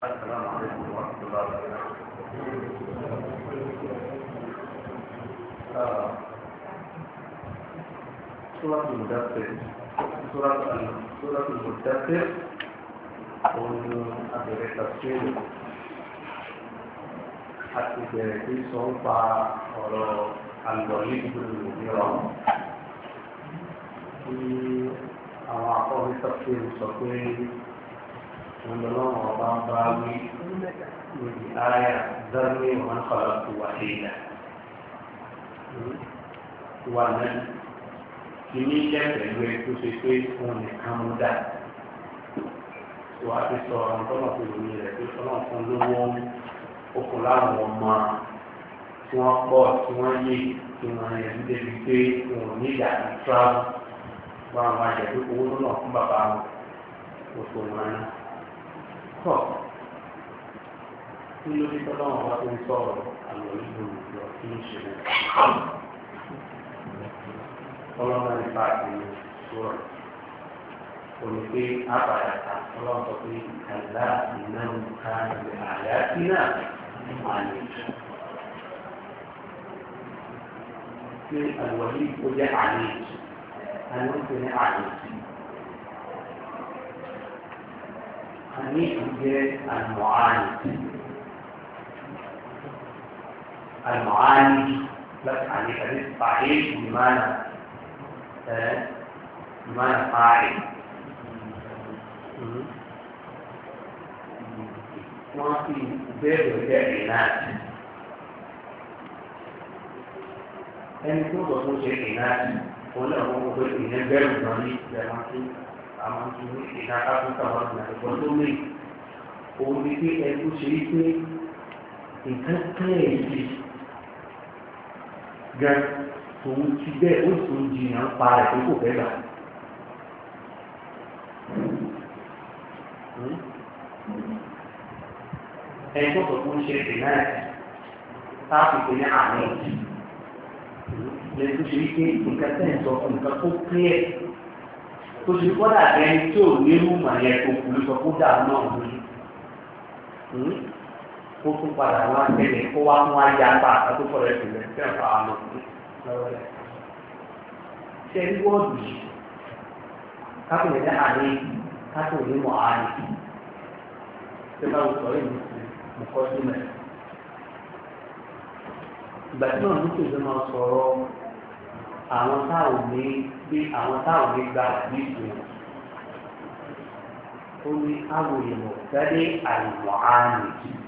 السلام عليكم ورحمة الله وبركاته. سورة المدثر سورة المدثر adalah tafsir àti bẹ̀rẹ̀ tí sọ ń pa ọ̀rọ̀ àlùbọ̀lì ìgbòho ìrọ̀ tí àwọn akọ́wé tafsir sọ pé ونلوم وضع باوي من آية ذرني ومن خلقت وحيدا وأنا kini jẹ́ pẹ̀lú ètò ṣe pé òun nìkan mú dá wà á ti sọ ọ̀rọ̀ tọ́nà tó lórí rẹ̀ pé tọ́nà fún lówó okùn láwọn ọmọ tí wọ́n pọ̀ tí wọ́n yé tí wọ́n yẹ ní débi pé òun ní ìyá ní tíráàbù wọ́n àwọn àjẹ́ pé owó lọ́nà fún bàbá wọn oṣù wọn náà. Tọ́ kí ló dé tọ́lá wọn wá tó ń sọ̀rọ̀ àwọn onígbò lọ kí ń ṣe rẹ̀. Ọlọ́mọ nípa àtìlẹ́ sọ̀rọ̀ kò ní pé àpàdàkà ọlọ́run sọ pé àlá ìnáwó ká ilẹ̀ àyà sí náà máa lè jù. Ṣé àlùwọ̀lì ó jẹ́ àlejò? Àwọn ń pè ní àlejò. حنيف المعاند بس يعني حديث صحيح بمعنى فاعل ما في بيت الكائنات ẹni tó bọ̀ tó ṣe ìnáàtì wọn náà wọ́n gbé ìyẹn bẹ́rù náà ní ìjẹun àwọn tí ní ìdá áfíríkà wọn ní àgbẹ̀kọ́ tó lè òun ni pé ẹni tó ṣe é pé nǹkan kẹ́ẹ̀ẹ́dì gan tòun ti bẹ́ẹ̀ ó sì ń jiyàn pa rẹ̀ pé kò fẹ́ gbà. ẹni tó sọ fún ṣe ìnáàtì táàpì pé ní àmì lẹ́yìn tó ṣe é pé nǹkan tẹ̀ ń sọ fún nǹkan tó kẹ́ẹ̀ẹ́ tó ṣe kọ́dà ẹni tí ò nírú màyẹ tó kù ló sọ kó dà náà lójú kó tún padà wá tẹ̀lé kó wá mú ayé apá àtúkọ̀ rẹ̀ sílẹ̀ tí wọ́n fa àmọ́ lọ́wọ́ rẹ̀. ṣé ẹni wọ́ọ̀dù yìí kápẹ́lẹ̀ ní àlẹ́ kápẹ́lẹ̀ ní mọ̀ àlẹ́ ṣé báwo sọ yìí mo kọ́ sí mẹ́. ìgbà tí wọ́n ní kí ìjọba máa sọ̀rọ̀ àwọn táwọn ní bí àwọn táwọn ní gba àdìsù ó ní àwọn èèyàn tẹ́lẹ̀ àìmọ̀ àmì.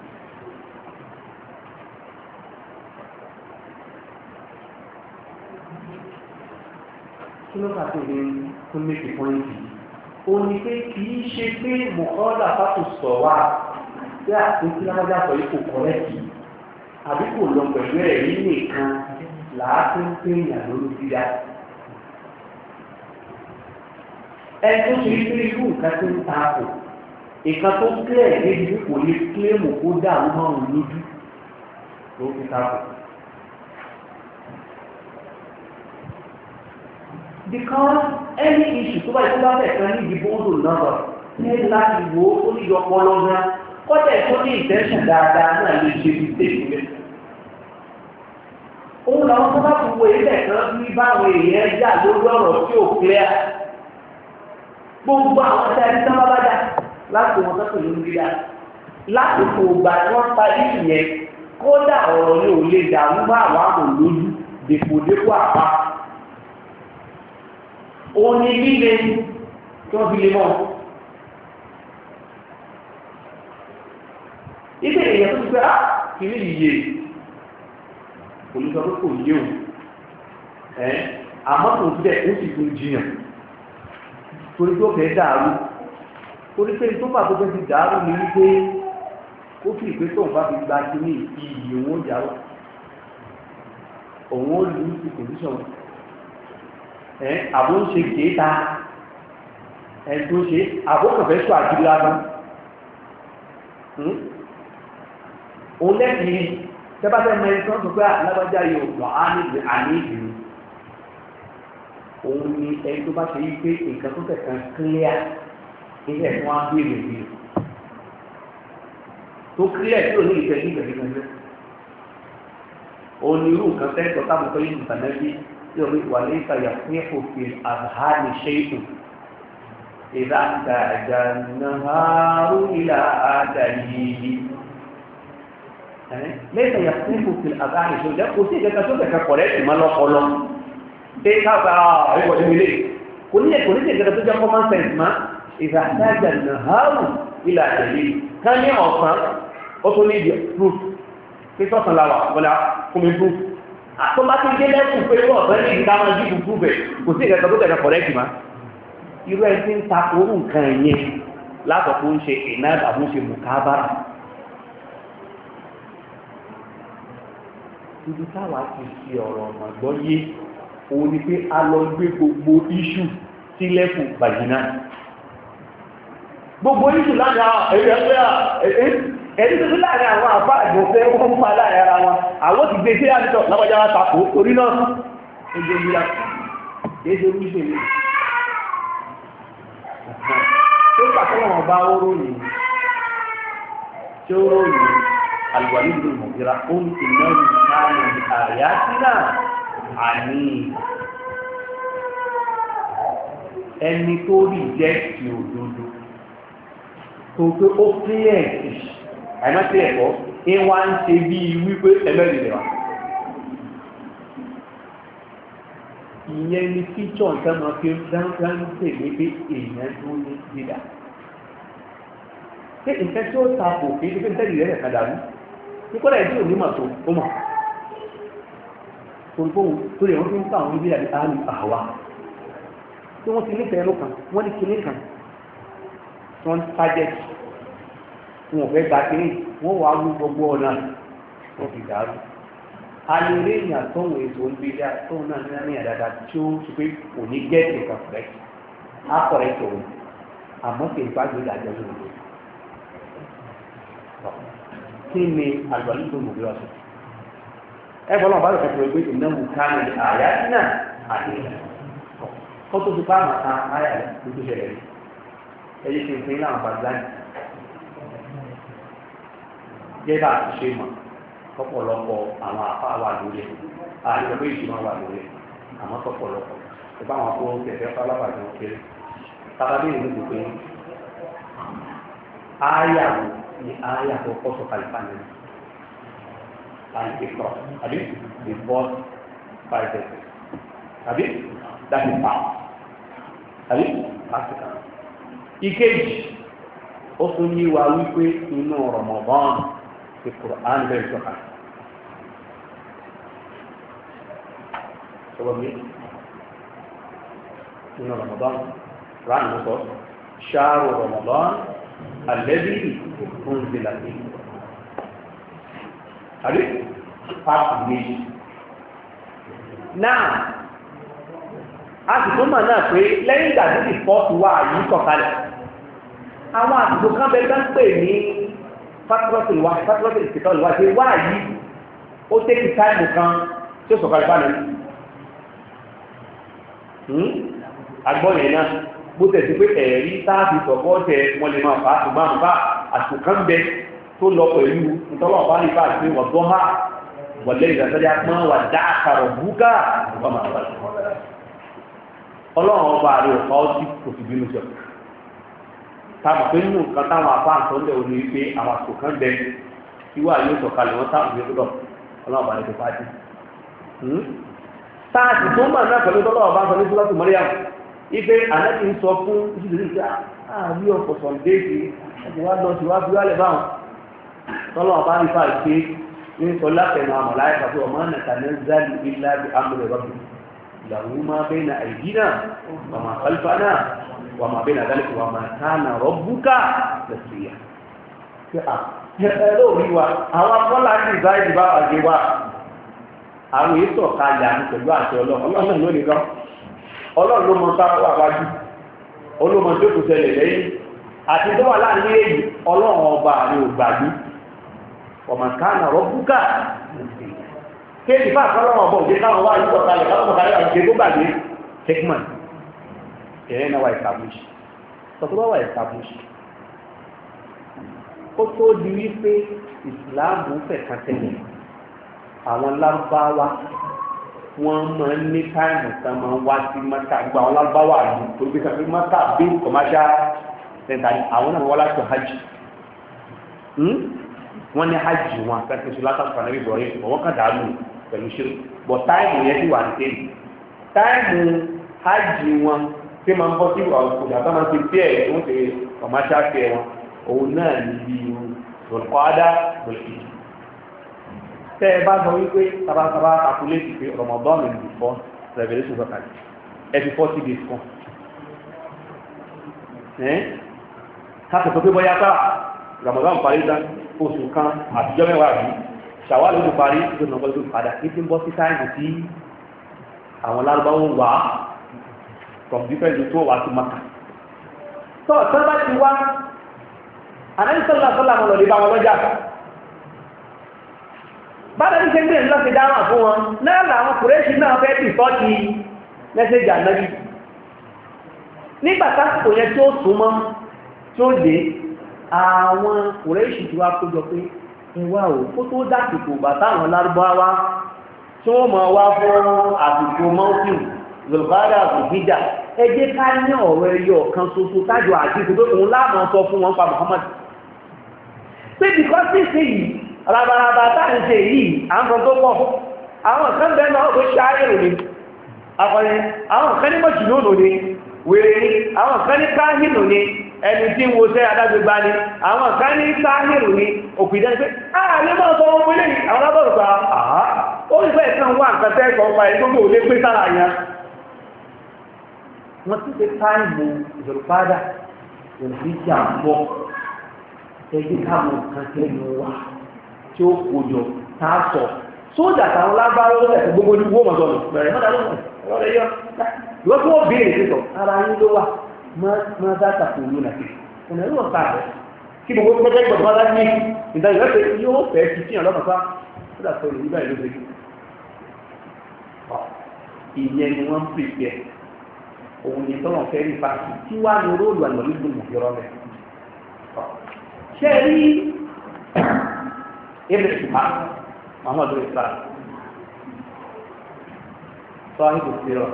kí ló fàtó ní kún méjì pọ́ìntì ó ní pé kì í ṣe pé mọ̀kọ́lá fàtó sọ wá bí àtúntí lábájá sọ yìí kò kọ́rẹ́tì àbí kò lọ pẹ̀lú ẹ̀rí nìkan làásì ń pè yàn lórí dídá. ẹni tó ṣe pé irú nǹkan tó ń ta kò nǹkan tó kílẹ̀ níbi kò lè kílẹ̀mù kó dàrú márùn lójú ló fi ta kò. because any issue tó bá yẹ kó bá fẹ̀ kan ní ìdìbò ó dùn náà ní láti wo ó ní ìyọpọ̀ lọ́gbọ́n kọ́tẹ̀ tó ní intention dáadáa náà lè ṣe fi tèmi òun làwọn tó bá fi wo ilẹ̀ kan ní báwọn èèyàn jà lórí ọ̀rọ̀ tí ò clear gbogbo àwọn tí a ti sábà bá dà láti wọn sọ́kùn ló ń rí dà láti kò gbà tí wọ́n parí ìyẹn kódà ọ̀rọ̀ ni ò lè dàrú bá àwọn àmọ̀ lójú dèpòdépò àpá òun ni líle tí wọ́n fi lè mọ̀ ibi èèyàn tó ti pẹ́ kìíní ìyè olùsọ pé kò yé o àmọ́ tó ti bẹ̀ ó sì tún jiyàn torí tó fẹ́ dàrú torí pé tó bá tó fẹ́ ti dàrú ni wípé ó fi ìpé tóun bá fi gba kíní iyì òun ó jáwọ́ òun ó lù sí pòsíṣọ̀n àbó ń ṣe kéta tó ṣe àbó kàn fẹ́ sọ àjírí lásán òun lẹ́sìn tẹ́bàtẹ́ mẹ́rin tó ń sọ pé alábájá yóò wà á níbi àníìdì òun ni ẹni tó bá ṣe yí pé nǹkan tó tẹ̀sán clear ilé ẹ̀fọn á béèrè bí tó kílẹ̀ tí ò ní ìtẹ́jú ìgbẹ̀gbẹ̀ onírú kan tẹ́kọ̀ọ́ táwọn tó yìí nìtànẹ́bí yóò rí wà lẹ́yìn tàyà fún òfin àbáhánì ṣéèkù ìdá àjà nàárù ìlà àdàyìí lẹ́yìn tàyà fún òfin àbáhánì ṣéèkù kò sí ìkẹ́kẹ́ tó kẹ́kẹ́ kọ̀rẹ́ ìmọ̀ lọ́pọlọ pé káàkiri àwọn ìwọ̀dé kò ní ìkẹ́kẹ́ tó jẹ́ common sense ma ìdá àjà nàárù ìlà àdàyìí ká ní ọ̀sán ó tó ní ìdí proof pé sọ́sàn láwà wọlá fún mi proof àtọ́bá tó jẹ́ lẹ́kùn pé wọ́n ọ̀fẹ́ ní ìdáwọn jíkù proof ẹ̀ kò sí ìkẹ́kọ̀ọ́ tó tẹ̀kọ̀ correct ma irú ẹ̀ tí ń ta orú nǹkan yẹn látọ̀kọ́ ń ṣe ìná àbúṣe mùkábára ibi táwa ti fi ọ̀rọ̀ ọ̀nà gbọ́ yé òun ni pé a lọ gbé gbogbo iṣu sí lẹ́kùn bàjínà gbogbo iṣu láti ẹni tó fi láàrin àwọn àbá ìgbòfẹ́ wọ́n mú aláàrin ara wọn àwọn ti gbé sí àtìtọ̀ lábàjá wá tapò orí náà ẹgbẹ́ ìlú ẹgbẹ́ oríṣẹ́ ilé tó pàtàkì wọn bá oró yìí tí ó ró yìí alùwàlú ìlú mọ̀gíra ó ń ti náà ní káàrin àyà sílá àní ẹni tó rí jẹ́ ti òdodo tó pé ó kílẹ̀ ìṣ àìmọ́sí ẹ̀kọ́ ìwà ń ṣe bí wípé ẹlẹ́rìí rẹ̀ wá ìyẹn ni fíjọ́ nǹkan máa fi dáńtẹ̀ ní pé èèyàn tó ní dídà pé nǹkan tí ó ta kò kí ní pé tẹ́lẹ̀ rẹ̀ kàdà rí ní kọ́lá ìdí òní mà tó ó mà torí wọ́n fi ń ká àwọn dídà ní àárín àwa tí wọ́n ti nífẹ̀ẹ́ ló kan wọ́n ní kinní kan tí wọ́n tájẹ́tì wọn fẹ́ gba kiri wọ́n wá wú gbogbo ọ̀nà wọ́n fi dàrú alèrè èèyàn tóun èso olùgbèjà tóun náà ní àdàdà tí ó ṣe pé kò ní gẹ́ẹ̀tì kan correct á correct òun àmọ́ kì í bá gbé ìdájọ́ lóde kí ni àlùbálù tó mọ̀ bí wọ́n sọ ẹ bọ́lá ọ̀bá lọ́kàn tó gbé ìnáwó kánú àyà náà àdéhùn kó tó fi bá àwọn kan áyà rẹ̀ tó tó ṣẹlẹ̀ rí ẹ̀yẹ ṣe ìpín náà bàgbáyé gẹ́gẹ́ àti ṣe mọ̀ tọ́pọ̀lọpọ̀ àwọn àpá wà lórí ẹ̀ àìjọba ìṣúná wà lórí ẹ̀ àmọ́ tọ́pọ̀lọpọ̀ ìbá àwọn akó kẹ̀kẹ́ fálábàjọ́ kéré tábàbí ìlú ti pé ááyàwó ni ááyà tó kọ́ sọ kàlífàní àti ìkọ̀ àbí the first 5 verses àbí that is power àbí practical ìkejì ó tún yí wa wípé inú Ramadan ti Qur'an bẹ̀rẹ̀ sọ́kà sọ́wọ́ mi inú Ramadan Qur'an ló sọ ṣáàrù Ramadan alladhi unzila fihi àbí pàtàkì méjì náà a sì tún mọ̀ náà pé lẹ́yìn ìgbà tí ìfọ́sù wà yìí sọ̀kalẹ̀ àwọn àtìkò kan bẹ bá ń pè ní fásitì ìsìkọ́ ìwà tí wà yìí ó tẹ́kì táìmù kan tí ó sọ̀kalẹ̀ bá nìí agbọ́yẹ̀ náà bó tẹ̀ sí pé ẹ̀rí táàbì sọ̀kọ́ tẹ wọ́n lè máa fàá ṣùgbọ́n àmúbá àtìkò kan bẹ tó lọ pẹ̀lú ìtọ́lọ̀ bá nípa àti wọ̀dọ́ ha wọ̀lẹ́ ìdàtọ́jà pọ́n wà dáàkàrọ̀ búkà ọlọ́run ọba àrẹ ọ̀pá ọtí kò sì bínú sọ táwọn pé nínú nǹkan táwọn afáàntọ́ lẹ̀ òní pé àwọn àsìkò kan bẹ ìwà yóò sọ̀kalẹ̀ wọn táwọn ìwé gbọ́dọ̀ ọlọ́run ọba àrẹ tó fàájì táàtì tó mọ̀ náà pẹ̀lú tọ́lọ́wọ́ bá ń sọ ní sọ́lọ́tù Maryam ife àlẹ́kì ń sọ fún ìṣìṣẹ́ ìṣẹ́ àárí ọ̀pọ̀ sọ̀ndéèkì ẹ̀jẹ̀ wá lọ sí wá bí wálẹ̀ báwọn tọ́lọ́wọ́ bá ń fa ìṣe ní sọ látẹ̀nù àmọ̀láyé pàtó ọmọ nàta ní zálì ilá bí amúlẹ̀ rọ́bì ìlàwó máa bẹ́ẹ̀ na àìdínà wà máa kálífà náà wà máa bẹ́ẹ̀ na zálì wà máa kánà rọ́bùkà lẹ́sìyà. ẹ̀rọ òrí wa àwọn akọ́lá ní ìbáyìí bá wà gé wa àwọn èso ọ̀kalẹ̀ àti pẹ̀lú àti ọlọ́run ló nìkan ọlọ́run ló mọ sáà wà wájú olómọ tó kù ṣẹlẹ̀ lẹ́yìn àti tó wà láàrin èyí ọlọ́run ọba àrí ògbàgbé ọmọkánà rọ́bùkà kéèkì fà kọ́lọ́run ọba òjé káwọn wá ìlú ọ̀kalẹ̀ káwọn ọ̀kalẹ̀ àwọn kéèkó gbàgbé tekman ẹ̀rẹ́ náà wà establish tọ́tọ́ wà establish ó tó di wípé ìsìláàmù fẹ̀kan tẹ̀lé àwọn lárúbáwá wọ́n máa ń ní táìmù tán máa ń wá sí mọ́tà gba àwọn lárúbáwá yìí tó gbé sọ́kè mọ́tà bí commercial center ni àwọn náà wọ́n láti hajj wọ́n ní hajj wọn akẹ́kọ̀ọ́ sí látàkùn àná ìbọ̀ yẹn wọ́n kàn dànù pẹ̀lú ṣe bọ̀ táìmù yẹn ti wà ní tẹ́lẹ̀ táìmù hajj wọn tí máa ń bọ́ sí ọ̀gbọ̀dà tó máa ń fi tẹ́ wọ́n ti commercial fair wọn òun náà níbi olùkọ́dá olùkìí tẹ́ ẹ bá sọ wípé sábàsábà calculate pé Ramadan is before revelation of God every 40 days kan káàkiri tó pé bọ́yá ká Ramadan parí dán oṣù kan àtijọ́ mẹ́wàá bí ṣàwá ló ti parí tó nà bọ́lú padà kí tí ń bọ́ sí táìmù tí àwọn lárúbáwò wà from different tó wà sí maka tó sábà ti wá àdáyísọ́lá sọ́lá mọ̀ lè bá wọn lọ́jà bára ní ṣẹ́gbẹ́ ńlọ ti dáwà fún wọn náà làwọn kùrẹ́ṣì náà fẹ́ tì sọ́ọ̀tì mẹ́sẹ̀jì ànábì nígbà tásìkò yẹn tí ó súnmọ́ tí ó dé àwọn kùrẹ́ṣì tí wá kójọ pé ẹwà ò kó tó dásìkò bàtà àwọn lárúbáwá tí wọ́n mọ̀ wá fún àsìkò mọ́fìn zolgada àbùjíjà ẹ jẹ́ ká ní ọ̀rọ̀ ẹyọ kan ṣoṣo tájọ àti ìṣòro òun láàmú sọ fún wọn pa Muhammad pé bìkọ́ sí sí yìí rabaraba táà ń ṣe yìí à ń sọ tó pọ̀ àwọn kan bẹ́ẹ̀ náà ó ṣááyẹ̀rò ni àkọni àwọn kan ní mọ̀jìlónù ni wèrè ni àwọn kan ní káhìnù ni ẹni tí ń wo sẹ́ adágbégbá ni àwọn kan ní káhìnù ni òpìdá ni pé ààrẹ máa sọ ohun ilé àwọn lábọ̀rọ̀ pa àá ó ń fẹ́ kan wà nǹkan tẹ́ẹ̀kọ́ pa ẹ̀ gbogbo ò lè pé sára yẹn wọ́n ti ṣe táìmù ìjọ̀rọ̀fádà òfìjà pọ̀ ẹgbẹ́ káwọn kan tẹ́nu wà tí ó kójọ táàsọ̀ sójà táwọn lágbára ó lẹ́sẹ̀ gbogbo ní wọ́n mọ̀ sọ́nà bẹ̀rẹ̀ mọ́ta lọ́wọ́ ọ̀rẹ́ yọ ìwọ́n tí wọ́n béèrè títọ̀ ara yín ló wà mọ́ dáta kò lónà sí ọ̀nà ìlú ọ̀tá rẹ̀ kí gbogbo pẹ́jẹ́ gbọ̀dọ̀ bá ní ìdájọ́ pé yóò fẹ́ fi tíyàn lọ́mọ̀ sá ó dà sọ ìlú báyìí ló ṣe ìyẹn ni wọ́n ń pèpè òun ni tọ́lọ̀ fẹ́ rí fàájì tí wá ní róòlù àlọ́lùdùn mọ̀fẹ́rọ́ rẹ̀ ṣe rí ابن إسحاق محمد بن إسحاق صاحب السيرة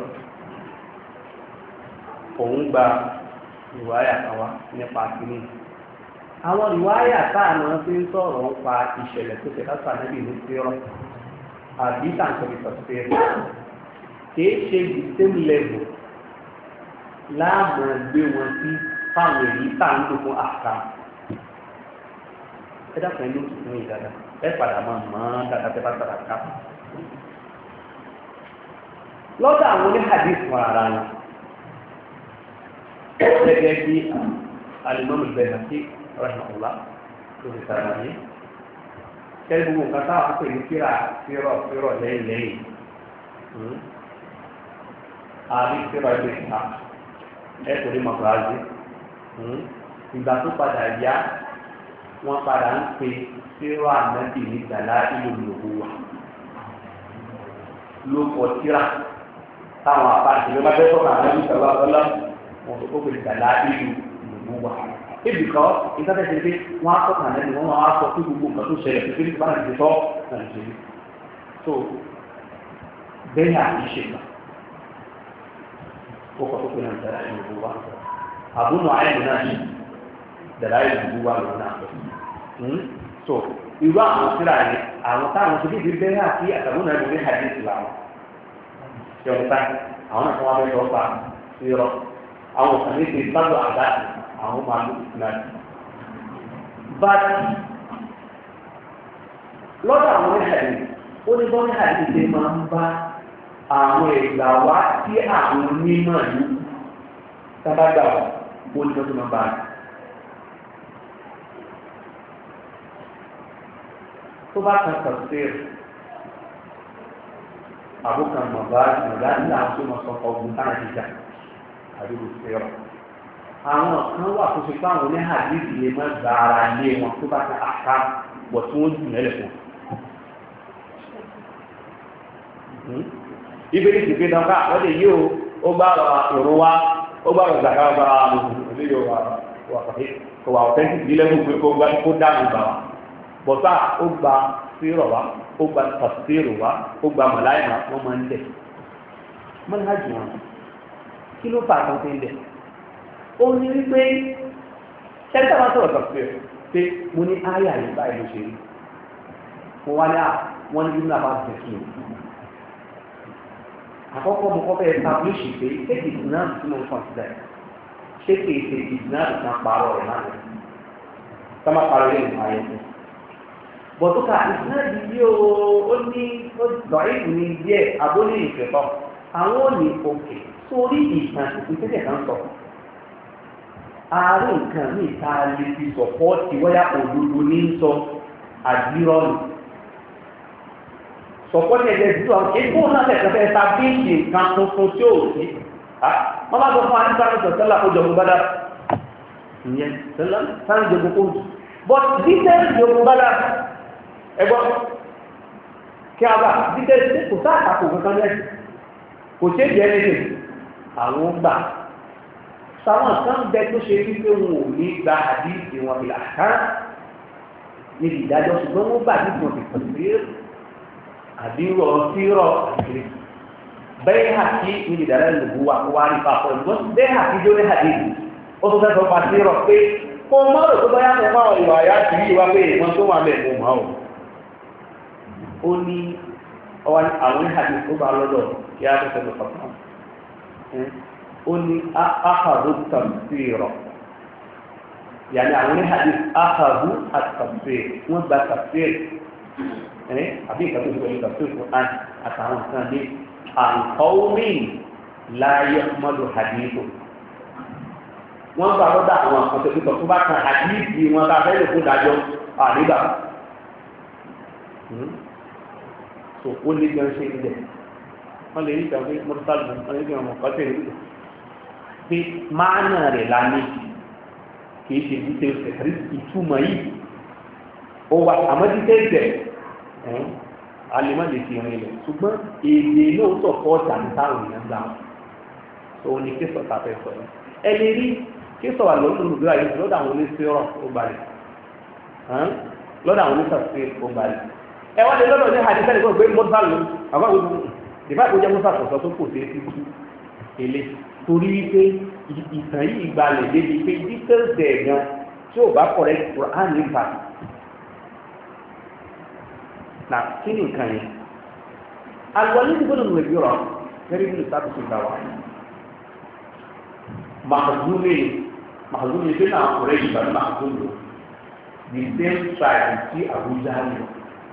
òun gba ìwáyà kan wá nípa kìíní àwọn ìwáyà táàmù fi ń sọ̀rọ̀ nípa ìṣẹ̀lẹ̀ tó ṣe lásán níbi ìlú sírọ̀ àbí tàǹkọ̀bì sọ̀tẹ́rì kìí ṣe the same level láàmú gbé wọn sí fáwọn èyí tá à ń lò fún àṣà ẹ dákun ẹni oṣù fún ìdada ẹ padà máa mọ dáadáa tẹ bá sára ká lọ́dọ̀ àwọn oníhàdí fún ara wọn gẹ́gẹ́ bí alimami Bayhaqi rahimahullah lórí sára ní kẹ́lí gbogbo nǹkan táwọn pè ní fírọ̀ lẹ́yìn àbí fírọ̀ ẹgbẹ́ ìta ẹ kò ní mọ̀kànlá ìgbà tó padà yá wọ́n padà ń pe sírò ànábì ní gbàlá ìlú lòwò wà ló kọ tíra táwọn apáṣẹ ló bá fẹ́ sọ̀rọ̀ ànábì sọ̀rọ̀ ọ̀lá wọn tó kókò ní gbàlá ìlú lòwò wà. ebi kọ́ ìtàkẹ́sẹ̀ pé wọ́n á sọ̀rọ̀ ànábì wọ́n á sọ pé gbogbo nǹkan tó ṣẹlẹ̀ pé kí wọ́n ti tọ́ nàìjíríà. so bẹ́ẹ̀ àti ṣèkà ó kọ́ tó pé náà gbàlá ìlú lòwò wà. àbúrò àyẹ̀wò náà ṣe gbàlá ìlú lòwò wà lọ́wọ́ náà so irú àwọn síra yìí àwọn táwọn tó bíbí bẹ́ẹ̀ àti àtàwọn náà lórí hadith làwọn ṣe ọ̀tá àwọn náà tó wá bẹ́ẹ̀ lọ́pàá irọ́ àwọn kan ní ti sábà àdá àwọn máa lò náà but lọ́dọ̀ àwọn ní hadith ó ní bọ́ọ̀ ní hadith ṣe máa ń bá àwọn ìgbà wá sí àwọn onímọ̀ yìí sábàgbà ó ní lọ́dọ̀ máa bá a. tó bá kan tafsir àbúkan mọ̀báàdì ní àwọn tó mọ̀ sọ́kọ̀ ọ̀gbìn táwọn ti jà àdúgbò sẹ́rọ̀ àwọn kan wà tó ṣe pé àwọn oníhàdíìsì lè má gba ara lé wọn tó bá kan àká bọ̀ tí wọ́n jù mẹ́lẹ̀ fún ibèrè ti gbé dán ká wọ́n lè yí o ó bá ìrún wa ó bá ìgbàgbà bá ilé yóò wà kò wà authentic nílẹ̀ mú pé kó dáàbò bá wa bọ̀tá ó gba sírọ̀ wa ó gba tafsírù wa ó gba màláìmá wọ́n máa ń dẹ̀ manhaj wọn kí ló fà kan fi ń dẹ̀ ó ní wípé ṣẹ́ńtà máa sọ̀rọ̀ tafsírù pé mo ní áyà yìí báyìí ló ṣe rí mo wá ní wọ́n ní bíbélà bá ti kí o àkọ́kọ́ mo kọ́ fẹ́ establish pé ṣé ìdùnnà tí mo ń consider ṣé kì í ṣe ìdùnnà kan parọ́ rẹ̀ náà lọ ká má parọ́ lẹ́nu ayẹyẹ bọ̀túkà ìdùnnà yìí ó ní dọ̀ìkù ní díẹ̀ abólé ìfẹ́tọ̀ àwọn ò ní òkè sórí ìtàn ìpínlẹ̀ kan sọ àárín nǹkan ní ìta lè fi sọ̀pọ́ọ̀tì wáyà òdodo ní sọ àdírọ́nù sọ̀pọ́ọ̀tì ẹ̀jẹ̀ ìdúró àwọn èkó náà tẹ̀sán fẹ́ ta bí nǹkan tuntun tí ó sí wọ́n bá sọ fún adísáàmì sọ̀tẹ́lá ó jọ gbọ́dá ìyẹn sẹ́lá sáà jẹ gbogbo but details jọ gbọ́dá ẹgbọ́ kí a bá details kò sáà àkàkò kankan lẹ́sìn kò ṣe jẹ́ ẹnìyàn àwọn gbà sáwọn kan bẹ tó ṣe wípé wọn ò ní gba àdíìsì wọn ìlà kan níbi ìdájọ́ ṣùgbọ́n wọ́n gbà àdíìsì wọn fi pọ̀ sí àdírọ̀ sírọ̀ àdíìsì bẹ́ẹ̀ àti níbi ìdájọ́ ìlú wa rí papọ̀ ìgbọ́n bẹ́ẹ̀ àti lórí àdíìsì ó tó fẹ́ sọ pa sírọ̀ pé kó má rò tó bá yá mọ́ àwọn ìwà àyà sí ìwà pé ìwọ̀n tó wà bẹ̀ mọ́ mọ́ ò ó ní àwọn àdíìsì tó bá lọ́dọ̀ kí á tó fẹ́ lọ pàpà ó ní áhàdù tafsírọ̀ yàní àwọn ní hadith áhàdù àtàfsír wọ́n gba tafsír àbí ìkàtò ìgbẹ̀lú tafsír Qur'an àtàwọn nǹkan ní àǹkọ́wọ́mí láyé mọ́dù hadithu wọ́n gba lọ́dọ̀ àwọn àkọsẹ̀kùtọ̀ tó bá kan hadithi wọn bá fẹ́ lè kó dájọ́ àríbà so ó ní gan ṣe ilẹ̀ wọ́n lè rí ìtàwé mọ́tàlù wọ́n lè rí ọmọ kọ́tẹ̀ rí pé máànà rẹ̀ lánìí kìí ṣe details ẹ̀rí ìtumọ̀ yìí ó wà àmọ́ details ẹ̀ alẹ́mọ́ lè fi rìn lẹ̀ ṣùgbọ́n èdè lóòótọ́ kọ́ tàbí táwọn èèyàn gbà wọn ní kéṣọ̀ tàbí sọ yìí ẹ lè rí kéṣọ̀ wà lọ́dún olùdókòwò àyè lọ́dọ̀ àwọn oníṣẹ́rọ̀ ó gbalẹ̀ lọ́dọ̀ àwọn oníṣàṣẹ́ ó gbalẹ̀ ẹ wá lè lọ́dọ̀ ní àdìsẹ́ nìkan pé mọ́tàlù àwọn àwọn ìbá ìkójẹ́ mọ́tà sọ̀sọ́ tó kò sí ilé torí wípé ìtàn yìí gbalẹ̀ débi pé details there gan tí ò bá correct Quran nípa na kí ni nǹkan yẹn alùpàdé ti gbọ́dọ̀ lè gbọ́rọ̀ gẹ́gẹ́ bí ìsàkóso ìgbà wa mahazumi pé náà correct ìgbà ní mahazumi the same tribe tí Abuja lò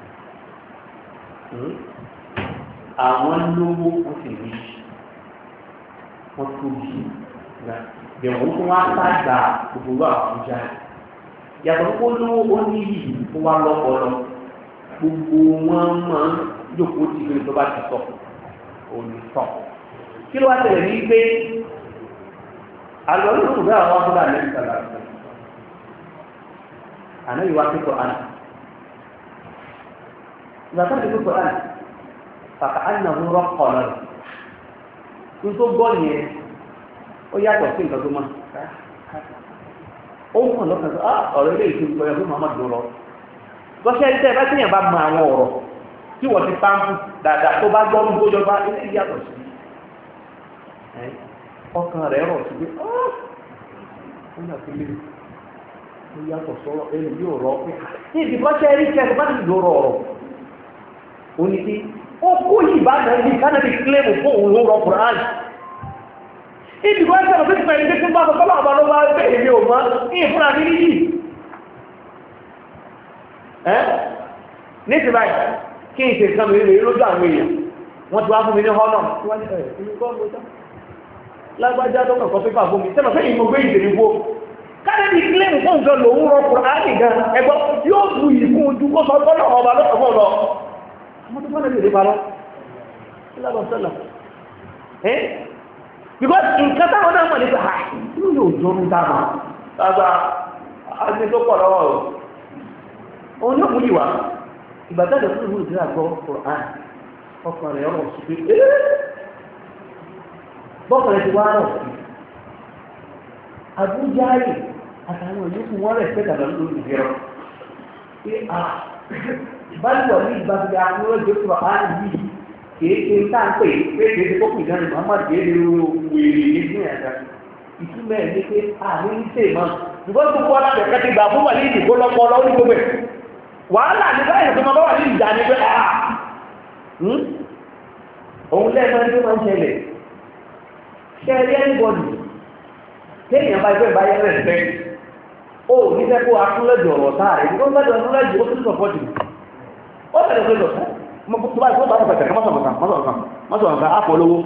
àwọn lówó wọ́n sì rí wọ́n tóbi bẹ̀rù fún wa sáàgbà gbogbo Àbújá yàtọ̀ kó lówó ó ní yìí fún wa lọ́pọ̀lọ́ gbogbo wọn máa ń jókòó tì lórí tó bá ti sọ òní sọ kí ló wá tẹ̀lé ní pé àlọ́ yóò bẹ́ẹ̀ àwọn abúlé àlẹ́ ìsàlẹ̀ àti àná ìwà kíkọ́ àná ìgbà tó ti kíkọ́ àná fàkà ánàwó rọ́pọ̀ lọ́rọ̀ ní tó gbọ́ yẹn ó yàtọ̀ sí nǹkan tó máa ó hàn lọ́kàn tó ọ̀rọ̀ ilé ìṣẹ́ ìgbọ́yọ̀ fún Muhammadu lọ gọ́ṣẹ́ ìṣẹ́ bá tíyàn bá mọ àwọn ọ̀rọ̀ tí wọ́n ti pàmpù dáadáa tó bá gbọ́ ní gbójọba ilé yàtọ̀ sí ọkàn rẹ̀ rọ̀ sí pé ó yà sí lé ó yàtọ̀ sọ́rọ̀ ẹni yóò rọ pé ní ìdíkọ́ṣẹ́ rí kẹ́ bá ti lòrọ̀ ọ̀rọ̀ ó ní kí ó kó yìí bá náà ní kánàbí kílẹ̀mù fún òun ló rọ Kùránì ìdìbò ẹgbẹ́ òfin pẹ̀lú pé fún bá sọ fọ́lá ọba ló bá gbé èmi ò mọ́ ní ìfúnra ní yìí ní ti báyìí kí n ṣe nǹkan mi rí lójú àwọn èèyàn wọ́n ti wá fún mi ní họ́nà tí wọ́n ní ẹ̀mí kọ́ ló dá lágbájá tó kàn kọ́ pépà fún mi sẹ́nà fẹ́yìn mo gbé ìdèrè wo kánàbí kílẹ̀mù fún nǹkan lòun rọ Kùránì gan ẹgbọ́ yóò bu ìfún ojú kó sọ fọ́lá ọba lọ́kọ̀ọ́ lọ mo tó fọ́nà ìrè balọ́ sílábọ̀ because nǹkan táwọn náà mọ̀ nípa inú yóò jọrú dáma tàbí agbẹ́ tó pọ̀ lọ́wọ́ òun yóò mú ìwà ìgbàtàjọ tó ìwúrò díra gbọ́ Quran ọkàn rẹ̀ ọ̀rọ̀ sí pé bọ́kàn rẹ̀ ti wá rọ̀ sí Abuja yìí àtàwọn ìlú fún wọn rẹ̀ pẹ́tà lọ́dún ìgbẹ́rọ pé báyìí wọ̀ ní ìgbàgbé akúrọ́jọ́ tó àárín yìí kéèké tá ń pè pé kéèké tó kù ìdáni Muhammad kéèké wèrè ní ẹ̀dá ìtumọ̀ ẹ̀ ní pé àárín ní tè mọ́ ṣùgbọ́n tó kọ́ láti ẹ̀ka ti gbà fún wà ní ìdìbò lọ́pọ̀lọ́ ní gbogbo ẹ̀ wàhálà ní báyìí tó máa bá wà ní ìjà ní pé òun lẹ́ẹ̀mọ́ ní máa ń ṣẹlẹ̀ ṣẹ́rí ẹnìbọ̀dì téèyàn bá ẹgbẹ́ ìbáyé rẹ̀ fẹ́ ó ní fẹ́ kó akúnlẹ̀jọ̀ ọ̀rọ̀ táà rẹ̀ nígbà tó akúnlẹ̀jọ̀ ó tún sọ̀pọ̀jù ó tẹ̀lé pé lọ tó báyìí tó bá pẹ̀tẹ̀ kan mọ́sọ̀rọ̀ kan ápọ̀ olówó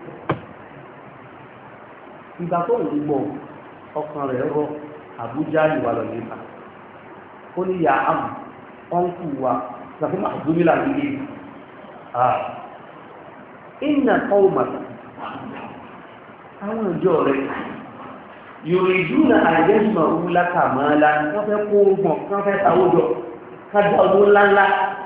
ìgbà tó ń gbọ́ ọkàn rẹ̀ rọ Àbújá ìwà lọ nípa ó ní ya àmù ọ̀nkù wa ṣàfihàn àdúgbìlà nílé ìnà ọmọdé àwọn ìjọ rẹ̀ yóò ìjú na àìyẹ́sùn ọ̀hún lákàmọ́lá wọ́n fẹ́ kó ogun kan fẹ́ tàwójọ kájá ọdún ńláńlá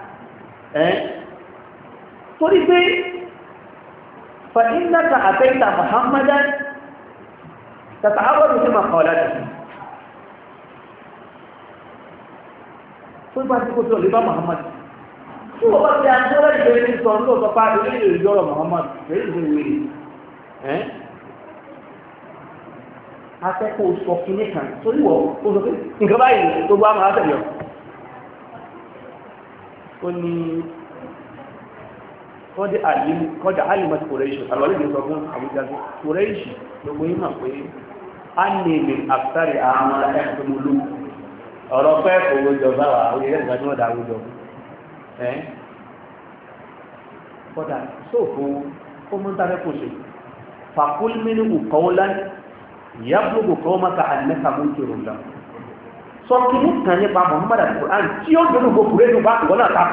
torí pé fa innaka àtẹ́ta Muhammadan tàtàwọ́dù sí maqalati tó bá tí kò tó lè bá Muhammad tí wọ́n bá ti àtúrẹ́ ìgbẹ̀rẹ̀ ní sọ lóòtọ́ pa ilé ìjọ́rọ̀ Muhammad èyí ìwé ìwé akẹ́kọ̀ọ́ sọ kìíní kan torí wọ́n ó sọ pé nǹkan báyìí tó gbá máa tẹ̀lé ó ní kọjá alimọ̀tí kòrèṣì alwàlẹ́gbẹ̀ sọ fún Àbújá kòrèṣì gbogbo yí máa pé a ní ilé àfẹ́rẹ̀ àwọn ẹ̀kùnmùlú ọ̀rọ̀ pẹ́ kòrò jọba wà orí ẹ̀gbà ní ọ̀dà àwùjọ kọ́dà sóòfò ó mú tàbí kò ṣe fàkúlmínú kọ́ọ́lá yàbùgbò kọ́ maka ànẹ́ka mú kí rùn lọ sọ kí ní kan nípa Muhammad al-Qur'an tí ó gbẹ́nu gbogbo rẹ̀ nípa ìwọ́n náà tako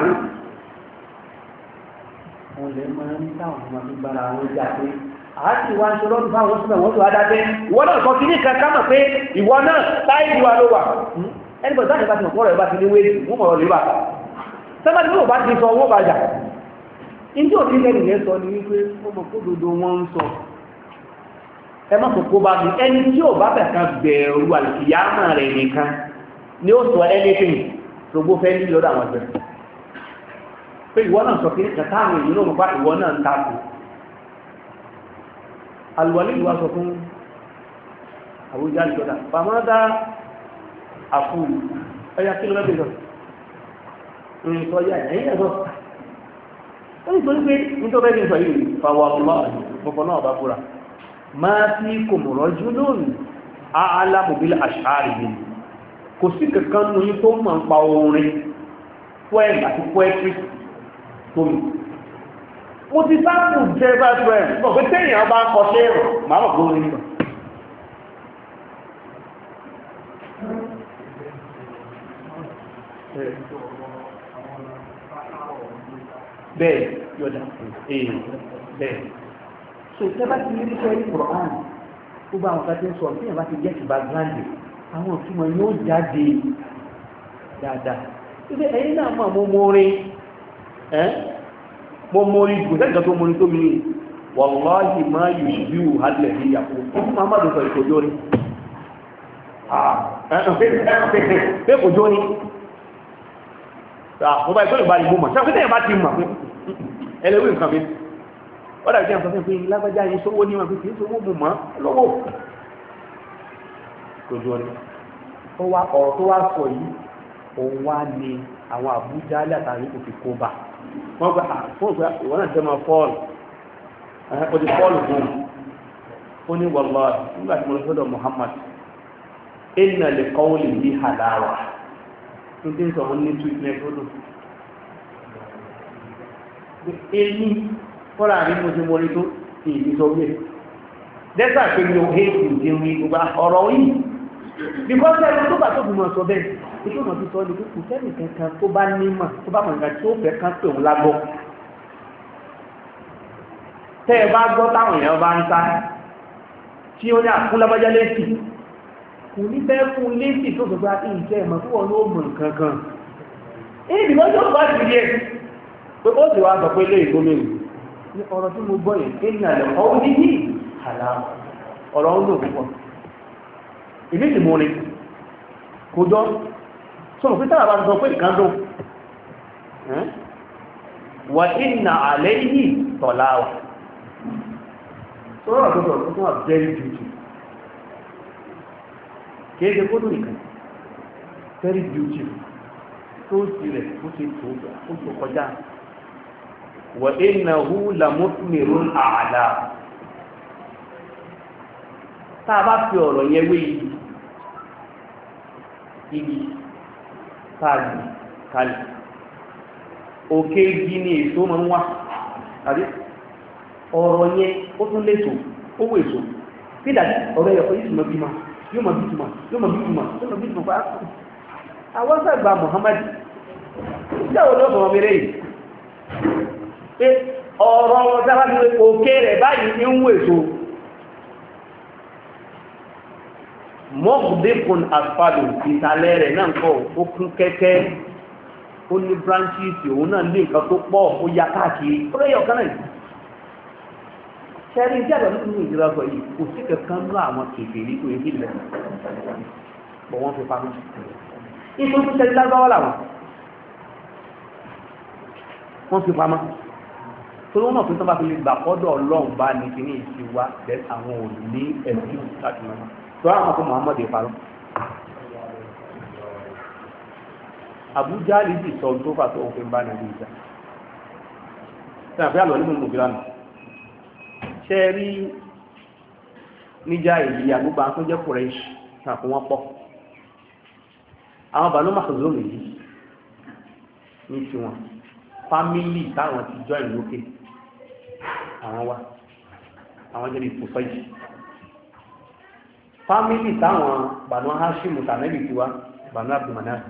wọ́n lè máa ń táwọn ọmọ mi bára wọn jà pé àti ìwà ń ṣe lọ́dún fáwọn sílẹ̀ wọ́n tó adájẹ́ ìwọ́n náà sọ kí ní kan ká mọ̀ pé ìwọ náà táì ìwà ló wà ẹni bọ̀ sáà ní bá ti mọ̀ rẹ̀ bá ti ní wéèdì mú mọ̀rọ̀ lè wà sẹ́gbà tí wọ́n bá ti sọ owó bàjà ìdí òtí lẹ́nu yẹn sọ ni wípé ó mọ̀ kó dodo wọn ń sọ ẹ má kò kó bá mi ẹni tí ò bá bẹ̀ka bẹ̀rù àlùkìyámà rẹ̀ nìkan ni ó sọ anything gbogbo fẹ́ ní lọ́dọ̀ àwọn ẹgbẹ́ pé ìwọ náà sọ kí ní kàtà àwọn èèyàn náà pa ìwọ náà ń takò alùwàlì ìwà sọ fún Àbújá ìjọba pàmọ́dá àfúrù ẹyà kí ló lọ́bẹ̀ lọ ìrìn sọ yá ẹ̀yìn ẹ̀sọ́ ó ní torí pé nítorí ẹni sọ yìí fàwọ̀ ọlọ́ọ̀fọ̀ náà bá fúra máa tí kò mọ̀rọ̀ jú lónìí alábòbílẹ̀ àṣàrí ni kò sí kankan nù yí tó mọ̀ ń pa orin poem àti poetry tó mi mo ti sáàpù jẹ́ bá tó ẹ̀ mọ̀ pé tẹ́yìn bá ń kọ sí ẹ̀rọ máa mọ̀ gbóhùn nígbà bẹ́ẹ̀ yọ̀dá bẹ́ẹ̀ so tẹ́ bá ti ní sọ ní Quran ó bá àwọn kan tí ń sọ tí ìyàbá ti jẹ́ ti background àwọn ìtumọ̀ yóò jáde dáadáa ibi ẹ̀yìn náà mọ̀ mo mọ́rin mo mọ́rin jù lẹ́gbẹ̀ẹ́ tó mọ́rin tó mi ní wallahi ma yushbihu hadlẹ̀ ní yàkó fún Muhammadu sọ ìkòjó ni pé kòjó ni mo bá ìkọ́lù bá ní mo mọ̀ sáà pé bá ti mọ̀ pé ẹlẹ́wì nǹkan mi ó dàbí àwọn sọfẹ́ pé lágbàjá yìí sówó ní wọn pé kìí sówó mú mọ́ lọ́wọ́ kòjó ni ó wá ọ̀rọ̀ tó wá sọ yìí òun wá ní àwọn Àbújá látàrí kò fi kó bá wọ́n gbà fún ìgbà ìwọ́n náà tẹ́ máa fọ́ọ̀lù ó ti fọ́ọ̀lù fún ó ní wallahi nígbà tí mo lọ sọ́dọ̀ Muhammad inna li qawlihi halawa tó dé sọ wọn ní sweetness ó dùn èyí fọ́nà àrí mo ti mọ́rí tó ti ìbí sọ wí dẹ́sà pé mi ò hé ìdí rí gbogbo ọ̀rọ̀ yìí because ẹni tó bá tó fi mọ̀ sọ bẹ́ẹ̀ ètò ìmọ̀ tó sọ ní kò sẹ́nì kankan tó bá nímọ̀ tó bá mọ̀ nǹkan tí ó fẹ́ kán pè òun lágbọ́ tẹ́ ẹ bá gbọ́ táwọn èèyàn bá ń sá tí ó ní àkúnlábájá lẹ́sì kò ní fẹ́ fún lẹ́sì tó sọ̀gbá ìjẹ́ ẹ̀mọ̀ tó wọ́n ló mọ̀ nǹkan kan ìbí wọ́n tó bá ti rí ẹ̀ pé ó sì wá sọ pé lé ìgbómìnì ní ọ̀rọ̀ tí mo gbọ́ yẹn kí ní àlẹ́ ọ̀ ní ní àlá ọ̀rọ̀ ń lò púpọ̀ ìbí sì mú ni kò jọ sọ̀rọ̀ pé tára bá sọ pé nǹkan dùn wà inna alayhi tọ̀láwà sọ̀rọ̀ àtọ́sọ̀ tó wà very beautiful kìí ṣe kódò nìkan very beautiful tó sì rẹ̀ ó ṣe tó kọjá wà innahu lamutmirun a'la tá a bá fi ọ̀rọ̀ yẹn wé igi táàgì kalẹ̀ òkè igi ni èso máa ń wá àbí ọ̀rọ̀ yẹn ó tún léso ó wò èso tí ìdájí ọ̀rọ̀ ẹ̀yọ̀kọ́ yìí túnmọ̀ bímọ yóò mọ̀ bí túnmọ̀ pa àwọn sàgbà Muhammad ìjáwó ló sọ̀rọ̀ mẹ́rẹ́ yìí pé ọ̀rọ̀ wọn sábà ní òkè rẹ̀ báyìí ní ń wò èso mọ́kùdékùn àfàdù ìsàlẹ̀ rẹ̀ náà kọ́ ó kún kẹ́kẹ́ ó ní branches òun náà ní nǹkan tó pọ̀ ó ya káàkiri ó lẹ́yọ̀ kan náà ṣẹ́rí tí àgbà nínú ìjọba sọ yìí kò sí kankan ní àwọn kèfèrí tó yẹ kílẹ̀ bọ̀ wọ́n fi pamọ́ nítorí tó ṣẹlẹ̀ lágbáwá làwọn wọ́n fi pamọ́ tó ló mọ̀ pé tó bá fi lè gbà kọ́dọ̀ ọlọ́run bá ní kíní ìṣìwá àwọn ò ní ẹ̀sí láti mọ́ tó àwọn ọkọ̀ Muhammad ìparọ́ Abuja lè sì sọ tó fà tó òfin bá nàìjíríà ìjà tí a fẹ́ àlọ́ nínú mọ̀gílánà ṣe rí níjà ìlú àgbógbà tó jẹ́ Kùrẹ́ṣì tàkùn wọn pọ̀ àwọn Banu Makhzum yìí ní tiwọn fámílì táwọn ti jọ ìlókè àwọn wà àwọn jẹ́ ìpòsọ́ yìí fámílì táwọn Banu Hashim tànẹ́bì tiwa Banu Abdulmanaf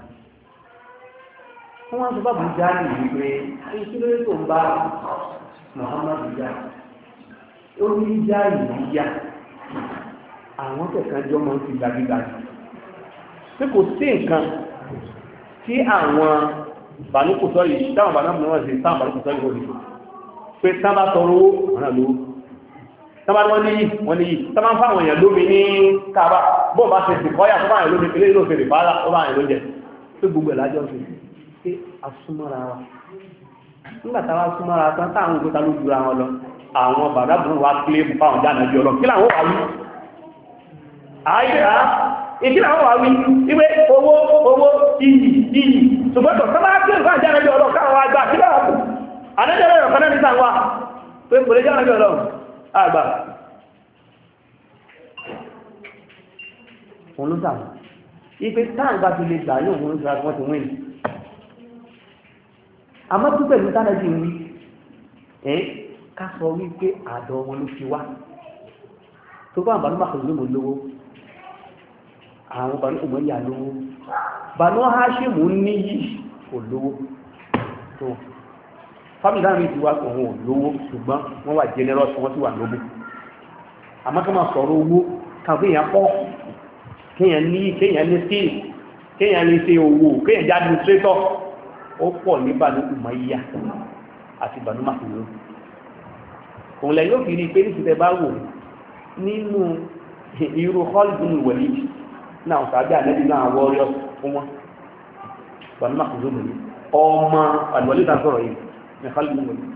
wọ́n sọ bá Abuja ní ìwé ìṣúlẹ̀ tó ń bá Muhammadu jà ó ní já ìyá àwọn kẹ̀kẹ́ jọ mọ́ sí gbàgbígbàgbì tí kò sí nǹkan tí àwọn bànúkùsọ yìí táwọn bànúkùsọ yìí táwọn bànúkùsọ yìí wọ́n pé tábà tọrọ owó ọ̀nà lówó tábà wọ́n ní yìí tábà ń fáwọn èèyàn lómi ní káàbà bóò bá ṣe sì kọ́yà tó báyìí lómi ilé ìlú òfèrè fàálà ó báyìí ló jẹ pé gbogbo ẹ̀ lájọ́ sí pé asúmọ́ra wa nígbà táwa súnmọ́ra tán táwọn òkúta ló jura wọn lọ àwọn bàdábùn wa kílébù fáwọn jáàna jù ọlọ́ kí làwọn wà wí àìyá ìkí làwọn wà wí ìwé owó iyì ṣùgbọ́tọ̀ sábà kílébù fáwọn jáàna jù ọlọ́ káwọn àgbà kí lọ́wọ́ kù àdájọ́ rẹ̀ ọ̀kan náà ní sàwọn pé kò lè jáàna jù ọlọ́ àgbà òun ló sàwọn ipe táàgbà ti lè gbà yóò wọ́n ń sọ wọ́n ti wíìn àmọ́ tó pẹ̀lú tánàjì wí ká sọ wípé àdọ̀ wọn ló fi wá tó bá Banu Makhzum lówó àwọn Banu Umayya lówó Banu Hashim níyì kò lówó tó fámìlì láàrin ti wá òun ò lówó ṣùgbọ́n wọ́n wà generous wọ́n sì wà lóbó àmọ́ ká máa sọ̀rọ̀ owó káwọn èèyàn pọ̀ kéèyàn ní kéèyàn ní skill kéèyàn lè ṣe owó kéèyàn jẹ́ administrator ó pọ̀ ní Banu Umayya àti Banu Makhzum òun lẹ yóò fi rí pé nítorí bá wò nínú irú Khalid bin Walid náà sàbí àlẹ́bí náà wọ́ọ́rọ́ fún wọn Banu Makhzum ní ọmọ àlùwọ̀lẹ́ ìta sọ̀rọ̀ yìí ní Khalid bin Walid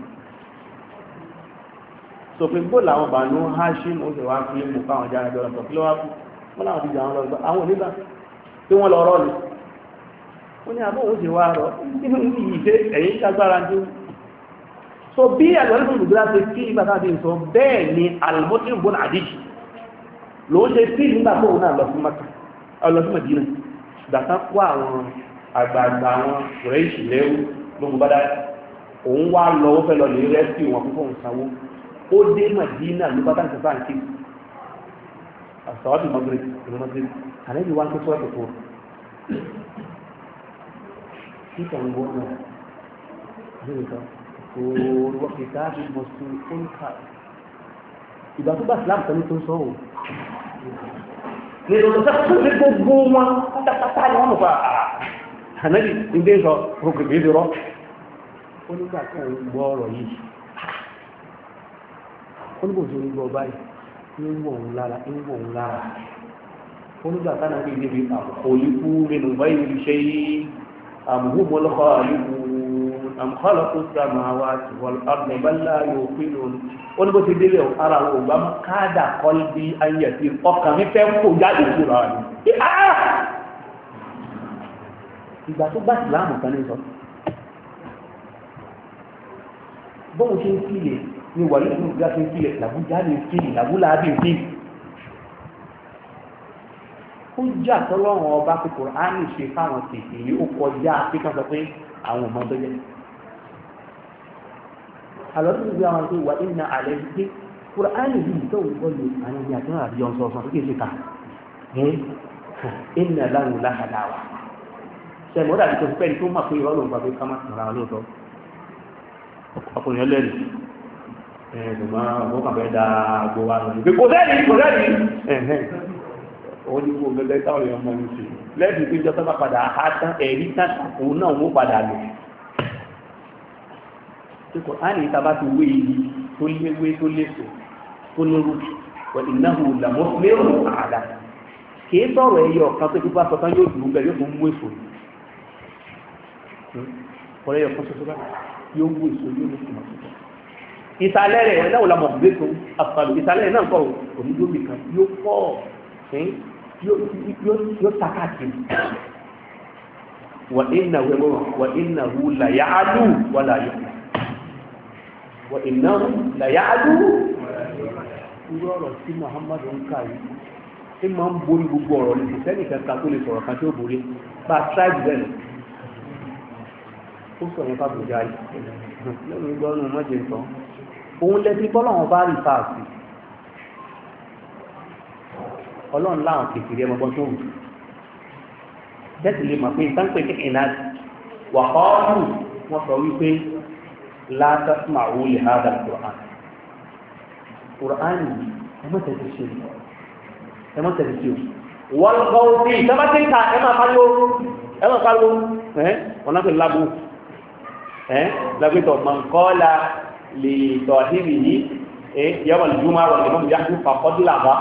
so pé gbó làwọn Banu Hashim ó sì wá fi mú káwọn jáde jọ lọ́tọ̀ kí ló wá kú wọ́n láwọn ti jà wọn lọ́gbà àwọn onígbà tí wọ́n lọ rọ́ ni wọ́n ní àbọ̀ òun sì wá rọ nínú ìyíṣẹ́ ẹ̀yìn ṣagbára ní so bí àlọ́lẹ́ fún ìgbìlá ṣe tí ìgbà tàbí sọ bẹ́ẹ̀ ni al-Mut'im bin Adiy ló ṣe tí nígbà tó náà lọ sí Madina dàtà kó àwọn àgbààgbà àwọn Quraysh lẹ́rú lóògùn bá dá òun wá lọ ó fẹ́ lọ lè rẹ́sì wọn fún fóun sanwó ó dé Madina ló bá tàǹkì sáǹkì àṣàwádìí Maghrib àlẹ́bí wá ń tó sọ́ọ̀tì fún kíkà ń gbọ́ náà orúkọ kìtàbí mọ̀sùn oúnkà ìgbà tó bá islam tẹ́lú tó sọ́wọ́ ní ìrọ̀lọ́ sẹ́kọ̀ọ́ ní gbogbo wọn pátápátá ni wọ́n mọ̀ fà ànábì ìdé sọ òkèkè ìdúrọ́ ó nígbà tó ń gbọ́ ọ̀rọ̀ yìí ó nígbà tó ń gbọ́ báyìí ń wọ̀ ń lára onígbà táwọn ní níbi àkòlíkú nínú báyìí ṣe àmúhùmọ́lọ́kọ́ àlùkù àmúhọ́lọ́kọ́ sàmáwá wal ardi bal la yuqinun ó ní bó ti délé ara àwọn ògbà káàdà kọ́lí bí ayé àti ọkàn mi fẹ́ kó jáde kúrò rà ní. ìgbà tó bá ìsìláàmù kan ní sọ bóun ṣe ń kílè ní wàlú ìlú ìgbà ṣe ń kílè làbújá lè kílè làbúláàbí ń kílè ó jà tọ́lọ́run ọba pé Kùránì ṣe fáwọn tètè yìí ó kọjá pé kán sọ pé àwọn ọmọ tó jẹ́ àlọ́tún ìgbé àwọn tó wà nínú àlẹ́ pé Kùránì yìí tó ń gbọ́lù àwọn ìyá tó ń rà bíọ́ sọ fún kéèké ká ìnà láwùn láhàdáwà sẹ́mi ó dàbí tó fẹ́ ni tó máa pé ìrọ́ lòun gbàgbé ká má sùn ara lóòótọ́ ọkùnrin ẹlẹ́rìí ṣùgbọ́n ọkọ̀ kàfẹ́ da gbogbo wa lọ sí kò lẹ́rìí ó ní gbogbo gẹ́gẹ́ táwọn èèyàn mọ́ ní sí lẹ́bìí tó jọ sábà padà àátán ẹ̀rí tán òun náà wó padà lò kíkọ́ á ní ìtàbá ti wé ibi tó léwé tó léso tó lórú wọ́n ìnáwó làmọ́ lérò àdá kìí sọ̀rọ̀ ẹyọ kan tó kíkọ́ aṣọ kan yóò dùn bẹ́ẹ̀ yóò tún mú èso ọ̀rẹ́ ẹyọ kan ṣoṣo bá yóò mú èso yóò mú ìmọ̀ tuntun ìsàlẹ̀ rẹ̀ náà làmọ̀ gbé tó àfàlù ìsàlẹ̀ náà kọ̀ onídómi kan yóò pọ̀ yóò takàtì wà innahu la ya'lu wà láyé wà innahu la ya'lu irú ọ̀rọ̀ tí Muhammadu ń káyí tí ma ń borí gbogbo ọ̀rọ̀ ní ìsẹ́nì kẹta tó lè sọ̀rọ̀ kan tí ó borí bá tribe bẹ́ẹ̀ ó sọ̀rọ̀ bá bùjá yìí lẹ́nu ìgbọ́nù mọ́jẹ̀ sọ òun lẹ́sí bọ́lọ́wọ́n bá rí fáàsì ọlọ́run láwọn kékeré ọmọgbọ́n tó wù bẹ́ẹ̀ lè mọ̀ pé ìtànpé kékeré náà wà ọ́ọ́lù wọ́n sọ wípé látàkùn àwọn olè hádà Qur'an Qur'an yìí ẹmọ́tẹ̀ẹ̀tẹ̀ ṣe wọ́n kọ́ sí ìtàbátẹ́ta ẹmọ́ pariwo wọ́n náà fi lábú lágbétọ̀ mọ̀nkọ́lá lè tọ̀hìrì yìí yẹ́wọ̀n jùmọ̀ wọ̀n lè mọ́ yàtú fàkọ́dúlàbá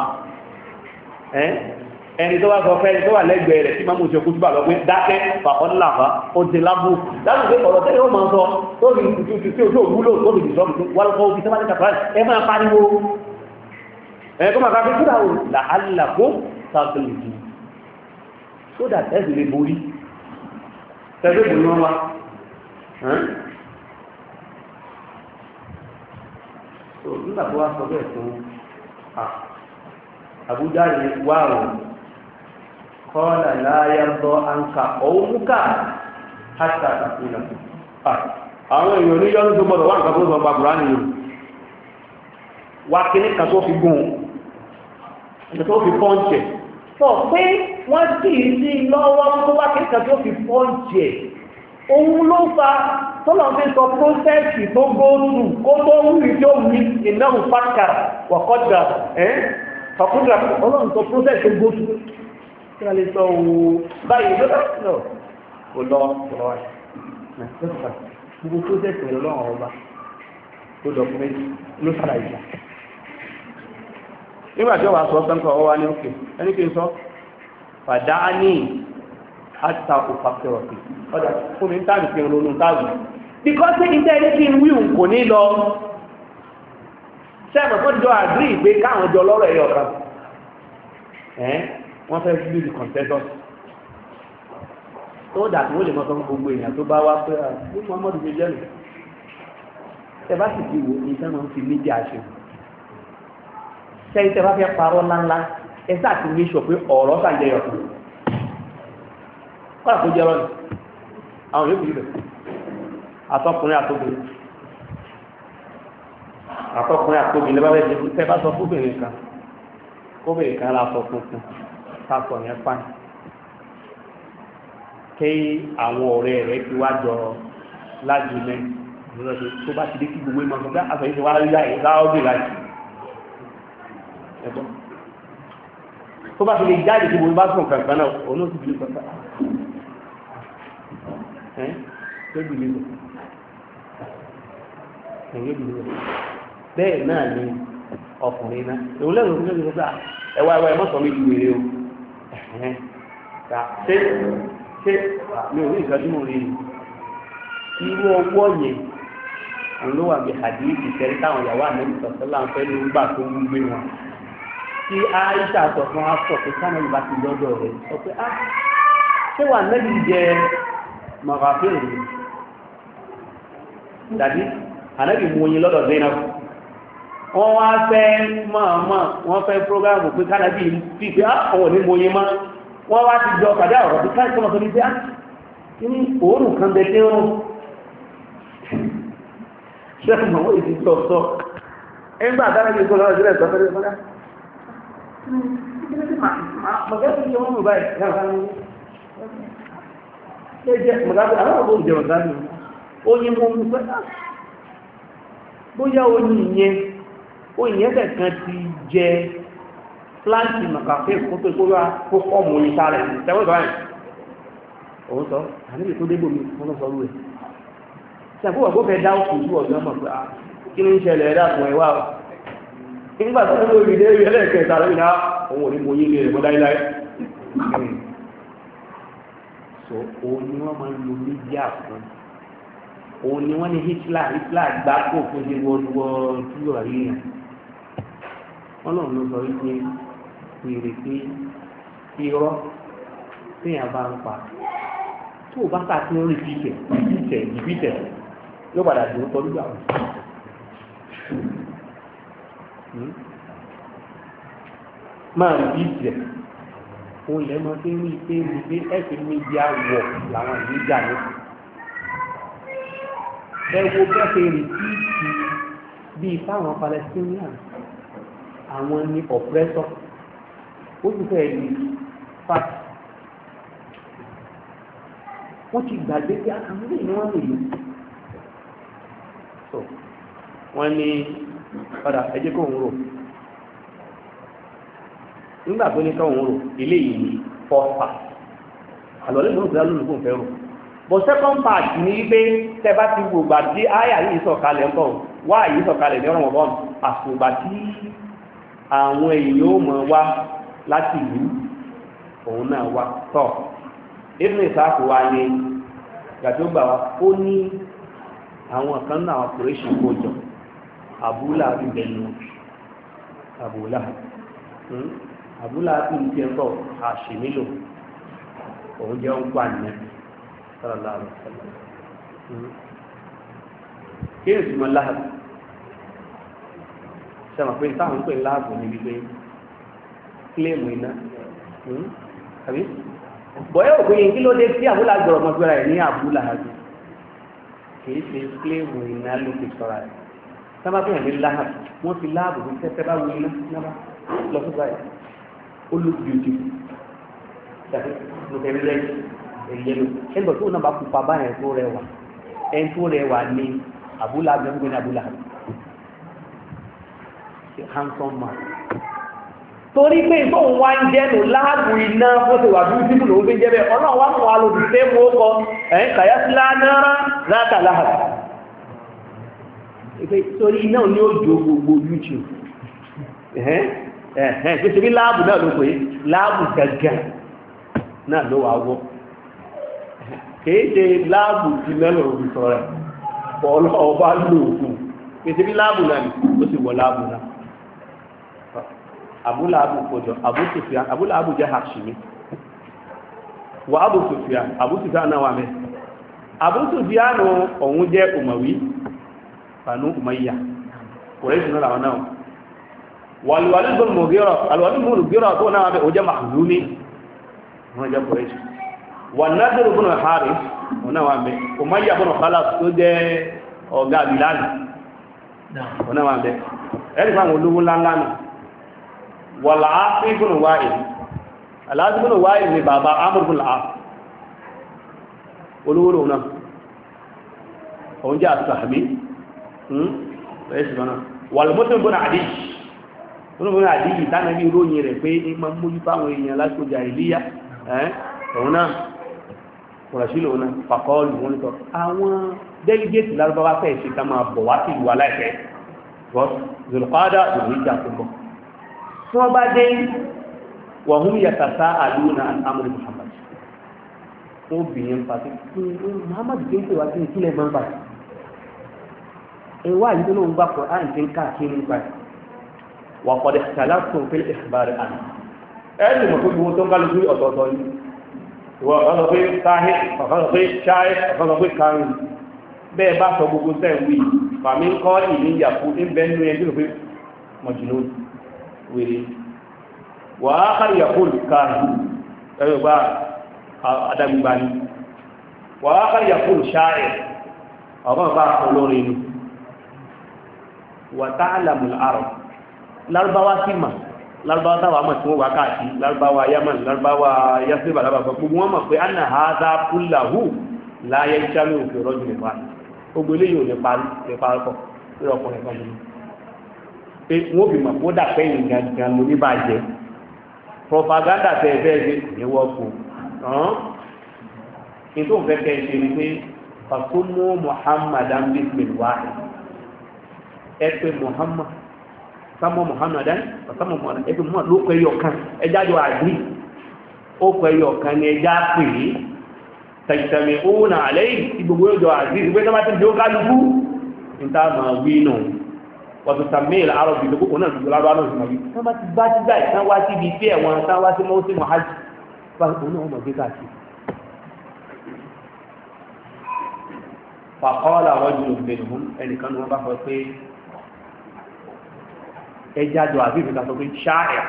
ẹni tó wá sọ fẹ́ ẹni tó wà lẹ́gbẹ̀ẹ́ rẹ̀ tí máa mú ṣe kútùbà lọ pé dákẹ́ fàkọ́dúlàbá ó ti lábú láti pé ọ̀rọ̀ tẹ́lẹ̀ ó máa sọ tó fi tuntun tí ó tó wúlò tó fi dìsọ́ọ̀bù wọ́n kọ́ òfin tẹ́bá ní kàtàrà ẹ máa pariwo ẹ̀ kó máa ká fi kúrò làálà kó sàtìlì so that ẹ sì lè borí tẹ́lẹ̀ borí wọn wá nígbà tó wá sọ bẹ́ẹ̀ fún Àbújá ní wáàrùn kọ́ọ̀lá láyàbọ̀ àǹkà ọ̀húnmúkà hátà àkúnà àwọn èèyàn ní yọ́nú tó gbọ́dọ̀ wá nǹkan tó sọ gbàgbùrá nìyàn wá kí ní kan tó fi gùn ẹ̀kẹ́ tó fi pọ́ǹchẹ̀ sọ pé wọ́n sì sí lọ́wọ́ tó wá kí ní kan tó fi pọ́ǹchẹ̀ òun ló fa tọ́lọ̀ fi sọ prósẹ́sì tó góòtù kó tó wúrí tí ó wí ìnáwó pàtàkà wàkọ́dà fàkúdà ọlọ́run sọ prósẹ́sì tó góòtù kí a lè sọ òun báyìí lọ́dọ̀ kò lọ wáyé gbogbo prósẹ́sì ọlọ́run ọba tó dọ̀kúmẹ́ntì ló sára ìjà nígbà tí ó wà sọ sọ́nkọ̀ ọwá ní òkè ẹni kí n sọ fàdá ní àtà òfàkẹ́rọ̀kì ọ̀dá fún mi tàbí kí n ronú tàbí because ní ìtẹ́ ní kí n wíhùn kò ní lọ sẹ́mọ̀ tó jọ àgbí ìgbé káwọn jọ lọ́rọ̀ ẹ̀yọ̀ kan wọ́n fẹ́ sí lórí consensus tó dà tí wọ́n lè mọ́ sọ fún gbogbo èèyàn tó bá wá pé ní Muhammadu ṣe jẹ́ nù ẹ bá sì fi wò ní sẹ́mọ̀ ń fi mídíà ṣe sẹ́yìn tẹ́ bá fẹ́ parọ́ ńláńlá ẹ sáà ti ní sọ pé ọ̀rọ̀ sàjẹyọ̀ kan kọ́nà tó jẹ́ lọ́nà àwọn yóò bìí rẹ̀ àtọkùnrin àtobìnrin lẹ́bàá bẹ́ẹ̀ tẹ́ bá sọ fúnbìnrin kan lásọ funfun sásọ yẹn fáìn kí àwọn ọ̀rẹ́ rẹ̀ ti wá jọ lájú mẹ́rin tó bá ti dé kí gbogbo ìmọ̀ ọ̀gbẹ́ àfẹ́yìn tó wá rí láì láọ́dì láì ẹ̀gbọ́n tó bá fi lè jáde tí gbogbo bá sùn kankan náà òun ó sì bí kankan bẹ́ẹ̀ náà ni ọkùnrin náà èwo lẹ́nu òfin lẹ́nu ọgbà ẹwà ẹwà ẹmọ́sọ̀ mi ju wèrè o ṣé mi ò ní ìgbàjú mọ̀ rí irú ọwọ́ yẹn òun ló wà bí hadithi tẹ́lẹ̀ táwọn ìyàwó àmẹ́lì sọ̀tọ́lá ń fẹ́ ló ń gbà tó ń gbé wọn tí Aisha sọ fún wa sọ pé sáà náà ti lọ́dọ̀ rẹ̀ sọ pé ṣé wà nẹ́bí jẹ mọ̀gàfíìn rí dàbí ànẹ́bí mú oyin lọ́dọ̀ Zainab wọ́n wá fẹ́ mọ̀ọ́mọ̀ wọ́n fẹ́ prógámù pé kánàbí fi pé àwọn òní mú oyin mọ́ wọ́n wá ti jọ pàdé ọ̀rọ̀ bí káàkiri ọmọ tó ní pé ní òórùn kan bẹ tí ó ṣẹ́kùn mọ̀ ìdí sọ ẹgbà àtàràbí ìkọ́ lọ́rọ̀ sílẹ̀ sọ fẹ́rẹ́ fọ́dá mọ̀gẹ́sì ni wọ́n mú báyìí ṣe jẹ́ mọ̀gẹ́sì àwọn ọmọ òjò mọ̀gẹ́sì oyin mú mú pẹ́ bóyá oyin ẹ̀fẹ̀ kan ti jẹ pláǹtì màkàfẹ́ kó tó kó wá kó fọ́ọ̀mù oyin sáré tẹ́wọ́n sọ báyìí òun sọ àníbi tó dégbò mi wọ́n tó sọ rú ẹ̀ tí àkókò àkókò fẹ́ dá òkú ìlú ọ̀dọ́ mọ̀ pé kí ní ń ṣẹlẹ̀ ẹ̀dá fún ẹwà nígbà tó ló rí lérí ẹlẹ́ẹ̀kẹta lórí náà òun ò ní mo yí lè rẹ̀ mọ́ láíláí so òun ni wọ́n máa ń lo mídíà fún òun ni wọ́n ní Hitler gbáko fún ṣe wọ́n tí yóò rí yàn wọ́n lọ́run ló sọ wípé pèrè pé irọ́ téèyàn bá ń pa tó o bá ká tí ó rí ìbítẹ̀ yóò padà dùn tọ́jú àwọn máa rí ìbítẹ̀ òun ilẹ̀ máa fi ń rí pé wípé ẹ̀sìn mídíà wọ̀ làwọn ìlú jà ní ẹ wo bẹ́ẹ̀ rí tíìtì bíi fáwọn Palestinian àwọn ní oppressor ó ti fẹ́ rí fact wọ́n ti gbàgbé pé àwọn ilé ni wọ́n lè lò so wọ́n ní padà ẹjẹ́ kó ń rò nígbà tó ní káwọn rò ilé yìí ní first part àlọ́lẹ́ ìlú ìgbà lónìí kò fẹ́ rò but second part ní wípé tẹ́ bá ti gbogbo àti àyà yìí sọ̀kalẹ̀ ńkọ́ wá yìí sọ̀kalẹ̀ ní ọ̀rọ̀ mọ̀bọ́n àsùgbà tí àwọn èèyàn ó mọ̀ wá láti ìlú òun náà wá tọ̀ ibn ìsáàkù wa ní gàtí ó gbà wá ó ní àwọn kan náà àwọn kòrèṣì kójọ àbúlà ìbẹ̀lú àbúlà tí ń tiẹ̀ tọ̀ àṣìmílò òun jẹ́ ń gbà ní sallallahu alaihi wasallam kí ni ìtumọ̀ láàbù sẹ́wọ̀n pé táwọn ń pè láàbù níbi pé kílèmù iná àbí bọ̀yẹ́ òkú yìí kí ló dé tí àbúlà gbọ̀rọ̀ mọ́gbẹ́ra ẹ̀ ní àbúlà àbí kìí ṣe kílèmù iná ló fi sọ̀rọ̀ ẹ̀ sábà fi hàn ní láàbù wọ́n fi láàbù ní tẹ́tẹ́ bá wù iná náà lọ sí báyìí ó look beautiful tàbí lókè lẹ́yìn ẹ̀yẹ́lò ẹgbẹ̀ tó náà bá pupa báyẹn tó rẹwà ẹni tó rẹwà ní àbúlà gbẹ̀ngbẹ̀ ní àbúlà handsome man torí pé ìfọ̀hún wá ń jẹ́nu láàbù iná bó ti wà bí síbù lòún fi jẹ́ bẹ́ẹ̀ ọlọ́run wá mú wa lòdì pé mo kọ ẹ̀yìn kàyásílá náírà láta láàbù torí iná ní ó jó gbogbo YouTube pé ṣe bí láàbù náà ló pé láàbù gàgà náà ló wà wọ́ kéèdè láàbù ti mẹ́lọ̀ òbí sọ rẹ̀ bọ́ọ̀lọ́ ọba lóòkù kéèdè bí láàbù náà ó sì wọ láàbù náà abúláàbù kọjọ abúláàbù jẹ́ Hashimi wà Abu Sufyan náà wà mẹ́ Abu Sufyan ọ̀hún jẹ́ Umawi Banu Umayya Quraysh náà làwọn náà Al-Walid bin Mughira tó náà wà mẹ́ ó jẹ́ Makhzumi wọ́n jẹ́ Quraysh والنذر بن الحارث ونوع به أمية بن خلف تجي ọ̀gá Bílálì ونوع به ẹni fáwọn olówó ńláńlá nù والعاص بن وائل العاص بن وائل ni bàbá Amr بن العاص olówó lòun náà òun jẹ́ àtàbí والمسلم بن عدي بن عدي ìtànàbí ìròyìn rẹ̀ pé ìmọ̀ mójú fáwọn èèyàn láti ọjà ìlíyà òun náà kùrọ̀sílò náà fàkọ́ọ̀lù wọn nítọ́ àwọn délégéètì lárúbáwá fẹ́ ṣe ká máa bọ̀ wá sí ìlú aláìfẹ́ Zulqada ìrìnjà tó bọ̀ tí wọ́n bá dé wa hum yatasaaluna an amri Muhammad obìnrin pàtí Muhammad kí ń pè wá sí ìkílẹ̀ mọ́ báyìí ẹwà yìí tó lóun bá Qur'an tí ń káàkiri báyìí wà qad ikhtalaftum fil ikhbar àná ẹni mọ̀ pé gbogbo tó ń kálukú ọ̀tọ̀ọ̀tọ̀ yìí ìwọ ọ̀kan sọ pé sáhẹ́ ọ̀kan sọ pé ṣáẹ́ ọ̀kan sọ pé karùn bẹ́ẹ̀ bá sọ gbogbo sẹ́wì fàmí ń kọ́ ìní ìyàpú ń bẹ́ nínú ẹni tó pé mọ̀jùlọ wèrè wà á kárí ìyàpú karùn ẹ̀rọ gba adágbígbá ni wà á kárí ìyàpú ṣáẹ́ ọ̀kan bá olórin ni wà ta'lamu al-arab lárúbáwá sí mà lárúbáwá táwà mọ̀ tí wọ́n wá káàkiri lárúbáwá yaman lárúbáwá yasir balababa gbogbo wọn mọ̀ pé anna hadha kullahu la yajtami'u fi rajulin wahid gbogbo eléyìí ò lè parí pọ̀ lórí ọkùnrin kan nínú pé wọ́n bí mọ̀ kó dà pé yìí gangan ló ní bàjẹ́ propaganda tẹ ẹ bẹ́ẹ̀ ṣe ní wọ́pọ̀ ní tó ń fẹ́ kẹ́ ṣe ni pé fasumu muhammadan bismil wahid ẹ pé muhammad sámọ́ muhammadan sámọ́ muhammadan ẹ pé muhammad ló kọ ẹyọ kan ẹjá jọ àgbì ó kọ ẹyọ kan ní ẹjá pè é tẹ̀sítẹ̀mì owó náà lẹ́yìn tí gbogbo ẹjọ àgbì ìgbé tó bá ti di ó kálukú ní tá a máa wí nù wọ́n ti sàmì ìlà àrọ̀ bìí lókùnkùn náà ti lọ́wọ́ náà sì máa wí wọ́n bá ti bá ti gbà ìtàn wá síbi tí ẹ̀wọ̀n tán wá sí mọ́sí mohaj bá òun náà mọ̀ gbé káàkiri fàkọ́ọ́lá àwọn jùlọ bẹ̀rẹ̀ mú ẹnìkan ni wọ́n bá sọ pé ẹjá jọ àbí ìfẹ́ta sọ pé ṣáàrẹ̀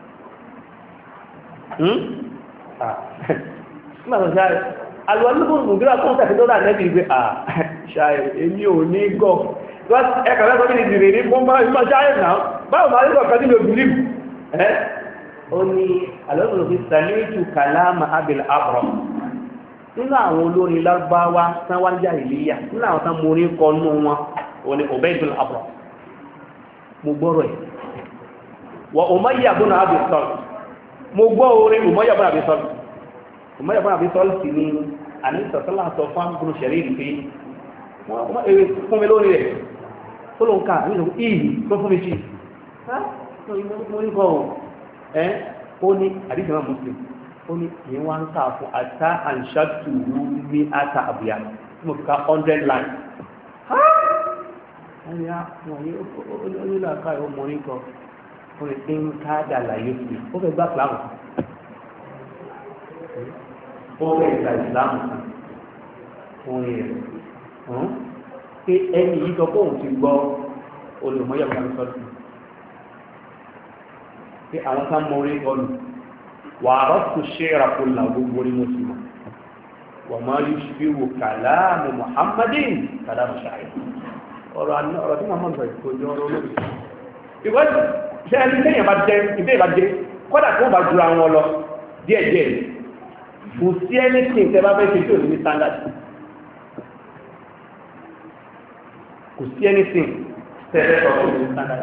nígbàtọ̀ ṣáàrẹ̀ alùwàlúgbùn mùgbíra kún tàbí tó dà nẹ́bí ìgbé ṣáàrẹ̀ èmi ò ní gọ́ ẹkà lẹ́sọ́ bí i dìrì ní fún bá ṣáàrẹ̀ náà báwo máa rí kọ̀ọ̀kan nílò bìlìmù ó ní alùwàlúgbùn fi sàlẹ́jù kàlámà abil abram nínú àwọn olórin lárúbáwá sanwó-ajá ìléyà nínú àwọn tán morí kọ nú wọn ò ní Ubaydul abram mo gbọ́rọ̀ ẹ̀ wọ Umayya ibn Abi Salt mo gbọ́ orin Umayya ibn Abi Salt Umayya ibn Abi Salt sì ni àníṣàtọ́lá sọ fún àbúrò ṣẹ̀rí ìpé wọ́n èrè fún mi lórí rẹ̀ tó ló ń ká ní ìṣòkú ìhì tó fún mi sí mo ní kọ́ ẹ́ ó ní àdíjì náà Muslim ó ní ìyẹn wá ń ká fún àtà àǹṣàtù ní àtà àbúyá tí mo fi ká 100 lines ẹ̀yà wọ̀nyí onílàkà ìwọ̀n ní kan fún ẹ̀sìn ń ká dàlà yóò fi ó fẹ́ gbá ìsìlámù ó fẹ́ gba ìsìlámù fún ẹ̀ pé ẹni yìí sọ pé òun ti gbọ́ olùmọ́yà bí wọ́n sọ́dún pé àwọn ká mọ orí kọlù wà á rọ́pù ṣe ìràkúlà gbogbo orí mùsùlùmí wọ́n máa yóò ṣe bí wò kàlámù muhammadin kàlámù ṣáà ọ̀rọ̀ tí wọ́n mọ̀ sọ ìkòjò ọ̀rọ̀ olóòrùn ìwọ́n ṣe ẹni tẹ́yìn bá jẹ́ ìdé ìbá jẹ́ kọ́dà tí wọ́n bá jùra wọn lọ díẹ̀díẹ̀ kò sí ẹni tí ìtẹ́ bá fẹ́ ṣe tí ò ní standard kò sí ẹni tí tẹ́lẹ̀ sọ fún ní standard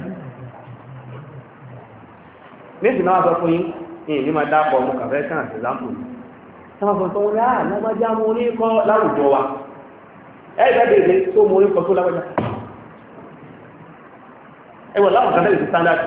ní ìsìn náà sọ fún yín ìyìn ní máa dápọ̀ ọmọ kàfẹ́ kàn àti example sáwọn tó wọ́n rí lágbájá mo ní kọ́ láwùjọ wa ẹgbẹ́gbẹ́ tó mo ní kọ́ tó lágbájá ẹwọ̀ láwọn kan tẹ́lẹ̀ sí standard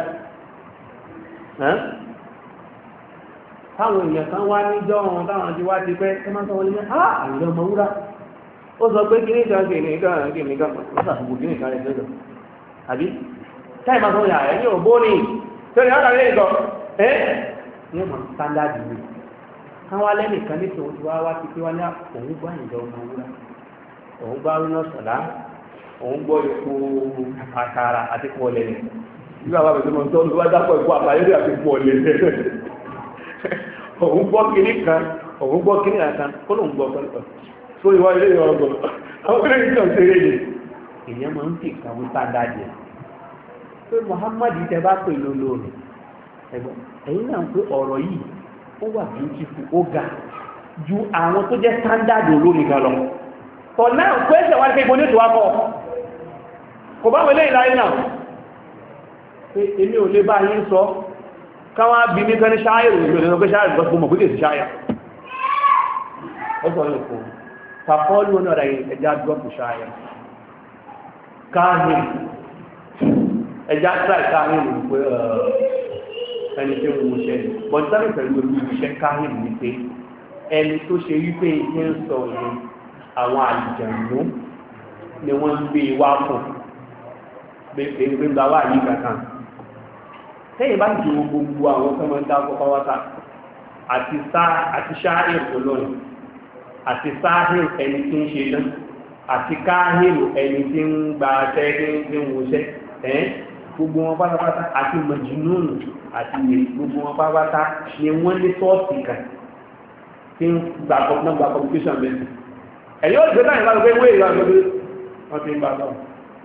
táwọn èèyàn kan wá níjọ́ wọn táwọn ti wá ti pẹ́ ẹ máa sọ́wọ́lé mẹ́ àìyàn ọmọ wúrà ó sọ pé kí ní ìkan lọ́sàtùkù kí ní ìkan rẹ̀ lọ́jọ́ àbí táì máa sọ́wọ́lé ààrẹ ní òbó ní tẹ́lẹ̀ látàrí ìkọ̀ ní ọmọ standard ìlú káwọn alẹ́nìkan ní tòun ti wá ti pé wá ní òun gbá ìjọ ọmọ wúrà òun gbá rúnà sọ̀dá òun gbọ́ ipò àkàrà àti pọ̀ lẹ́lẹ̀ nígbà wà bẹ̀rẹ̀ tó ń dápọ̀ ipò àbáyé àti pọ̀ lẹ́lẹ̀ òun gbọ́ kìíní kan òun gbọ́ kìíní kan kó lóun gbọ́ pẹ́lú tó ìwà ilé ọgbọ̀n àwọn kìíní kan ṣeré yìí èèyàn máa ń fi ìkàwé sáńdájẹ pé Muhammad tẹ bá pè lólóòrùn ẹ̀gbọ́n ẹ̀yin náà pé ọ̀rọ̀ yìí ó wà beautiful ó ga ju àwọn tó jẹ́ standard olórin gan lọ for now question wá ní pé ìbóní ètò akọ kò bá wọlé ìlàrí náà pé èmi ò lè bá yín sọ káwàá bí ní fẹ́ni ṣáyẹ̀rù ìgbẹ̀rẹ̀ ọgbẹ́ ṣáyẹ̀rù gbọ́sùn mọ̀ pínlẹ̀ sí ṣáyẹ̀rù ọ̀sọ̀ lè kò tàkọ́lù ní ọ̀dá ẹjá drọ́pù ṣáyẹ̀rù káàrin ẹjá tráì káàrin lè pé ẹni tí ó ń wuṣẹ́ bọ̀dútàmì pẹ̀lú olùṣẹ́ káhìn ní pé ẹni tó ṣe wípé iṣẹ́ ń sọ yẹn àwọn àlùjànnú ni wọ́n ń gbé wá fún gbé ń bá wà yìí kankan tẹ́yìn bá ju gbogbo àwọn tó máa ń dá kọ́kọ́ wáta àti ṣááhìn olórin àti sáhìn ẹni tí ń ṣe náà àti káhìn ẹni tí ń gba aṣẹ́ tí ń wuṣẹ́ gbogbo wọn pátápátá àti mọ̀jìnúnù àti gbogbo wọn pátápátá ni wọ́n lé sọ́ọ̀sì kan tí ń gba communication mẹ́sì ẹ̀yọ́ ìgbé náà ìlànà pé wéèrè wọ́n gbé wọ́n ti ń bá sọ́rọ̀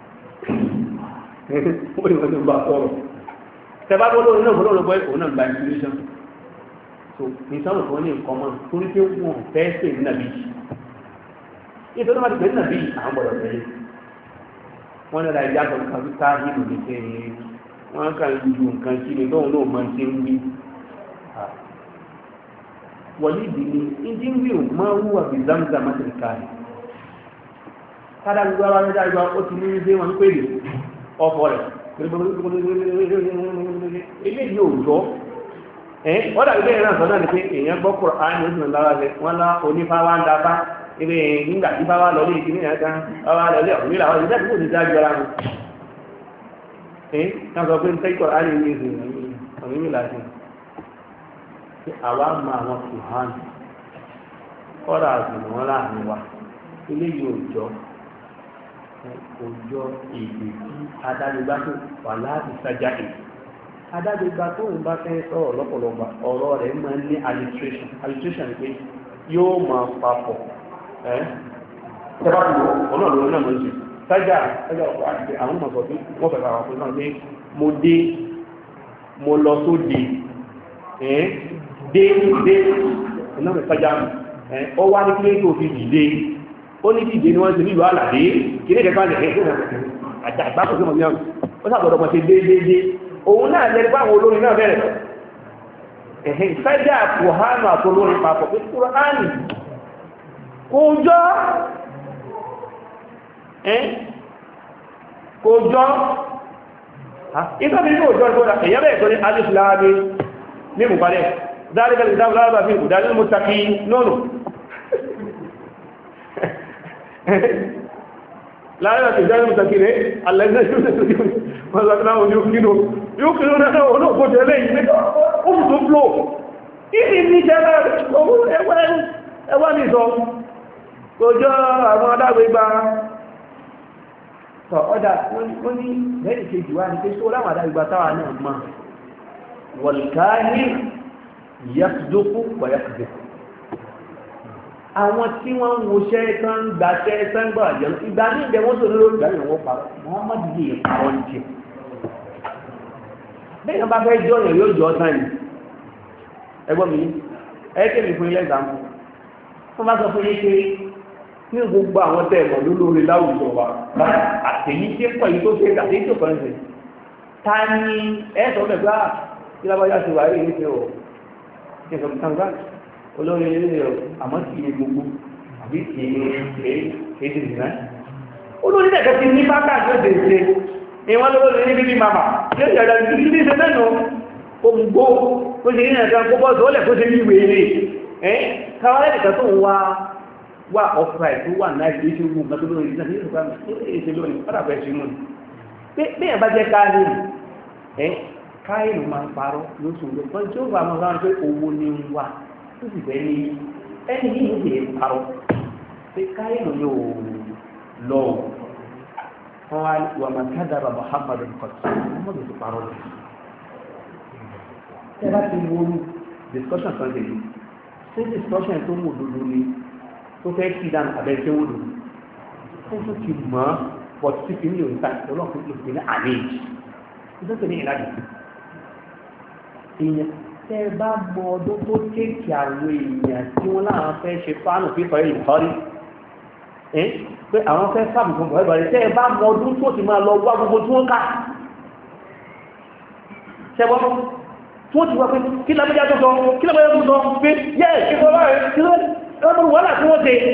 wọ́n ti ń bá sọ́rọ̀ tẹbá tó lórí náà fọ́lọ́rọ̀ pé òun náà gba information so ìsọ́nà tó ní nǹkan mọ́ torí pé wọ́n fẹ́ pè ní nàbí ìtọ́nà máa ti pè ní nàbí àwọn gbọ́dọ̀ tẹ̀lé wọ́n ní ọ̀dà sọ nǹkan tó ká nínú ní pé wọ́n kàn ju nǹkan sí ni lóun náà máa ti ń wí wọ̀lí ìdí ni ìdí ń wí ò máa ń wúwà bí zamzam máa ti ká ní kádà gbogbo ara rẹ̀ dáríwá ó ti ní ilé wọn pè ní ọkọ̀ rẹ̀ ilé ní òjò wọ́n dàbí bẹ́ẹ̀ náà sọ náà ni pé èèyàn gbọ́ Kùránì ní oṣù lára rẹ̀ wọ́n lá onífáwá ń dábá ibi nígbà tí bá wá lọ ní ìkíní ẹ̀ka ọwá lọ lé ọ̀rùn àwọn ìjẹ́ tí kò ní dájú ara wọn náà sọ pé ń tẹ́kọ̀ọ́ á lè ní ìsìn ọ̀rùn mi láti àwa mọ àwọn kùhán kọ́ra àgbìnà wọn láàrin wa ilé yìí òjò èdè tí adágbégbá tó wà láti sájà èdè adágbégbá tó ń bá fẹ́ sọ̀rọ̀ lọ́pọ̀lọpọ̀ ọ̀rọ̀ rẹ̀ máa ń ní alliteration pé yóò máa papọ̀ tẹ́bá tó ọlọ́run náà mọ̀ sí sájà ọ̀pọ̀ àti àwọn ọmọ sọ̀tún wọ́n fẹ̀fẹ̀ àwọn ọ̀pọ̀ náà pé mo dé mo lọ tó dé iná mi sájà ó wá ní kílé tó fi dìde ó ní dìde ni wọ́n ti nílùú àlàdé kí ní kẹfà lẹ̀ àgbákò sí ọmọ yẹn ó sàgbọ̀dọ̀ mọ̀ sí déédéé òun náà lẹ́nu bá àwọn olórin náà bẹ̀rẹ̀ sájà kùhánù àtolórin papọ̀ pé Kùránì kòjọ́ ìtàbí ní òjò ìgbòdà èyàn bẹ̀rẹ̀ tó ní alìsìláàrí ní mùpàdé dárígàlì ìdáwòláàbà fi ìbùdá ní mùtàkì lónù láàrín àti ìdárí mùtàkì rẹ̀ alẹ́gbẹ́ kòjọ́ àwọn adágbégbá tọ̀ ọ́dá wọ́n ní lẹ́yìn kejì wá ní pé só láwọn adágbégbá táwà náà mọ́ wọ̀lùkáyé yàtùdókú pọ̀yàtùdókú àwọn tí wọ́n ń woṣẹ́ tán gbàṣẹ́ tán gbà jẹ́ ìgbà ní ìjẹ́ wọ́n tó lórí ìgbà ìwọ̀n parọ́ Muhammadu yìí parọ́ ní jẹ́ bẹ́ẹ̀ bá fẹ́ jọ yẹ̀ yóò jọ tán yìí ẹgbọ́n mi ẹ́kẹ́ mi fún ilẹ̀ ìgbàmù wọ́n bá sọ fún yín pé ní gbogbo àwọn tẹ́ẹ̀mọ̀ lólórí láwùjọ wa àtẹ̀yí tí pọ̀ yìí tó ṣe àtẹ̀yí tó kọ́ ẹ̀sẹ̀ ta ni ẹ̀sọ́ mẹ́gbà tí lábájá ti wà rí ní ṣe ọ̀ ẹ̀sọ̀ tàǹgbà olórí ilé ọ̀ àmọ́ sí ilé gbogbo àbí kì í ṣe ìrìnà olórí ẹ̀kẹ́ ti ní bákà tó ṣe ṣe ìwọ́n lórí ní bíbí màmá yóò ṣe ẹ̀dà ìdí ní ṣe mẹ́nu òmùgbó tó ṣe ní ẹ̀ka kó bọ́ọ̀sì ó lẹ̀ kó ṣe ní ìwé rẹ̀ káwàlẹ́ nìkan tó ń wá ọ̀fẹ́ tó wà náà ìlú ìṣẹ́ ogun nǹkan tó lórí ìṣẹ́ ìṣẹ́ ìṣẹ́ lórí ọ̀dàbẹ̀ ṣe mú ní bí ẹ̀ bá jẹ́ káàlù máa ń parọ́ lóṣù lọ́pọ̀ tí ó bá wọn láwọn pé owó ní ń wà tó sì fẹ́ ní ẹni yìí ló lè parọ́ pé káàlù yóò lọ wọn wá wà máa kádàrà Muhammadu kọ̀tù Muhammadu tó parọ́ lọ ẹ bá ti wọ́n discussion kan lè ṣe discussion tó mú òdodo ni tó fẹ́ kí dáná abẹ́ tí wọ́n lò ó tó ti mọ̀ ọ́ tí kì í ní òǹkà lọ́lọ́kùn tó fi ní àlejò ìdókè ní ìlàjì èèyàn tẹ́ bá mọ ọdún tó kéèkì àwọn èèyàn tí wọ́n láwọn fẹ́ ṣe fánù fífọ́ ìlú kọ́rí pé àwọn fẹ́ sáàbù fún bọ̀ ẹ̀bàrẹ̀ tẹ́ bá mọ ọdún tó ti máa lọ wá gbogbo tí wọ́n ká ṣẹgbọ́n tí wọ́n ti wá pé kí lábẹ́já tó sọ kí lábẹ́já tó sọ pé yẹ́ ìṣẹ́gbọ́n ọmọ wọ́n láti wọ́n tẹ́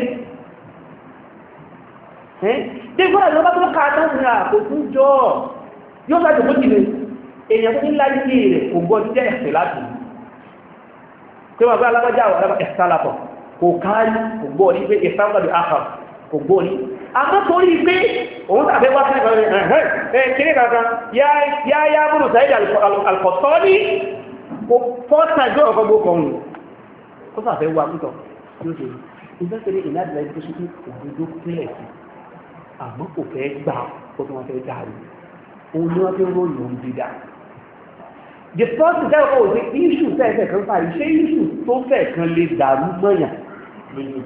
tí gbọ́nà ìjọba tó ká tán ní àkókò jọ yóò sáàjò mọ́ jìnà èèyàn tó ní láyé rẹ̀ kò gbọ́ jẹ́ ẹ̀sẹ̀ láti tí wọ́n gbé alágbájá àwọn ẹ̀sálàpọ̀ kò kárí kò gbọ́ ní pé ìsáwọ́gbàdì àkà kò gbọ́ ní àmọ́ torí pé òun tàbí wá sí kéré kankan yá búrú Said Al-Qahtani kò fọ́ta ìjọ ọ̀kọ́ gbó kan ó sàfẹ́ wà púpọ̀ yóò ṣe ìfẹ́sẹ̀rẹ̀ ìlàdìlẹ̀ tó ṣe òdodo pílẹ̀ sí àmọ́ kò fẹ́ gbà ó tó wọ́n fẹ́ dàrú òun ni wọ́n fi ròyìn òun dídá the first time ó ṣe issue tẹ́ẹ̀fẹ́ kan fà ṣe issue tó fẹ́ kan lè dàrú mọ́yàn lójú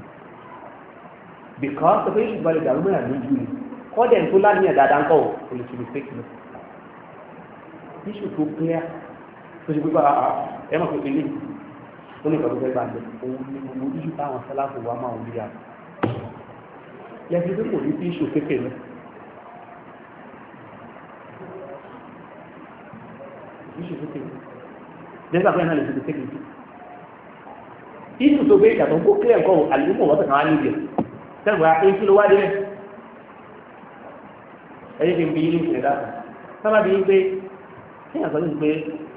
because the issue bá lè dàrú mọ́yàn lójú ni kọ́dẹ̀ tó láníyàn dáadáa ń kọ́ olùsùn fake lọ issue tó clear tó ṣe pípa ẹmọ̀ pípẹ́ lè ó ní ìkọ̀tọ̀ fẹ́ gbàgbé òun ni gbogbo issue táwọn sẹ́láfò wa máa ń rí àpò lẹ́sìn tó kò ní sí issue kékeré lọ issue kékeré dẹ́sà fẹ́ náà lè fi kékeré issue tó gbé ìyàtọ̀ kó clear nǹkan àlùmọ̀ wọ́n tẹ̀ka wá níbi ẹ̀ sẹ́gbà ẹni kí ló wá dé ẹ̀yẹ́ fi ń bí ilé ìṣẹ̀dá sábà bí pé kíyàn sọ ní pé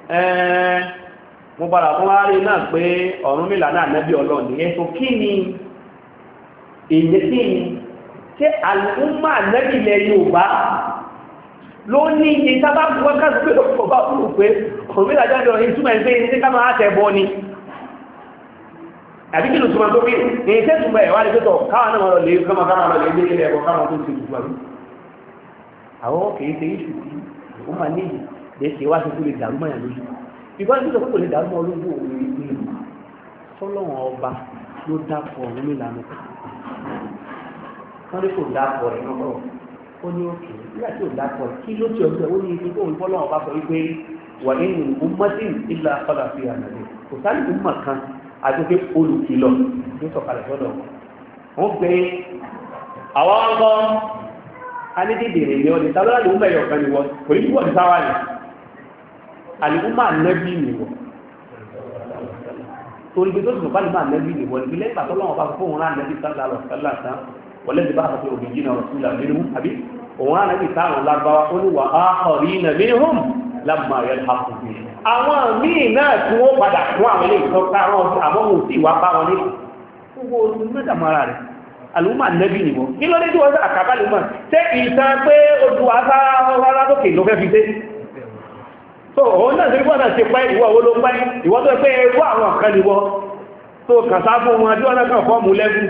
mo padà fún wá rí náà pé Ọ̀rúnmìlà náà nẹ́bí Ọlọ́run nìyẹn tó kí ni èyí kí ni ṣé àlùmọ̀ nẹ́bí ilẹ̀ Yorùbá ló ní iye sábà wọ́n ká pé ọba fún pé Ọ̀rúnmìlà jáde ọ̀rọ̀ ìtumọ̀ ẹgbẹ́ ní ká máa tẹ̀ bọ́ ni àbí kí ló túnmọ̀ tó bí èyí tẹ́ túnmọ̀ ẹ̀wà ní pẹ́tọ̀ káwọn náà lọ lè kọ́mọ káwọn lọ lè gbé ilẹ̀ ẹ̀kọ́ káwọn tó ti túnmọ̀ rí àwọn kìí ṣe iṣu tí ó máa ní ìdẹ́sẹ̀ wá sí tó lè dàrú mọ́yàn lójú ìgbọ́n ní pípọ̀ lè dàrú mọ́ ológun òun ìlú sọ́lọ́wọ́n ọba ló dápọ̀ ọ̀run nílànà wọ́n ní kò dápọ̀ rẹ̀ náà bọ̀rọ̀ ó ní òkè nígbà tí ò dápọ̀ kí ló ti ọjọ́ ó ní ibi tó ń fọ́lọ́wọ́n ọba sọ wípé wà nínú ummatin illa qala fiha nabiy kò sáré umma kan àti pé olùkìlọ̀ ní sọ̀kalẹ̀ sọ́dọ̀ wọ́n pé àwọn ọkọ̀ anídìdìrì ni ọdí tàbí láti ọmọ ẹ̀yọ̀ kan ni wọ́n kò ní púpọ̀ ní sáwà ní àlùkùnmà nẹ́bí ni wọ́n torí pé tó sì mọ̀pá nígbà nẹ́bí ni wọ́n ìpínlẹ̀ ìgbà tọ́lọ́wọ́ bá fún òun rán nẹ́bí sáńdà lọ sálà tán wọ́n lẹ́sìn bá àtàkùn òbí jìnà rọ̀súlà nínú àbí òun rán nẹ́bí táwọn lágbáwá ó ní wà á ọ̀rí nà minhum lamma yalhaqu bi àwọn míì náà tí wọ́n padà fún àwọn ilé ìtọ́ká wọn àmọ́ wọn ò sí ìwà bá wọn ní gbogbo oṣù mẹ́tàmọ́ ara rẹ̀ àlùmọ́ nẹ́bí nìwọ̀n kí ló dé tí wọ́n sọ àkàbà lùmọ́ ṣé ìtàn pé ojú asára lókè ló fẹ́ fi dé so òun náà sí wọ́n náà ti pẹ́ ìwọ owó ló pẹ́ ìwọ tó pé ẹrú àwọn kan nìwọ tó kàtà fún wọn tí wọ́n náà kàn fọ́ọ̀mù lẹ́gùn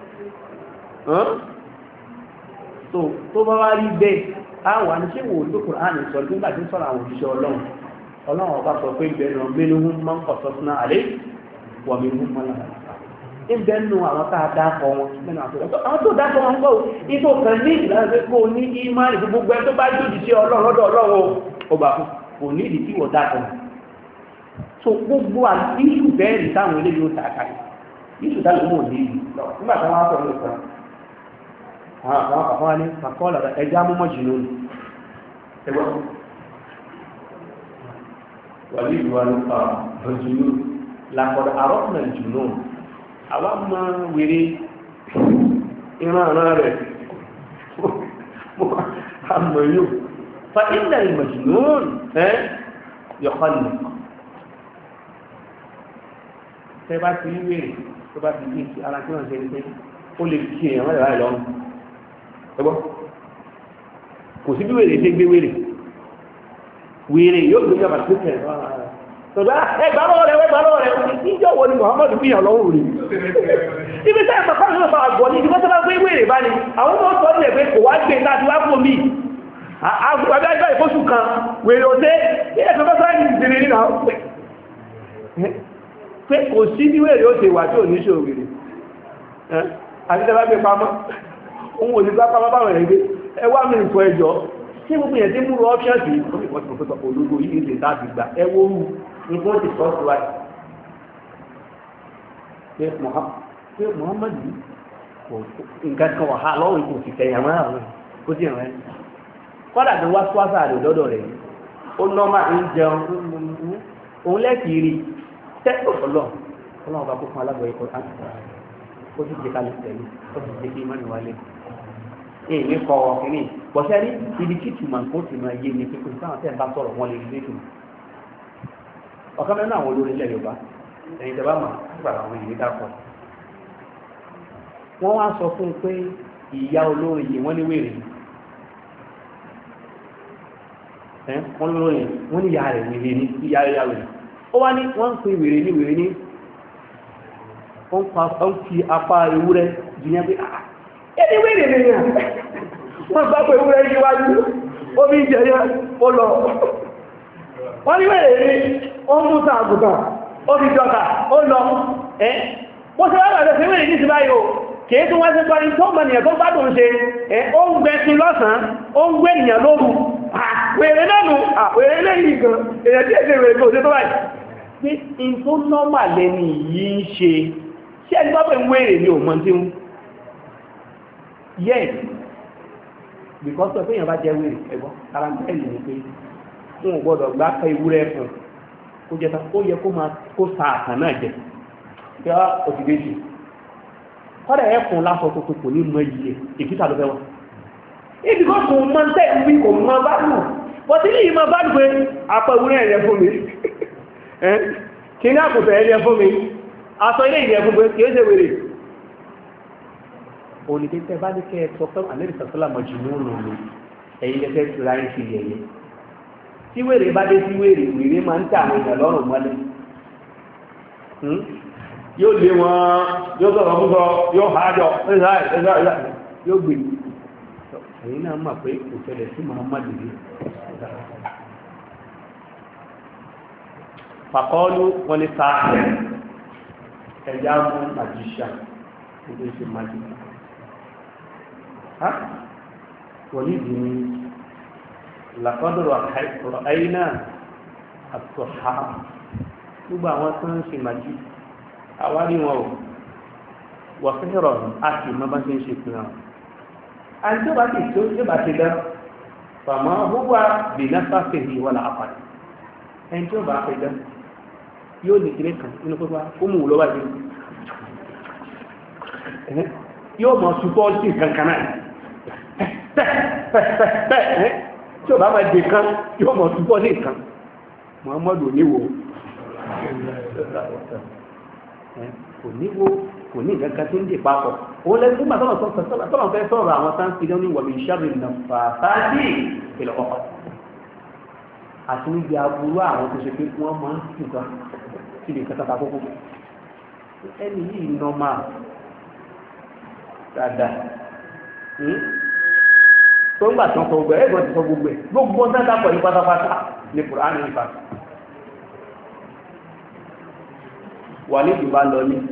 tó bá wá rí bẹ́ẹ̀ àwọn àníṣe wò lókùn àní sọ nígbà tí sọ̀rọ̀ àwọn òṣìṣẹ́ ọlọ́run ọba sọ pé ìbẹ̀rù mẹ́nu máa ń kọ̀tọ́ sínú àlẹ́ wọ̀ mí mú mọ́ lára ìbẹ̀rù àwọn tá a dákọ̀ wọn mẹ́nu àwọn tó dákọ̀ wọn kọ́ ìtò kan ní ìlànà pé kó ní ìmáàlì fún gbogbo ẹ tó bá jòjì sí ọlọ́run lọ́dọ̀ ọlọ́run ọba fún kò ní ìdí tí wọ́n dákọ̀ wọn so gbogbo àti ìṣù bẹ́ẹ̀rì táwọn eléyìí ó ta àkàrí ìṣù táwọn mọ̀ ní ìlú nígbà tí wọ́n á sọ̀rọ̀ nìkan àwọn àpapọ̀ wa ní àkọọ́lá ẹja mọ́mọ́ jù lónìí ẹgbọ́n wàlí ìwà nípa ọjọ́ lápọ̀dọ̀ àrọ́pùnà jùlọ àwọn mọ́ wèrè ìran rẹ̀ àmọ̀ yóò fa ilẹ̀ ìmọ̀jùlọ yọ̀kọ́lù tẹ́ bá ti rí wèrè tó bá ti rí ara tí wọ́n ṣe ń pé ó lè kí èèyàn mọ́lẹ̀ láì lọ́rùn ẹgbọ́n kò sí bí wèrè ṣe gbé wèrè yóò gbé yàbà tó tẹ̀ tọ́gbà ẹgbàlọ́ rẹ̀ níjọ́ wo ni Muhammadu fi hàn lọ́wọ́ rí ibi tẹ́ ẹ̀fà kọ́nà lọ́pàá àgbọ̀ ní ìdíwọ́ tó bá gbé wèrè bá ní àwọn ọmọ sọ ní ẹ̀fẹ́ kò wá gbé láti wá fún mi àgbàgbà ìfóṣù kan wèrè òté ẹ̀fẹ́ bá sáà ní ìdílé nínú àwọn pé kò sí bí wèrè ó ṣe wà tí ò ní ṣe òwèrè àti tẹ́ bá gbé pamọ́ òun ò ní gbá pamọ́ báwọn ẹ̀gbẹ́ ẹwà mi nǹkan ẹjọ́ tí gbogbo yẹn tí múrò ọ́pṣọ́sì ìpọ̀tìpọ̀tìpọ̀ ológo yìí lè láti gbà ẹwọ́rú nǹkan ti sọ sí wáyé pé Muhammad nǹkan kan wà á lọ́wọ́ ìpò ti tẹ̀yàn máa rẹ̀ ó sì rẹ̀ kọ́dà tó wá swásà rẹ̀ lọ́dọ̀ rẹ̀ ó nọ́mà ń jẹun òun lẹ́kìrì tẹ́kọ̀ ọlọ́run bá kó fún alágbọ̀ ẹ̀kọ́ ó sì jẹ́ kalẹ̀ tẹ̀lé ó sì jẹ́ kí mọ́ni wálé èyí ní kọ́ ọ kìíní bọ̀sẹ̀ ní ibi tí tùmọ̀ kó ti máa yé ni pé kò sáwọn tẹ́ ẹ bá sọ̀rọ̀ wọn lè rí lẹ́tùm ọ̀kan mẹ́rin àwọn olórin ilẹ̀ Yorùbá ẹ̀yin tẹ́ bá mọ̀ nígbà àwọn ìwé dákọ̀ wọ́n wá sọ fún un pé ìyá olórin yìí wọ́n ní wèrè wọ́n lórin wọ́n ní ìyá rẹ̀ wèrè ní ìyá rẹ̀ wèrè ó wá ní wọ́n ń pe wèrè ní ó ń fi apá ewúrẹ́ jìyàn pé ẹni wèrè rẹ̀ wọ́n gbá pé ewúrẹ́ yíwájú omi ìjẹ̀yẹ ó lọ wọ́n ní wèrè ní ó ń mú sàgùtàn ó fi jọta ó lọ bó ṣe wá bàtẹ̀ sí wèrè ní ìsìnbáyò kìí tún wọ́n sí parí tó mọ̀ nìyàn tó gbádùn ṣe ó ń gbẹ sí lọ́sàn ó ń gbé nìyàn lóru wèrè lẹ́nu wèrè lẹ́yìn gan èyàn tí èdè wèrè lóòdé tó báyìí pé in tó nọ́mà lẹ́ni yìí ń ṣe tí ẹni bá pẹ̀ ń wèrè ní òmọ́ tí ń yes because of èyàn bá jẹ́ wèrè ẹgbọ́n ara ń tẹ́lì ní pé wọn ò gbọ́dọ̀ gbá pẹ́ ewúrẹ́ fún ó jẹ́ ó yẹ kó sa àkàn náà jẹ kí á òfìdé jù kọ́dà ẹ̀kùn lásọ tuntun kò ní mọ iye ìkítà ló fẹ́ wọ́n ibi kọ́ kò mọ́ tẹ́ ìwí kò mọ́ bá lù wọ́n tí ní ìmọ̀ bá lù pé àpọ̀ ìwúrẹ́ ẹ̀yẹ fún mi kí ní àkùtẹ̀ ẹ̀yẹ fún mi aṣọ ilé ìyẹ fún mi kì í ṣe wèrè olùdíkẹ́ bá ní kẹ́ ẹ sọ pé àlẹ́ ìsàtọ́lá mọ̀jù ní òun lò ẹ̀yìn lẹ́fẹ́ tí ra ń fi yẹ̀yẹ tí wèrè bá dé sí wèrè máa ń tà àwọn èèyàn lọ́rùn mọ́lẹ̀ yóò lé wọn yóò sọ̀rọ̀ fún sọ yóò hájọ yóò gbé ẹ̀yìn náà mọ̀ pé kò ṣẹlẹ̀ sí Muhammadu rí fàkọ́ọ́lù wọn ní sáà ẹ̀yà mú magician nígbà ìṣe magic wọ́n ní ìdí ní làkọ́dọ̀rọ̀ àìná àtọ̀há gbogbo àwọn tó ń ṣe magic àwárí wọn ò wà fẹ́rọ̀ àti ìmọ̀ bá ṣe ń ṣe fún wọn àti tó bá ti tó tó bá ti dá fàmọ́ gbogbo àbìnáfà fèhì wà láàpàdé ẹni tó bá fẹ́ dá yóò ní kéré kan nínú pípa ó mú lọ́wọ́ jù yóò mọ̀ súpọ́ọ̀tì kankan náà pẹ́pẹ́pẹ́ tí ó bá máa dé kan yóò mọ̀ súpọ́ọ̀tì kan Muhammadu oníwò kò ní ìgbẹ́ka tí ń dè papọ̀ ó lẹ́nu nígbà tọ́nà fẹ́ sọ̀rọ̀ àwọn sáńsì ní wàmí ìṣàbí nàfàfáàdì ìpìlẹ̀ ọ̀pá àti níbi aburú àwọn tó ṣe pé wọ́n máa ń sùgbà sí lè kẹta kókó ẹni yìí nọ́mà dáadáa tó ń gbà tán sọ gbogbo ẹgbẹ́ ti sọ gbogbo ẹ̀ gbogbo dáadáa pọ̀ ní pátápátá ní Kùránì nípa wà ní ìdìbà lọ ní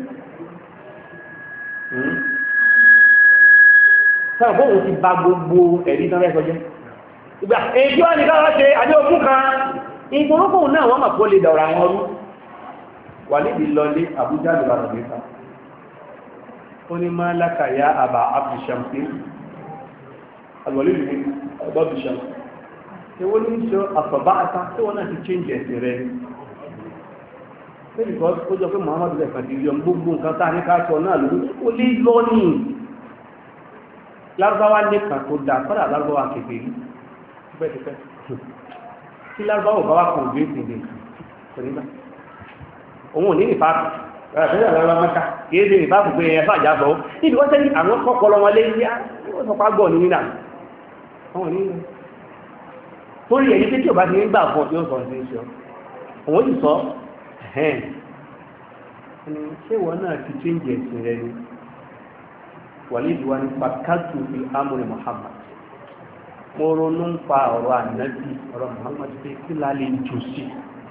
sáà fóòwò ti bá gbogbo ẹ̀rí tán rẹ̀ sọjẹ́ ìgbà èdè wà ní káwọ́ ṣe àdé ogún kan ìgbòrókòó náà wọ́n mà kó lè dọ̀rọ̀ àwọn ọrú wà níbi lọlé Àbújá lè bára mẹ́ta ó ní máa lákàyà àbà abdùshamsi alwọ̀lẹ́lù ní abdùshamsi tí wọ́n ní ṣe àfọ̀bá ata tí wọ́n náà ti change ẹ̀sìn rẹ̀ lẹ́yìn kan ó jọ pé Muhammadu rẹ̀ kàn ti rí ọmọ gbogbo nǹkan tá a ní ká sọ náà lórí ó lé lọ ní lárúbáwá nìkan tó dáa kọ́dà lárúbáwá kékeré pẹ́ẹ́pẹ́ tí lárúbáwá bá wà kàn gbé ìsìnkú kò ní bá òun ò ní ìfàkù ẹ̀fẹ́lẹ̀ lọ́rọ̀ mẹ́ta kìí ṣe ìfàkù pé ẹ̀fà àjábọ̀ níbi wọ́n tẹ́lẹ̀ àwọn kọ́kọ́ lọ wọn lé ní àwọn sọpá gbọ́ ní nínà àwọn ní torí èyí tí ò bá ti ń gbà fún yóò sọ ní ṣe òun sì sọ ẹ̀hẹ́n ṣé wọn náà ti change ẹ̀sìn rẹ ni wàlídìí wa ní pàkátù fi amúre Muhammad mo ronú ń pa ọ̀rọ̀ ànábì ọ̀rọ̀ Muhammad pé kí lálẹ́ jù sí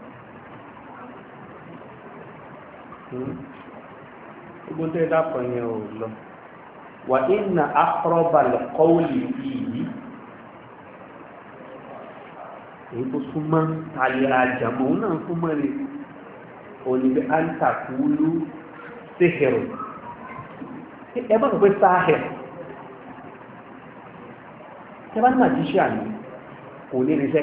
gbogbo tẹ́ dápọ̀ yẹn ò lọ wà inna aqrabal qawli yìí èyí tó súnmọ́ tàlera àjàmọ́ náà súnmọ́ rẹ̀ òníbi antakulu sihiru ẹ bá sọ pé sáhẹ̀ ẹ bá ní magician kò ní irinṣẹ́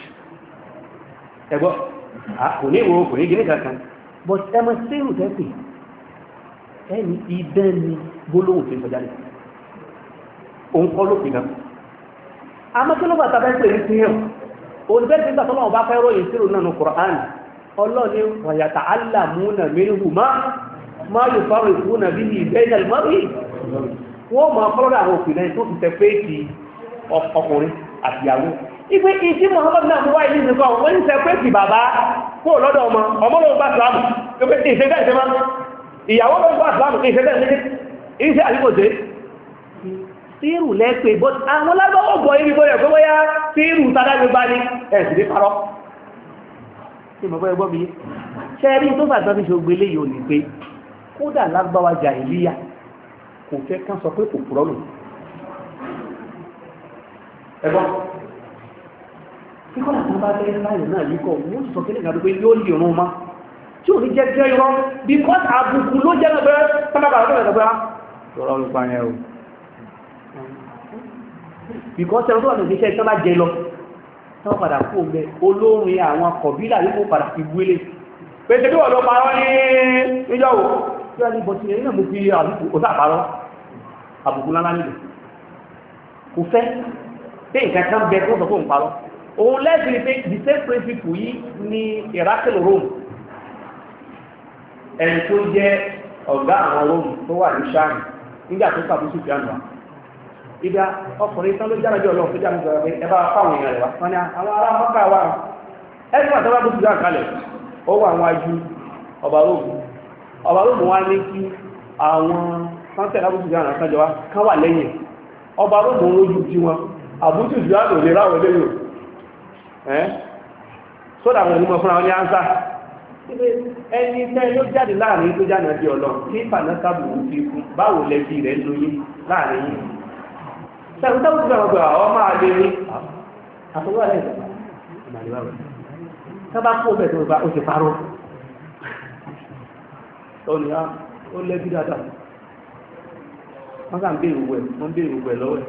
ẹgbọ́ kò ní ìwò kò ní gíní kankan but ẹmọ sírù tẹ́pì ẹni idán ni gbólóhùn tí ń sọ jáde òun kọ́ lópin náà àmọ́ kí ló bá tàbí pé ní síhìn olùbẹ́ẹ̀ tí gbàtọ́ náà bá fẹ́ ròyìn sírò náà ní Qur'an ọlọ́ni wàyàtà alàmúnà mẹ́rìnhù má yóò fárò ìfúnà bí i bẹ́ẹ̀ náà mọ́rí wọ́n máa fọ́lọ́dà àwọn òfin náà tó fi tẹ pé ti ọkùnrin àtìyàwó ipe ìdí Muhammad náà mú wáyé nínú kan wọ́n ń tẹ pé ti bàbá kó lọ́dọ̀ ọmọ ló ń bá sàlámù ìṣẹ́gbẹ́ ìṣẹ́má ìyàwó ló ń bá sàlámù ìṣẹ́gbẹ́ ìṣẹ́ àríkòdé sírù lẹ́pẹ̀ bọ́ àwọn lágbàwọ̀ bọ̀ ibi bọ́ yẹ̀ gbọ́gbọ́ yá sírù tàdágbébá ní ẹ̀sì ní parọ́ tí mọ̀ bọ́ ẹgbọ́ bí ṣẹ́rí tó fàtọ́ fi ṣogbélé yóò ní pé kódà lágbàwà jàhílíyà kò fẹ́ kán sọ pé kò pùrọ́ lò ẹgbọ́n tí kọ́nà tó bá tẹ́lẹ̀ láyò náà yíkọ̀ wọ́n sọ kí nígbà pé yóò lè rún ma tí ò ní jẹ́ jẹ́ irọ́ because àbùkù ló jẹ́ lọ́gbẹ́ pátápàá because ẹ̀rọ tó wà ní ìṣẹ́ ìtọ́ bá jẹ lọ tọ́ padà kú ọgbẹ́ olórin àwọn kọ̀bílà yíò padà fi wélé pèsè bí wọ́n lọ parọ́ ní ìjọ́wò tí wọ́n ní bọ̀ tí ẹ̀yìn náà mú fi àbùkù parọ́ àbùkù lánàá nílò kò fẹ́ pé nǹkan kan bẹ tó sọ fún parọ́ òun lẹ́sìn pé the same principle yìí ní Heraclius Rome ẹni tó jẹ́ ọ̀gá àwọn Rome tó wà ní sáàmù nígbà tó pàbùsù fi àná ìdá ọkùnrin tán ló járajọ́ ọlọ́run tó jáde sọ̀rọ̀ pé ẹbá fáwọn èèyàn rẹ̀ wá wọ́n ni àwọn ará mọ́ká wà ẹni wà tọ́wọ́ tó ti jáde kalẹ̀ ó wà àwọn ajú ọba róòmù wá ní kí àwọn sáńtẹ̀ lábùsù jáde àkájọ wá kán wà lẹ́yìn ọba róòmù lójú tí wọn àbújù jù á lò lè ráwọ̀ lẹ́yìn sódà àwọn onímọ̀ fúnra wọn ní ánsá ẹni tẹ́ ló jáde láàrin tó jáde bí ọlọ́run kí fànákàbù fi kú báwo lẹ́bí rẹ̀ lóyé láàrin yìí sẹ́gun tó gbogbo àwọn ọmọ máa lè rí àtọwọ́ rẹ̀ ìmàlẹ́wà rẹ̀ sábà kó bẹ̀ tó bá ó ti parọ́ ó lẹ́bí dáadáa wọ́n kà ń bèèrè òwẹ̀ lọ́wọ́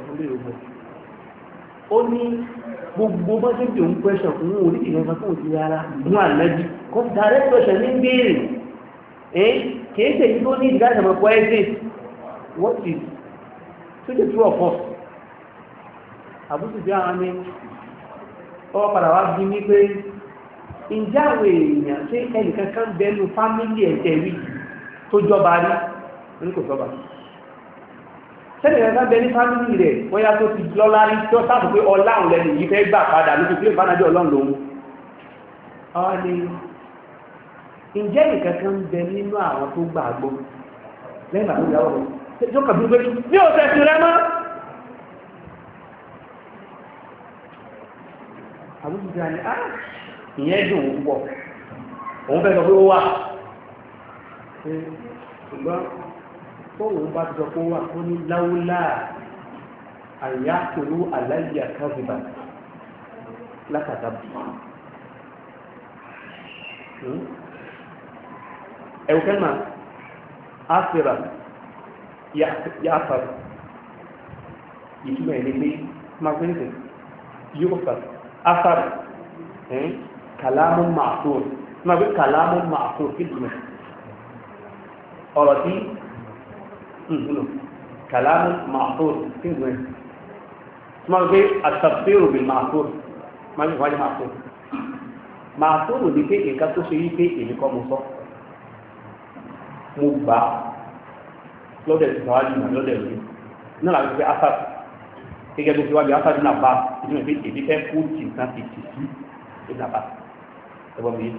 ó ní gbogbo bá ṣe bí òun pẹ́ṣọ̀ fún òun orí ìrẹ́fà fún òtí ara mú àlẹ́jì kọ́ direct question ní bèèrè kìí ṣe yí tó ní ìdájọmọ̀ poesis what is to the true of us àbúkù bí àwọn ní ọwọ́ padà wá bí ní pé ìjà àwọn èèyàn tí ẹnìkankan bẹnu fámílì ẹ̀jẹ̀ rí tó jọba rí ní kò sọba sẹ́nìkankan bẹ ní fámílì rẹ̀ bóyá tó ti lọ́lá rí tí ó sáàbù pé ọláhùn lẹ́nu yìí fẹ́ gbà padà lójú pé ìbánájọ́ ọlọ́run lòun àwọn ni ìjẹ́ ìkankan bẹ nínú àwọn tó gbàgbọ́ lẹ́yìn àwọn ìyàwó rẹ̀ tó kàbí pé ní òṣèṣin rẹ mọ́ àbújá ni ìyẹn dùn ún pọ̀ òun fẹ́ sọ pé ó wà ṣùgbọ́n fóòwò bá ti sọ pé ó wà ó ní láúlá àyàkùrú aláyà káfíbà lákàtàbù ẹ̀wùkẹ́ náà áfíra yáfàrù ìtumọ̀ ẹ̀lẹ́gbẹ́ magnetic yóò fàrù afar kalamun ma'thur ma bi kalamun ma'thur kidma ọ̀rọ̀ tí kalamun ma'thur kidma ma bi at-tafsir bil ma'thur ma bi wajh ma'thur ní pé nǹkan tó ṣe yí pé èmi kọ́ mo sọ mo gbà lọ́dẹ̀ tí wọ́n á jùmọ̀ lọ́dẹ̀ rí náà láti pé afar gẹ́gẹ́ bí wájú afájú náà bá ìdíwọ̀n pé èdè fẹ́ kó tì nǹkan ti tì sí ìdàbà ẹgbọ́n mi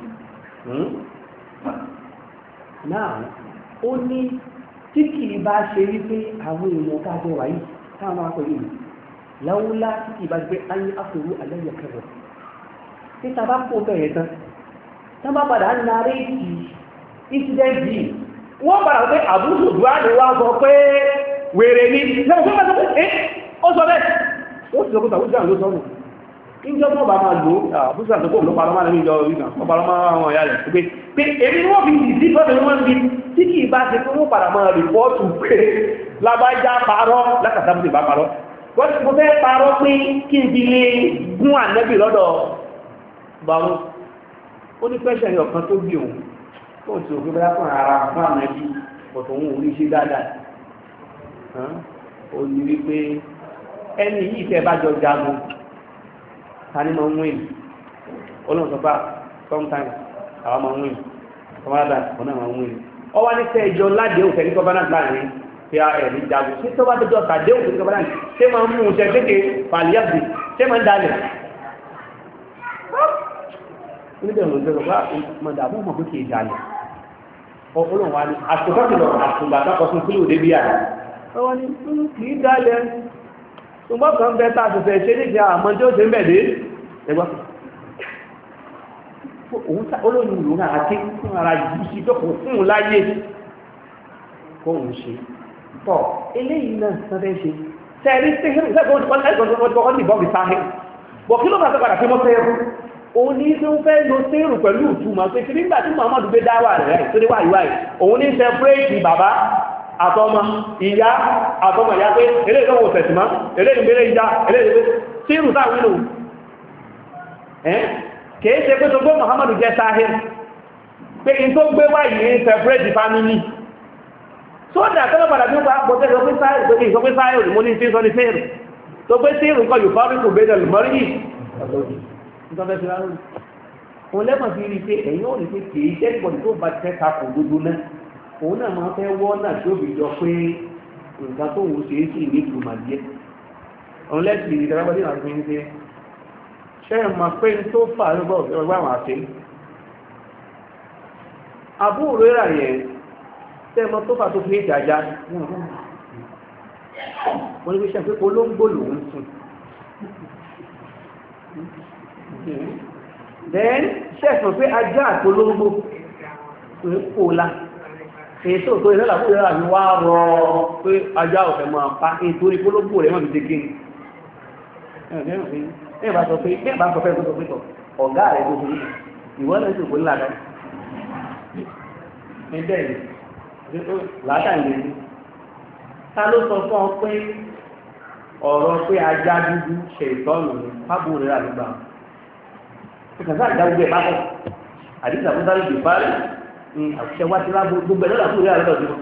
náà ó ní tí kìí bá ṣe wípé àwọn èèyàn káàjọ wáyé táwọn máa pẹ̀lú láwúlá tí kìí bá gbé ayé àfòrú alẹ́yẹ kẹrọ títa bá kó bẹ̀rẹ̀ tán bá padà ń narí ìtìdẹ́ǹtì wọ́n padà pé àbúrò dùá ni wá sọ pé wèrè ní ó sọ bẹ́ẹ̀ ó ti sọkúta wújá ló sọ́nù ìjọ mọ́ bá máa lò àbúsà tó kò ló parọ́ máa lórí ìjọ ìrìnà wọ́n parọ́ máa àwọn ọ̀yá rẹ̀ pé èmi wọ́n fi ìdí fọ́tẹ̀ wọ́n bí tí kìí bá ṣe pé wọ́n padà máa rìpọ́ọ̀tù pé lábájá parọ́ lákàtàbùsì bá parọ́ mo fẹ́ parọ́ pé kí n fi lè gún ànẹ́bì lọ́dọ̀ bàrún ó ní pẹ́ṣẹ̀ ọ̀kan tó bí òun tó ti òfin bẹ́yà fún ara fún ànẹ́bì ọ̀tọ̀ òun ò rí ṣe dáadáa ó ní wípé ẹni yìí tẹ́ bá jọ jagun ta ni máa ń win olóhùn sọpá sometimes àwọn máa ń win kọmọdà ọ̀nà máa ń win ọwọ́ ní tẹ́ ìjọ ládé òfẹ́ ní covenant láàrin tí a ẹ̀ ní jagun tí tó bá dọ́jọ́ tàdé òfẹ́ ní covenant ṣé máa ń mú un ṣẹ́gbẹ́kẹ́ pàlíyàbì ṣé máa ń dalẹ̀ oníbẹ̀ òun jẹ́ sọpá mọ̀dà mọ́ mọ̀ pé kì í dalẹ̀ olóhùn wa ní àtúntò àtùgbà tọkọtún sílò débi àrẹ ọwọ́ ní kì í dalẹ̀ ṣùgbọ́n kan bẹ tá a ṣẹ̀ṣẹ̀ ṣe ní ìjà àmọ́ tí ó ṣe ń bẹ̀ dé ẹgbọ́n olóyìn ìlú náà àti fún ara yìí sí tó kò fún un láyé kó ń ṣe tọ́ eléyìí náà sọ́dẹ́ ṣe tẹ́rí tẹ́rí ìṣẹ́gbọ́n ní bọ́ọ̀bì sáhẹ́ bọ̀ kí ló bá sọ́kàdà fí mọ́ tẹ́rù òun ní tí ó fẹ́ lo tẹ́rù pẹ̀lú ìtumọ̀ pé tí nígbà tí Muhammadu gbé dáwà rẹ̀ tó dé wáyíwáyí òun ní sẹpẹ́rẹ́tì bàbá àtọmọ ìyá àtọmọ ìyá pé eré ìdánwò tẹ̀sìmá eré ìgbèrè ìjà eré ìgbèrè tẹ́rù táwọn nínú kìí ṣe pé tó gbé Muhammadu jẹ́ sáhìr pé in tó gbé wáyé ní separate family so dà tọ́lọ́ padà bí ó bá bọ́ tẹ́lẹ̀ pé sáhìr tó kí ìsọ pé sáhìr mo ní tí sọ ní sáhìr tó pé sáhìr nǹkan yóò fárí kò bẹ́ẹ̀ lùmọ́rí yìí òun lẹ́mọ̀ fi rí pé ẹ̀yìn ò ní pé kìí jẹ́ ìbọn tó bá tẹ́ takò gbogbo náà òun náà máa fẹ́ wọ́ náà tí ó fi jọ pé nǹkan tó wù ṣe é sì ní ìtumọ̀ díẹ̀ òun lẹ́sìn ìdárayá náà fi ń ṣe ṣẹ́rẹ̀ ma pé tó fà lọ́gbọ́ ọgbà àwọn àti àbúrò rẹ̀ yẹn tẹ́mọ tó fà tó fi èjì ajá wọ́n ní pé ṣe pé olóngbò lòun sùn then ṣẹ́sàn pé ajá àti olóngbò pé kóòlá èso tó ìrẹ́lá fún ìrẹ́lá mi wá rọ pé ajá ọ̀fẹ́ máa pa nítorí olóngbò rẹ̀ mọ̀ fi dé gé ẹ̀bá sọ pé tó pẹ́tọ̀ ọ̀gá rẹ̀ tó fún ìwọ́n náà tó fún lára ẹgbẹ́ rẹ̀ látà ilé ní ta ló sọ fún ọ pé ọ̀rọ̀ pé ajá dúdú ṣe ìtọ́nù ní pábò rẹ̀ àdúgbà ìkàtà àjá gbogbo ẹ̀ bákọ̀ àdíjà fún sáré ìgbèfárí ní àṣẹ wá sí lábò gbogbo ẹ̀ lọ́dà fún ìrẹ́ àlọ́dọ̀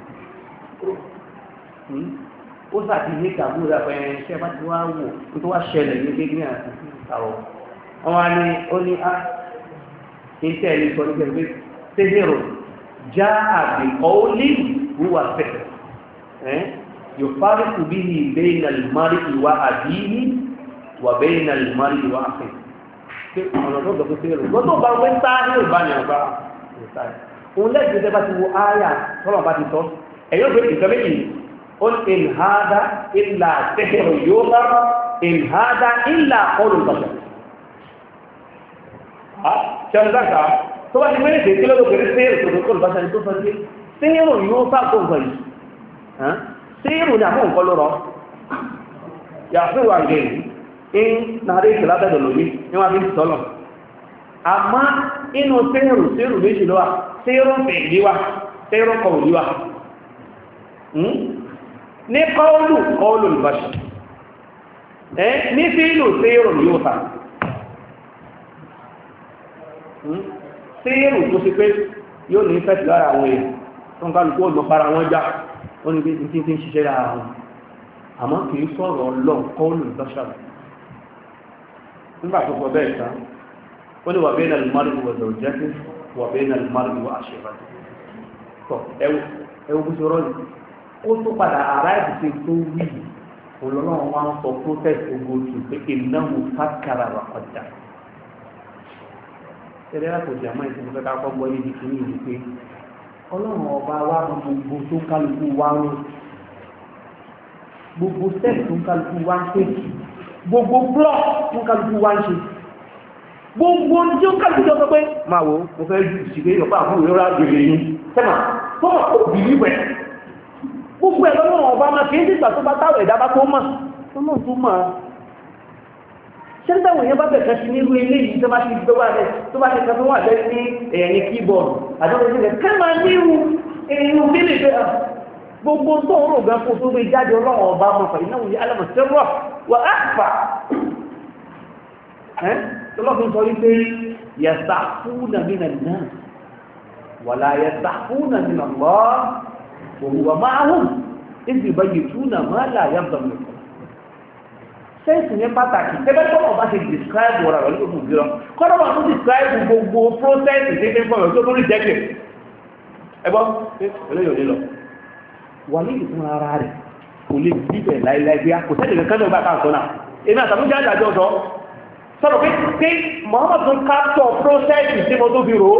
ó sàtì ní kàbú rẹ̀ pẹ̀lú iṣẹ́ bá ti wá wò tó wá ṣẹlẹ̀ ní gẹ́gẹ́ àti àwọ̀ wọn wá ní ó ní á iṣẹ́ ẹni sọ ní kẹ́kẹ́ tẹ́lẹ̀rọ já àbí ọ́ọ́lì wúwà fẹ́ yóò fárí kù bí ní bẹ́ẹ̀nà lùmárì ìwà àdíyí wà bẹ́ẹ̀nà lùmárì ìwà àfẹ́ ọ̀nà tó gbọ́ pé lọ́tọ̀ bá wẹ́ sáà ìbáyàn bá òun lẹ́gbẹ̀ẹ́ tẹ́ bá ti wo áyà tọ́lọ̀ bá ti sọ ẹ̀yọ́ pé ìjọ méjì قل إن هذا إلا سحر يؤثر إن هذا إلا قول البشر ṣẹ́nu dáka tó bá ti mẹ́rin tèé kí lọ́dọ̀ pẹ̀lú sẹ́ẹ̀rù tó kọ́ ìbáṣà ní tó sọ sí sẹ́ẹ̀rù yóò sá tó ń sọ yìí sẹ́ẹ̀rù ní àfún nǹkan lọ́rọ̀ yàfún wà gẹ̀ẹ́ in nàárẹ̀ ìṣẹ̀lá bẹ̀rẹ̀ lórí ní wọ́n fi ń sọ́lọ̀ àmọ́ inú sẹ́ẹ̀rù méjì lọ́wà sẹ́ẹ̀rù fẹ̀ẹ́líwà sẹ́ẹ̀rù kọ̀wòlíwà ní kọ́ọ̀lù ìbáṣà ní fíìlù sẹ́ẹ̀rù yóò sá sẹ́ẹ̀rù tó sì pé yóò ní fẹ́tì lára àwọn èèyàn tó ń kálùkú ọ̀nà para wọn já ó ní bí tí ń ṣiṣẹ́ lára wọn àmọ́ kì í sọ̀rọ̀ lọ kọ́ọ̀lù ìbáṣà nígbà tó kọ bẹ́ẹ̀ tán ó ní wà bẹ́ẹ̀ náà lùmárì wà zọ̀jẹ́sí wà bẹ́ẹ̀ náà lùmárì wà àṣẹ̀bàtì tọ́ ẹwù bí sọ̀rọ̀ yìí ó tó padà ará ìdíje tó wí olóòrùn wọn sọ protest ogójì pé ìnáwó fàkàrà wà kọjá tẹ́lẹ̀ àkójá máa ìsinmi fẹ́ ká kọ́ gbọ́ níbi kìíní ìlú pé ọlọ́run ọba wa gbogbo tó kálukú wá ń gbogbo step tó kálukú wá ń pè gbogbo block tó kálukú wá ń ṣe gbogbo tí ó kálukú jọ sọ pé máa wo mo fẹ́ ju ìṣìgbé ìyọ̀pá àbúrò ìrora gbèrè yìí sẹ́mà tó mọ̀ kó bìlí wẹ̀ gbogbo ẹ̀ lọ́wọ́ ọba máa kìí dìgbà tó bá táwọ̀ ẹ̀dá bá tó mọ̀ tó mọ̀ tó mọ̀ ṣe ń tẹ́wọ̀n yẹn bá bẹ̀rẹ̀ sí nírú ilé yìí tó bá ti tó bá ti kẹ́ tó wà lẹ́ ní ẹ̀yìn kíbọ̀ọ̀dù àdúgbò sílẹ̀ kẹ́ máa nírú èèyàn bílẹ̀ bẹ́ẹ̀ gbogbo tó ń rò gan kó tó gbé jáde ọlọ́wọ́ ọba mọ̀ pẹ̀lú náà yìí alámọ̀tẹ́rọ̀ wà á fà tọ́lọ́fin sọ wípé yẹ̀sà fúnà nínà náà wà láyé sà fúnà nínà lọ́ وهو معهم إذ يبيتون ما لا يرضى منكم sẹ́ǹsì yẹn pàtàkì tẹ́gbẹ́ tó náà bá ṣe describe wọ̀rọ̀ rẹ̀ lókùn bí lọ kọ́nà bá tún describe gbogbo process ìdíje fún ọ̀rọ̀ tó tún rejected ẹgbọ́n eléyìí ò ní lọ wà ní ìfún ara rẹ̀ kò lè bíbẹ̀ láìláì bí a kò sẹ́ni kankan náà bá ká àtọ́nà èmi àtàkùnjẹ́ àjàjọ́ sọ sọ̀rọ̀ pé Muhammad tún capture process tí mo tó fi rò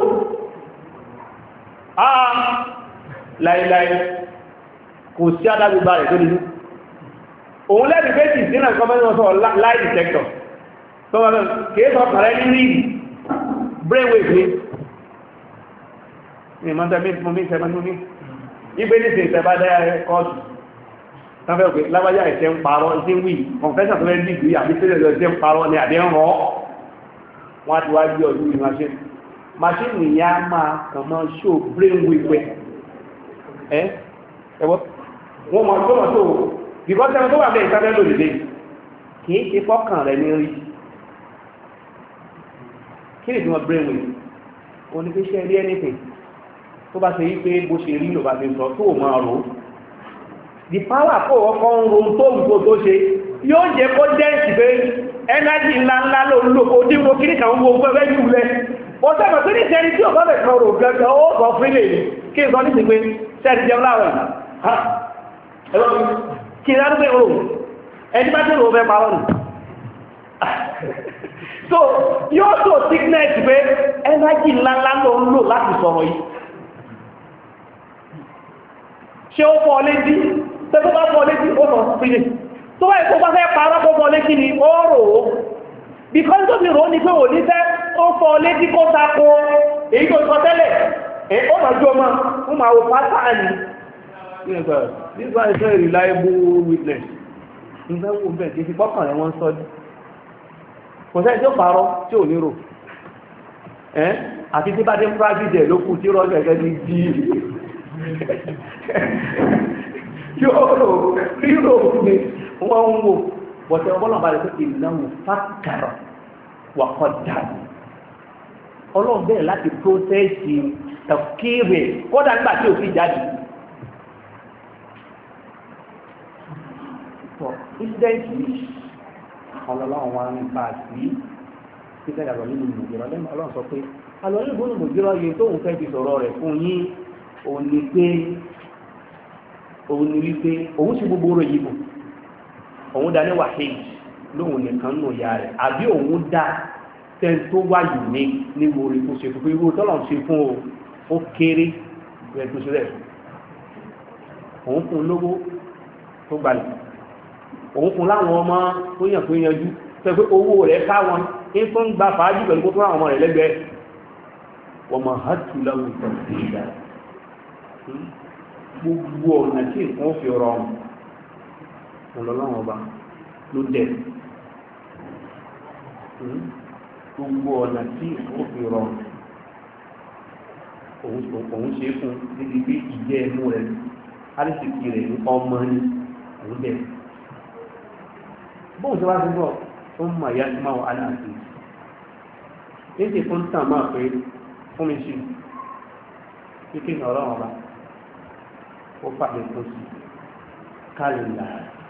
ó láìláì kò sí adágbégbá rẹ̀ tó nínú òun lẹ́bí méjì sínú ìkọ́mẹ́sàn sọ lie detector tó wọ́n mẹ́rin kìí sọ kàrẹ́ ní rí brainwave ní ìmọ̀ntẹ́mí ibé ní ṣe ìtẹ́bá dáyà rẹ̀ kọ́ọ̀tù tánfẹ́ òkè lábájá ìṣẹ́ ń parọ́ ìṣẹ́ wí confession tó lẹ́dí ìgbé àbí sílẹ̀ lọ ìṣẹ́ ń parọ́ ní àdé ń rọ́ wọ́n ti wá gbé ọdún ní machine ìyá máa kàn mọ́ show brainwave ẹwọ́ wọ́n mọ̀ tó mọ̀ tó because ẹ̀rọ tó wà bẹ́ẹ̀ ìsáfẹ́ lòdìdé kìí ṣe fọ́kàn rẹ̀ ní rí kí ni ìdíwọ̀n brainwave oníkéṣẹ́ rí anything tó bá ṣe yí pé bó ṣe rí ló bá ti sọ tó máa rò the power kó ọkọ̀ ń ro tó gbogbo tó ṣe yóò jẹ́ kó dẹ́ǹsì pé energy ńláńlá ló ń lò kó dínwó kí ní kàwọn gbogbo ẹgbẹ́ jù lẹ wọ́n sẹ́mọ̀ pé ní sẹ́ni tí ò bá bẹ̀ kan rò gẹ́gẹ́ ó sọ frílẹ̀ kí n sọ ní sí pé sẹ́ni jẹun láwẹ̀ kí n rárú pé rò ẹni bá tí rò fẹ́ parọ́ nù so yóò tó sickness pé energy ńláńlá ló ń lò láti sọ̀rọ̀ yìí ṣe ó fọ́ létí tẹ́tọ́ bá fọ́ létí ó sọ frílẹ̀ tó wáyé tó bá fẹ́ parọ́ kó fọ́ létí ni ó rò ó because tó fi rò ó ní pé wò ní fẹ́ ó fọ́ létí kó tako èyí tó sọ tẹ́lẹ̀ ó máa jó ọmọ ó máa wò pátá ní this one is a reliable witness ìfẹ́ wò bẹ́ẹ̀ kí fi pọ́kàn rẹ̀ wọ́n sọ́dí kò sẹ́ni tí ó parọ́ tí ò ní rò àti tí bá dé practice ẹ̀ ló kù tí rọ́jọ́ ẹ̀gẹ́ ní dí yóò rò rírò ní wọ́n ń wò bọ̀tẹ̀ ọgbọ́nà bá rẹ̀ pé ìnáwó fàkàrọ̀ wà kọ́ dàbí ọlọ́run bẹ̀rẹ̀ láti prósẹ́sì tàkìrì kódà nígbà tí ò fi jáde incident yìí ọlọ́run wa ń pa sí títẹ̀ àgbà nínú ìmọ̀jọ́rọ̀ lẹ́nu ọlọ́run sọ pé alọ́ nínú ìmọ̀jọ́rọ̀ yìí tóun fẹ́ fi sọ̀rọ̀ rẹ̀ fún yín òun ni wípé òun sì gbogbo rẹ̀ yìí bò òun dá ní wàhíì lóhun nìkan nù ya rẹ̀ àbí òun dá tẹ́n tó wáyù ní orí tó ṣe fún irú tọ́lọ̀ ṣe fún ó kéré rẹ̀ tó ṣe rẹ̀ òun fún lówó tó gbalẹ̀ òun fún láwọn ọmọ tó yàn tó yanjú tẹ́ pé owó rẹ̀ káwọn ní fún gba fàájì pẹ̀lú kó tó àwọn ọmọ rẹ̀ lẹ́gbẹ̀ẹ́ wọ́n mọ̀ hátù láwọn ìtọ́sí ìdá gbogbo ọ̀nà tí nǹkan fi rọrùn ọlọ́lọ́wọ́ ọba ló dẹ̀ gbogbo ọ̀nà tí nǹkan fi rọrùn òun ṣe fún níbi pé ìjẹ́ ẹnu rẹ̀ alìsìkì rẹ̀ ní ọmọ ní òun dẹ̀ bóun tí wá sí bọ̀ ó mọ̀ ìyá tí máa wọ aláàfin ní ti fún tàn máa pé fún mi sí kíkí ní ọlọ́run ọba ó pàdé tó sí kálùlà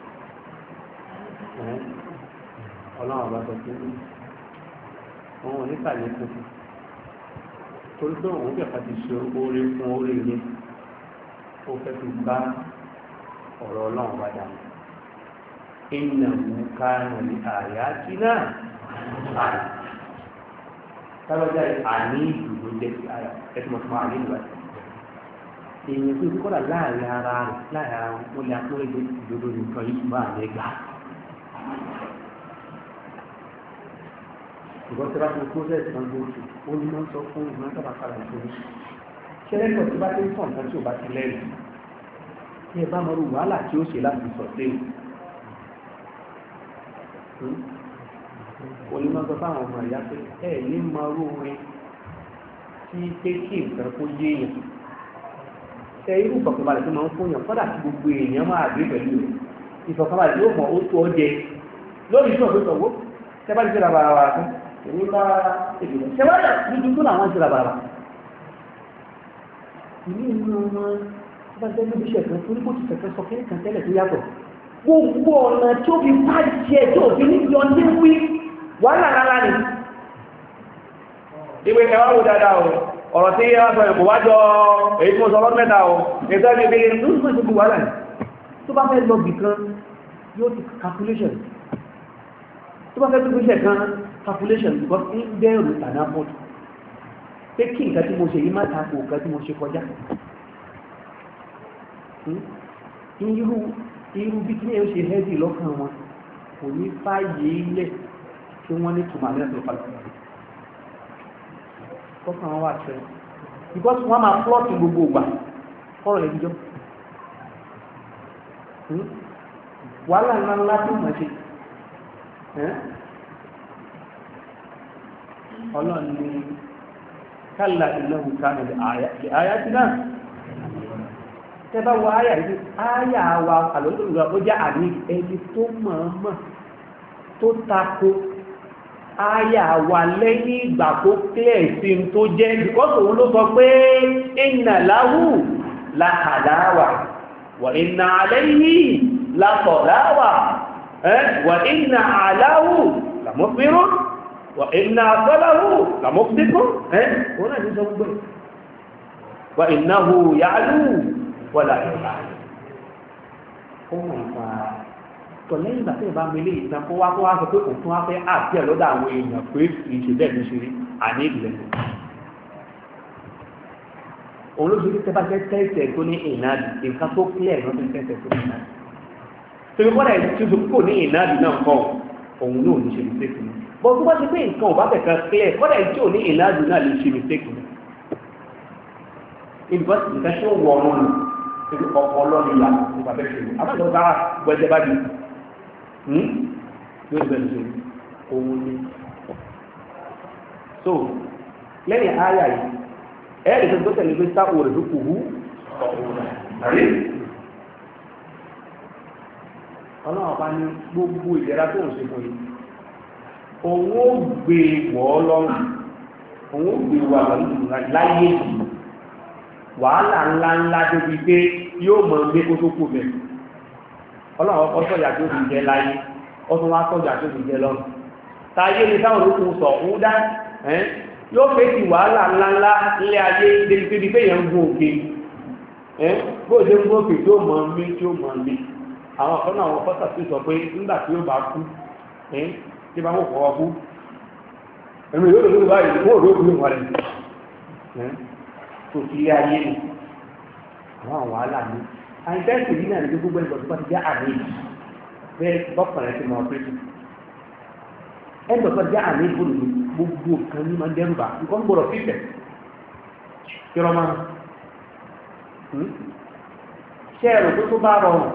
ọlọ́run ọba sọ pé òun ò ní pàdé tó sí torí pé òun kẹfà ti ṣe oore fún oore ilé ó fẹ́ fi bá ọ̀rọ̀ ọlọ́run ọba dànù ìnáwó kánà ní àyà tí náà sábàjá àní ìdùnnú jẹ́ sí àyà ẹ̀sùn ọ̀sán àní ìlú àti èèyàn tó kọ́dà láàrin ara rẹ̀ láàrin ara wọn lè akórèdè ìdodo nìkan yìí máa lè gbà. ìbọn tí a bá ti process náà gbòòtù ó ní máa ń sọ fún ìgbọ́n sábà padà ìṣòro. kẹ́lẹ́kọ̀ọ́ tí bá ti ń sọ nǹkan tí ò bá ti lẹ́rìí ní ẹ bá mọ irú wàhálà tí ó ṣe láti sọ séwù. onímọ̀ sọ fáwọn ọmọ ìyá pé ẹ ní mọ irú orin tí pé kí nǹkan kó yéèyàn irú ìfọ̀kànbalẹ̀ tó máa ń fún yàn kọ́dà tí gbogbo èèyàn máa gbé pẹ̀lú rẹ̀ ìfọ̀kànbalẹ̀ yóò mọ̀ ó tó ọjẹ́ lórí ìṣọ́ pé sọ̀wọ́ tẹ́bá ti ṣe rabaraba fún èmi bá èdè lọ ṣẹ́wá dúdú tó làwọn ṣe rabaraba ìlú ìlú ọmọ bá jẹ́ níbi iṣẹ́ kan torí kò ti fẹ̀fẹ́ sọ kí nìkan tẹ́lẹ̀ tó yàtọ̀ gbogbo ọ̀nà tí ó fi bá jẹ tí ò fi ìwé ẹwà wò dáadáa o ọ̀rọ̀ tí ẹ wá sọ ẹ̀kọ́ wájọ èyí tí mo sọ lọ́dún mẹ́ta o ètò ẹgbẹ́ ìgbẹ́ ìgbẹ́ ìgbẹ́ ìgbẹ́ ìgbẹ́ wàhálà tó bá fẹ́ lọ bì kan yóò ti calculation tó bá fẹ́ tó gbéṣẹ̀ kan calculation because ń bẹ̀rù tàná bọ́ọ̀dù pé kí nǹkan tí mo ṣe yí má tako nǹkan tí mo ṣe kọjá irú bí kí ní ẹ̀ ṣe hẹ́dì lọ́kàn wọn kò ní fàyè ilẹ̀ tí wọ́n ní tùmọ̀ àmì kọ́kàn wọn wà tẹ́ because wọ́n máa plọ́ọ̀tì gbogbo ìgbà kọ́rọ̀ lè jíjọ́ wàhálà ńlá ńlá tó mọ̀ ṣe ọlọ́run ní kálà ìlọ́hù kánàlì àyà tí náà tẹ́bá wọ àyà yìí àyà wa àlọ́lọ́lọ́gbà ó jẹ́ àmì ẹni tó mọ̀ọ́mọ̀ tó tako àyà wa lẹ́yìn ìgbà tó clear sí tó jẹ́ because òun ló sọ pé inna lahu la halawa wa inna alayhi la talawa wa inna alahu la mufirun wa inna asalahu la muftikun òun náà ní sọ gbogbo wa innahu ya'lu wa la ya'lu tọ̀ lẹ́yìn ìgbà tí ìbá mẹ́lẹ̀ ìtàn kó wá sọ pé òun tún wá fẹ́ àti ẹ̀lọ́dà àwọn èèyàn pé ìṣẹ̀lẹ̀ ní ṣe rí àní ìlẹ̀ òun ló ṣe kí tẹ́bá jẹ́ tẹ́ẹ̀tẹ̀ tó ní ìnáàdì nǹkan tó clear náà tó ń tẹ́ẹ̀tẹ̀ tó ní ìnáàdì tó ní kọ́dà tí ó kò ní ìnáàdì náà kọ́ òun náà ní ṣe mistake ní bọ́ tó bá ṣe pé nǹkan ò bá fẹ̀ kan clear kọ́dà tí ò ní ìnáàdì náà lè ṣe mistake ní nǹkan tí ó wọ ọrùn ní ọpọlọ ní ìyá nípa bẹ́ẹ̀ ṣe àbájọ bá gbẹ́jẹ́ bá di yóò bẹ̀rẹ̀ ṣe òun ni so lẹ́yìn àyà yìí ẹ̀rì tó tẹ̀lé pé sáà òrè dúkù hú ọlọ́run bá ní gbogbo ìlera tó ń ṣe fún yìí òun ó gbé wọ́ lọ́rùn òun ó gbé wà láyé wàhálà ńláńlá débi pé yóò mọ̀ gbé kó tó kù bẹ̀ ọlọ́run ọkọ̀ sọ̀yà tó fi jẹ láyé ọdún wá sọ̀yà tó fi jẹ lọ́rùn táyé ní táwọn olókùn sọ̀ ń dá yóò fẹ́ ti wàhálà ńláńlá ilé ayé débi pé yẹn ń gún òkè bóòdé ń gún òkè tí ó mọ̀ mí tí ó mọ̀ mí àwọn kan náà àwọn fọ́sà sí sọ pé nígbà tí ó bá kú tí bá wọ́n fọwọ́ kú ẹ̀mí yóò lórí báyìí wọ́n ò lórí wọ́n rẹ̀ tó fi ilé ayé nù àwọn wàhálà ní àìsẹ́sì yìí náà ní gbogbo ẹgbẹ̀ tó bá ti jẹ́ àmì bẹ́ẹ̀ bọ́kànlẹ̀ ti mọ̀ ọ́pẹ́tì ẹgbẹ̀ tó jẹ́ àmì ìbòlù gbogbo kan ní máa ń dẹ́rùbà nǹkan gbọ́dọ̀ fífẹ̀ kí ọ máa ṣe ẹ̀rọ tó bá rọrùn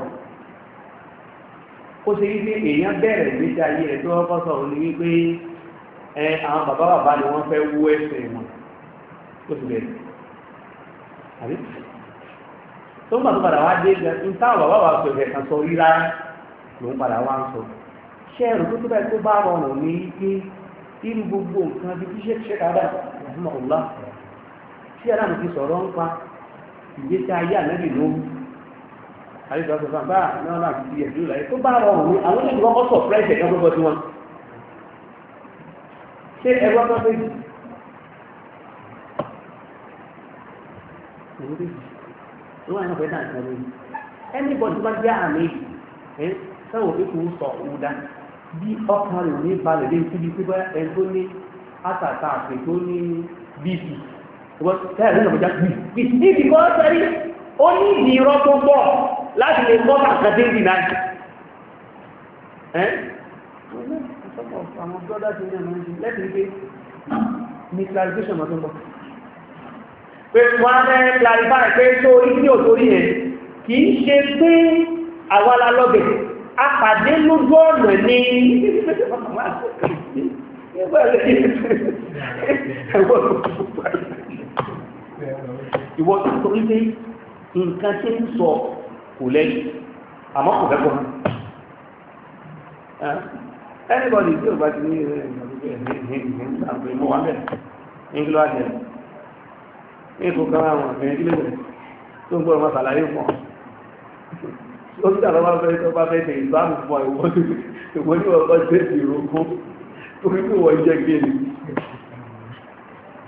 ó ṣe wípé èèyàn bẹ̀rẹ̀ ìgbésí ayé rẹ̀ tó wọ́pọ̀ sọ̀rọ̀ ní wípé àwọn bàbá ni wọ́n fẹ́ wú ẹsẹ̀ wọn ó sì bẹ̀rẹ̀ àbí tó ń gbà tó padà wá dé ní táwọn bàbá wa pẹ̀lẹ̀ kan sọ rí rárá ló ń padà wá ń sọ ṣe ẹ̀rọ tó bá tó bá rọrùn ní wípé irú gbogbo nǹkan bí kí ṣe kádà ìhàmà ọ̀lá tí ara mi ti sọ̀rọ̀ ń pa ìgbésí ayé ànábì lóhùn àríkọ̀ọ́sọ̀fà bá náà láti fi ẹ̀dùn láyé tó bá rọrùn ní àwọn oníṣẹ́ kọ́kọ́ sọ fẹ́ẹ̀ṣẹ̀ kan gbogbo tí wọn ṣé ẹgbẹ́ kan fẹ́ jù wọ́n àwọn ọ̀fẹ́ náà kan lórí anybody bá jẹ́ àmì sẹ́wọ̀n pé kò sọ òwúdá bí ọkàn rẹ̀ ní balẹ̀ lé síbi pípẹ́ ẹni tó ní àtàtà àti tó ní bp tẹ́lẹ̀ ní ọ̀pọ̀já bí i kọ́ sẹ́rí ó ní ìdí irọ́ tó pọ̀ láti lè kọ́ kàkàdé ìdí náà àwọn brọ́dá ti ní ọmọ ẹni lẹ́tì ní pé neutralization ọdún bọ̀ pé wọ́n á fẹ́ clarify pé tó ìdí òtórí yẹn kì í ṣe pé àwọ́lá lọ́bẹ̀ apàdé lójú ọ̀nà ní ìwọ̀n tó ń pé nǹkan tí ń sọ kò lẹ́yìn àmọ́ kò fẹ́kọ̀ọ́ anybody tí ó bá ti ní ìrìnàmọ́ wà bẹ̀rẹ̀ ìgbìlọ́ àjẹ́ ní ìkó kan àwọn ìrìnàmọ́ tó ń gbọ́rọ̀ máa sàlàyé fún ó tí àlọ́wọ́ fẹ́ tó bá fẹ́ tẹ̀ ìsáàmù fún ìwọ́n ní ọkọ̀ tẹ́ ìrókún tó rí pé wọ́n jẹ́ gbé ní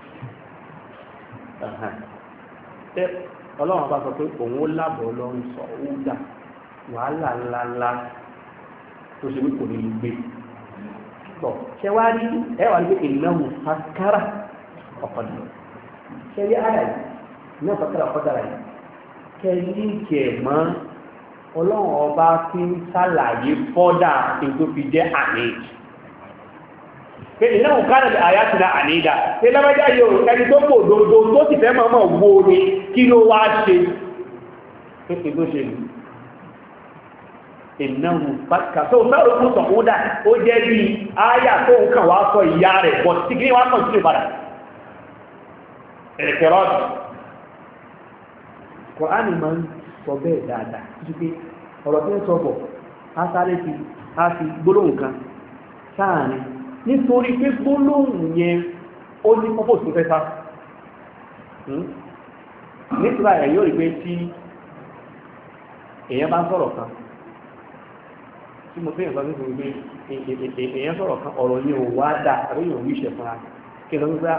ṣé ọlọ́run bá sọ pé òun ó lábọ̀ ọlọ́run sọ ó dà wàhálà ńláńlá tó ṣe wí kò ní lè gbé tọ̀ ṣé wá rí ẹ wà ní ìnáwó fakara ọ̀kadà ṣé rí àyà yìí ìnáwó fakara ọ̀kadà yìí kẹ́lí jẹ̀ mọ́ ọlọ́run ọba fi ń ṣàlàyé fọ́dà tó fi jẹ́ àlejò pé ìnáwó kára lè àyà ti na ànídà pé lábájá yóò ẹni tó pò dòdò tó sì fẹ́ mọ́mọ́ wo ni kí ló wá ṣe pé tó ṣe lù ìnáwó pàtàkì tó mẹ́rin fún sọ̀kúdà ó jẹ́ bí àyà tó ń kàn wá sọ ìyá rẹ̀ bọ̀ sí kí wá kàn sí ìpadà ẹ̀kẹ́rọ́dù Kùránì máa ń sọ bẹ́ẹ̀ dáadáa títí pé ọ̀rọ̀ tó ń sọ bọ̀ á sáré fi gbólóhùn kan sáàrin nítorí pé gbólóhùn yẹn ó ní pọ́pọ̀ tó fẹ́ sá nítorí ẹ̀ yóò rí pé tí èèyàn bá ń sọ̀rọ̀ kan tí mo fẹ́yàn sọ nítorí pé èèyàn sọ̀rọ̀ kan ọ̀rọ̀ yẹn ò wá dà àbí yóò wí ìṣẹ̀ fúnra kí ló ń gbá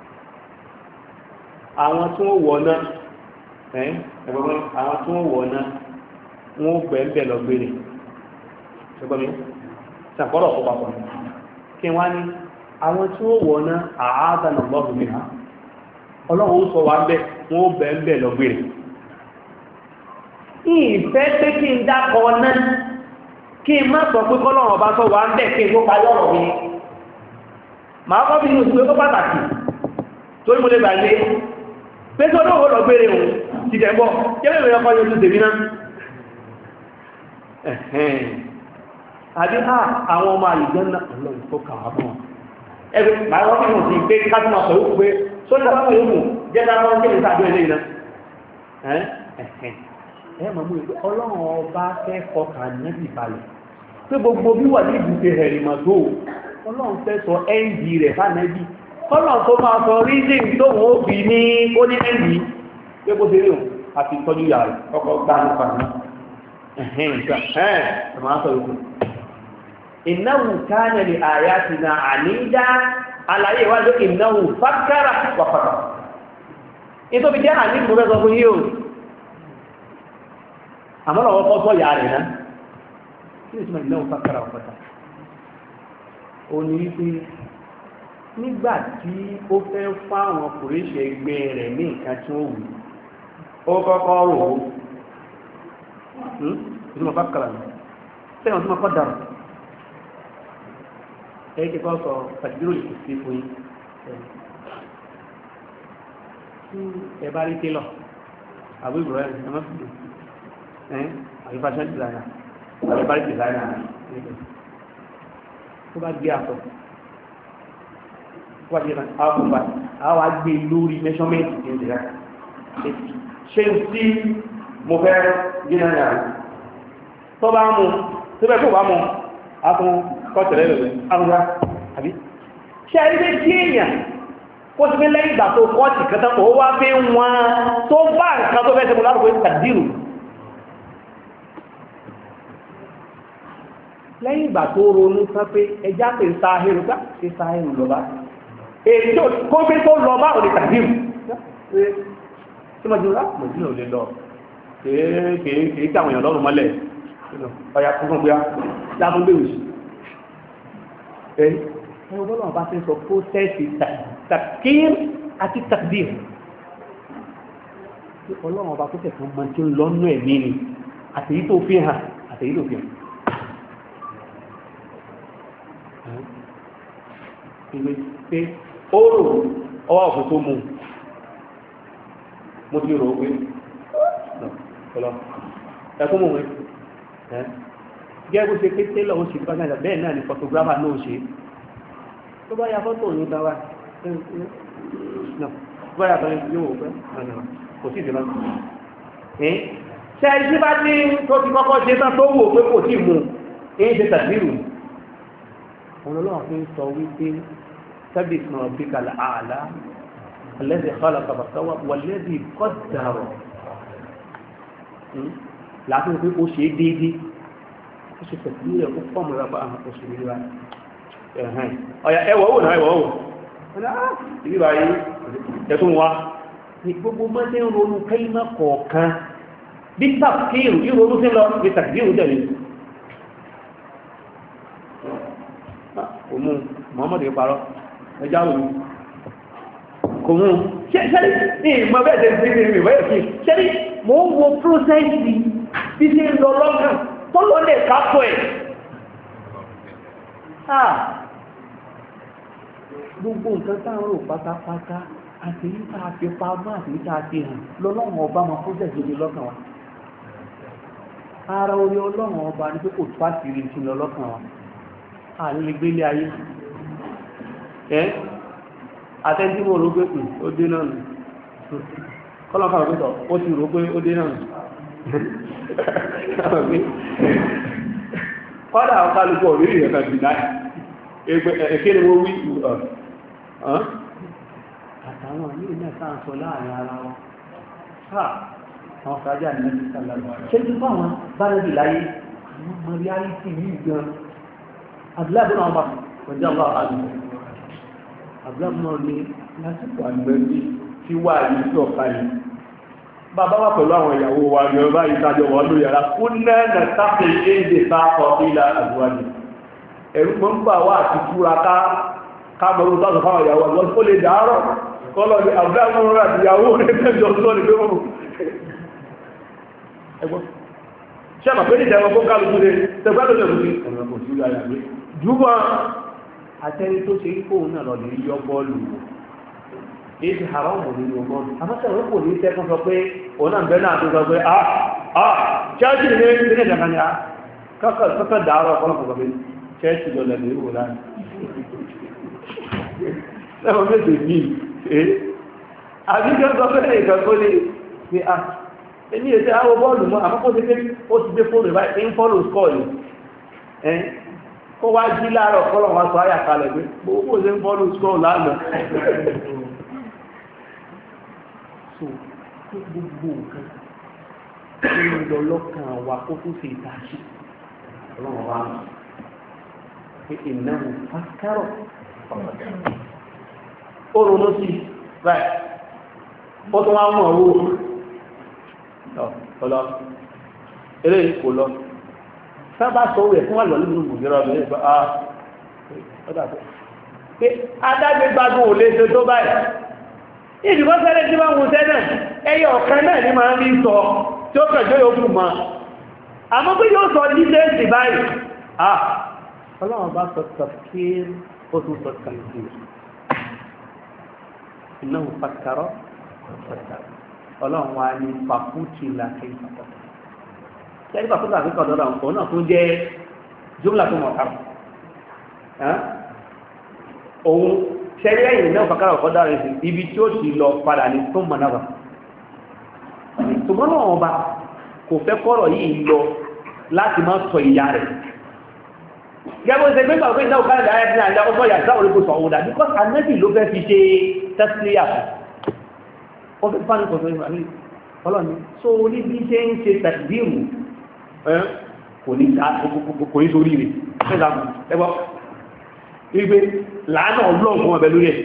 àwọn tí wọ́n wọ̀ náà ẹ̀gbọ́n àwọn tí wọ́n wọ̀ náà wọ́n gbẹ̀ǹbẹ̀ lọ gbére ṣùgbọ́n mi ṣàkọ́rọ̀ ọ̀pọ̀ papọ̀ kí wọ́n ní àwọn tí wọ́n wọ̀ náà àádọ́nà lọ́rùn mi hàn ọlọ́run sọ wá bẹ́ wọ́n gbẹ̀ǹbẹ̀ lọ gbére ìfẹ́ pé kí n dákọ̀ náà kí n má sọ pé kọ́lọ́run ọba sọ wá ń bẹ̀ kí n tó parí ọ̀rọ̀ mi màá kọ́ bí ní oṣù tó pàtàkì torí mo lè gbàgbé pé tó lóòwò lọ gbére òun ti dẹ̀gbọ́ jẹ́bẹ̀ mẹ́rin ọkọ̀ yóò tèmi náà àbí àwọn ọmọ àyíjọ́ náà lọ́rùn tó kàwà mọ́ ẹgbẹ́ máa wọ́n fíhùn sí pé kásínà sọ wípé sójà bá wọ́n yóò jẹ́ dáwọn kí ní sáàjọ́ ilé iná ẹ mọ̀ mú ìpé ọlọ́run ọba fẹ́ kọkà nẹ́bì balẹ̀ pé gbogbo bí wà ní ìbùsẹ̀ ẹ̀rì mọ̀ tó ọlọ́run fẹ́ sọ ẹ́ǹdì rẹ̀ fánẹ́bì kọ́lọ̀n tó máa sọ rízìn tó wọ́n fi ní ó ní ẹ́ǹdì pé bó ṣe rí òun àti tọ́jú ìyá rẹ̀ ọkọ̀ gbá nípa náà ìnáwó káàlẹ̀ lè àyà ti na àníjá àlàyé ìwájú ìnáwó fákàrà wàfàkà ètò bí jẹ́ àní mo fẹ́ sọ fún yíò àmọ́lọ̀wọ́ kọ́ sọ ìyá rẹ̀ náà kí ní ìtumọ̀ ìnáwó fákàrà wàfàkà ó ní wípé nígbà tí ó fẹ́ fáwọn kòríṣẹ́ ẹgbẹ́ rẹ̀ ní nǹkan tí ó wù ó kọ́kọ́ rò ó ìtumọ̀ fákàrà ní sẹ́wọ̀n tí wọ́n kọ́ dàrú ẹ̀yẹ́ kọ́ sọ pàdúrò ìsìnkú fún yí tí ẹ bá rí télọ̀ àbú ìbúrọ̀ ẹ̀ ẹ̀mọ́ fìdí àbí fashion designer àbí bá rí designer tó bá gbé àtọ̀ tó bá gbé àkùnfà àwọn agbé lórí measurement tí ó dìrá ṣe tí mo fẹ́ gínà ní àrí tó bá mú tó bẹ́ tó bá mú àtún kọ́tẹ̀lẹ́ rẹ̀ àrùnrà àbí ṣe ẹgbẹ́ tí èèyàn kó ti fi lẹ́yìn ìgbà tó kọ́ọ̀tì kẹta ó wá fi wọn tó bá nǹkan tó fẹ́sẹ̀ mú lárúkọ ìtàdírù lẹ́yìn ìgbà tó ronú sán pé ẹjá pé sáhẹ́rù ká ṣe sáhẹ́rù lọ́bá èyí tó kó pé tó lọ́bá ò lè tàdírù tí mọ̀júra mọ̀júra ò lè lọ kèé táwọn èèyàn lọ́rùn mọ́lẹ̀ ọya fún gbé lábún gbé òṣì ẹ̀rọ bọ́lọ̀ bá ti sọ pósẹ́sì takir àti takdir ọlọ́run ọba tó tẹ̀kàn mọ́ tí ó lọ́nà ẹ̀mí ni àtèyí tó fi hàn àtèyí tó fi hàn ìwé pé ó rò ọwọ́ ọ̀fún tó mú mo ti rò ó pé ẹkún mú gẹ́gbó ṣe pé tẹ́lọ̀ ó ṣe pàtàkì bẹ́ẹ̀ náà ni photographer náà ṣe tó bá ya fọ́tò ní dáwà bá ya tọ́ yóò pẹ́ kò sí ìdìmọ́ ṣe iṣẹ́ bá ní tó ti kọ́kọ́ ṣe tán tó wò pé kò tí mú èyí ṣe tàbírù ọlọ́lọ́wọ́ fi ń sọ wípé sábìs náà bí kalẹ̀ àlá alẹ́dẹ̀ kọ́lá kàbàtàwà wàlẹ́dẹ̀ kọ́dàrọ̀ láti wípé ó ṣe déédéé ó ṣe tẹ̀sí rẹ̀ ó fọ́ọ̀mù rẹ̀ bá àwọn oṣù rí wáyé ọ̀yà ẹwọ̀ wò náà ẹwọ̀ wò ìbíbà yìí ẹ̀tún wá ní gbogbo mọ́tẹ́ ń ronú kẹ́límà kọ̀ọ̀kan bí tàkìrù ìrònú sí lọ bí tàkìrù jẹ́ ní òmù Muhammadu ìparọ́ ẹjá òmù kò mú ṣẹ́rí ní ìmọ̀ bẹ́ẹ̀ tẹ́ sí ìrìn ìwẹ́ ìfì ṣẹ́rí mo ń wo prósẹ́sì bí sí ń lọ lọ́gàn tó lọ lè kápọ̀ ẹ̀ gbogbo nǹkan táwọn rò pátápátá àti níta àti pamọ́ àti níta àti hàn lọ́lọ́run ọba máa prósẹ́sì lóde lọ́kàn wa ara orí ọlọ́run ọba ní pé kò tó àṣírí ti lọ lọ́kàn wa àní lè gbélé ayé àtẹ́ntí mọ́ rò pé ó dé náà nù kọ́lọ́kà òpétọ̀ ó ti rò pé ó dé náà nù kọ́dà ọkàlùkù ọ̀rí ìrẹ̀kà jìdá ẹ̀kẹ́ ni wọ́n wí àtàwọn ní ilẹ̀ sáà sọ láàrin ara wọn àwọn fàájá ní ẹ̀sì sàlárù ṣe tí fáwọn bárẹ́bì láyé àwọn ọmọ reality yìí gan abúlábùn àwọn ọjọ́ àwọn àdúgbò àbúlábùn ní lásìkò àgbẹ̀bí tí wà ní sọ̀kalẹ̀ bàbá wà pẹ̀lú àwọn ìyàwó wa ní ọba ìtajọ wọn ló yàrá fún náà tàbí èdè sáàkọ̀ ilá àdúwájú ẹ̀rù mọ́ ń bà wá àti fúra káàmọ̀rú tàbí fáwọn ìyàwó àwọn ó lè dàárọ̀ kọ́lọ̀ ní àbúlábùn rẹ̀ àti ìyàwó rẹ̀ tẹ́jọ sọ́ ní pé ẹgbọ́n ṣe àmà pé ní ìjẹun ọkọ̀ kálùkù rẹ̀ tẹgbàtọ̀ lẹ́gbùn sí ọ̀nà kò sí ìyá rẹ̀ jùgbọ́n àtẹni tó ṣe ikú náà lọ lè yọ bọ́ọ̀lù èyí ti hàrá ọmọ nínú bọ́ọ̀lù àmọ́sẹ̀wọ́n kò ní tẹ́kùn sọ pé òun náà bẹ́ẹ̀ náà tó sọ pé chelsea ní ilé ìjàkanyà kọ́kọ́ dàárọ̀ ọ̀pọ̀lọpọ̀ pé chelsea lọ lẹ́gbẹ̀ẹ́ ìwò láì lẹ́wọ̀n méjì ní àbíkẹ́ sọ pé nìkan kó lè pé èmi ètò àwọn bọ́ọ̀lù mọ́ àkọ́kọ́ sí pé ó ti dé fóònù báyìí ń fọ́lù skọ́ọ̀lù kó wá jí láàárọ̀ kọ́lọ̀ wọn sọ àyàkalẹ̀ pé gbogbo ṣe ń fọ́lù skọ́ọ̀lù lánàá so gbogbo nǹkan tí ń lọ lọ́kàn wa kó tó fi ìtàṣì ọlọ́run wa mọ̀ pé ìnáwó fákárọ̀ ó ronú sí báyìí ó tó wá mọ̀ owó ọlọ eré kò lọ sábà sọ rẹ̀ fún àlọ́ nínú gbòmìnira ọ̀bẹ̀rẹ̀ ìgbà ọ̀dà pé adágbégbádùn ò lè ṣe tó báyìí ìdìbò sẹ́lẹ̀ tí wọ́n mú sẹ́nà ẹyọ ọ̀kan náà ní máa ń rí sọ tí ó kẹjọ́ yóò fún ma àmọ́ pé yóò sọ dídẹ́ǹsì báyìí ọlọ́run bá sọ tafkir ó tún sọ tafkir innahu fakkara ọlọ́run wa ní fàkútì làkẹ́ ìfàkọ́ ṣẹ́rí fàkútì làkẹ́ ìfàkọ́ ọ̀dọ́ àwọn náà tó jẹ́ jùmlà tó mọ̀ kárọ̀ òun ṣẹ́rí ẹ̀yìn náà fàkàrà ọ̀kọ́ dára sí ibi tí ó sì lọ padà ní tó mọ̀ náà ṣùgbọ́n náà ọba kò fẹ́ kọ́rọ̀ yìí lọ láti máa sọ ìyá rẹ̀ gẹ́gbọ́n ṣe gbégbà pé ìdáwó káàdà ayé ní àjá ọgbọ́ ìyàtọ̀ orígbò sọ òun dà because anẹ́bì ló fẹ́ fi ṣe tẹ́sílíà ó fẹ́ fánì kọ̀ọ̀tọ̀ ìwà ní ọlọ́ni so ní bí ṣe ń ṣe tẹ̀síbíìmù kò ní sórí rẹ̀ ẹgbọ́ wípé láàánà ọlọ́run fún ọbẹ̀ lórí ẹ̀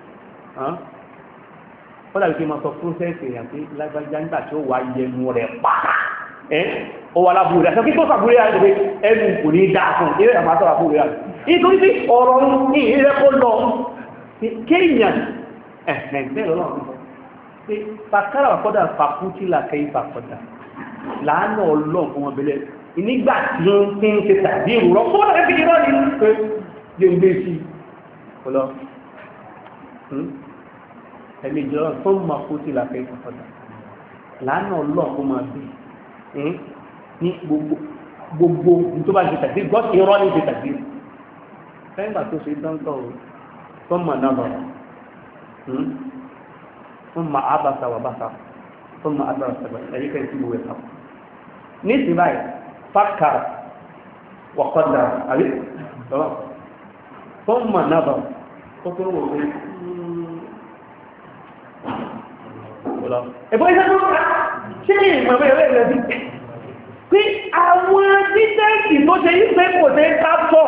ó dàbí kí n máa sọ fúnṣẹ́ẹ̀sì èèyàn pé lágbájá nígbà tí ó wà yẹnu rẹ̀ pàtà ó wà lábúrú rẹ̀ sọ́kí tó sàbúrú rẹ̀ àti pé ẹnu kò ní dáa fún ilé ẹ̀mà tó sàbúrú rẹ̀ nítorí pé ọ̀rọ̀ ní ilẹ̀ kó lọ kéèyàn bẹ́ẹ̀ lọ́wọ́ pé pàkàrà àkọ́dà fàkútì làkẹ́ ìfàkọ́dà láàánà ọlọ́run fún ọbẹ̀ lẹ̀ nígbà tí ó ń ṣe tàbí ìrùrọ̀ fún ọ̀rẹ́ fi irọ́ ni pé yóò gbé sí ọlọ́ ẹ̀mí ìjọba tó mọ̀ kó sí làkẹ́ ìfọ̀fọ̀dà lánà ọlọ́ọ̀kọ́ máa bí ní gbogbo tó bá ṣe tàbí gbọ́ sí irọ́ ní ṣe tàbí fẹ́ǹgbà tó ṣe dáńtọ̀ tó mọ̀ náà tó mọ̀ àbàtà wà bàtà tó mọ̀ àbàtà sàbà ẹ̀yíkẹ́ sí gbogbo ẹ̀ka ní ìsìn báyìí fákà wọ̀kọ́dà àbí ثم نظر فكروا ẹ̀bọ́ ìṣẹ́ tó rà ṣe ní ìmọ̀wé rẹ̀ rẹ̀ sí pé àwọn títẹ́ẹ̀kì tó ṣe yí pé kò tẹ́ kápọ̀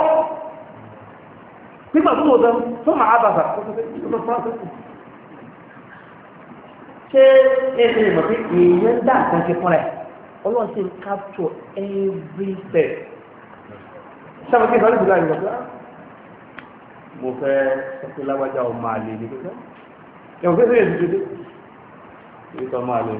pípà tó mọ̀ tó máa bàbà ṣé ẹsẹ̀ ìmọ̀ pé èèyàn dá nǹkan ṣe fún rẹ̀ ọlọ́run sì ń capture every step sábà kí ìfọwọ́lì ìgbà ìgbà mo fẹ́ sọ pé lágbájá ọmọ àlè ní pípẹ́ ẹ̀wọ̀n fẹ́ sẹ́yìn ìdíje ìtọ́ ọmọ àlè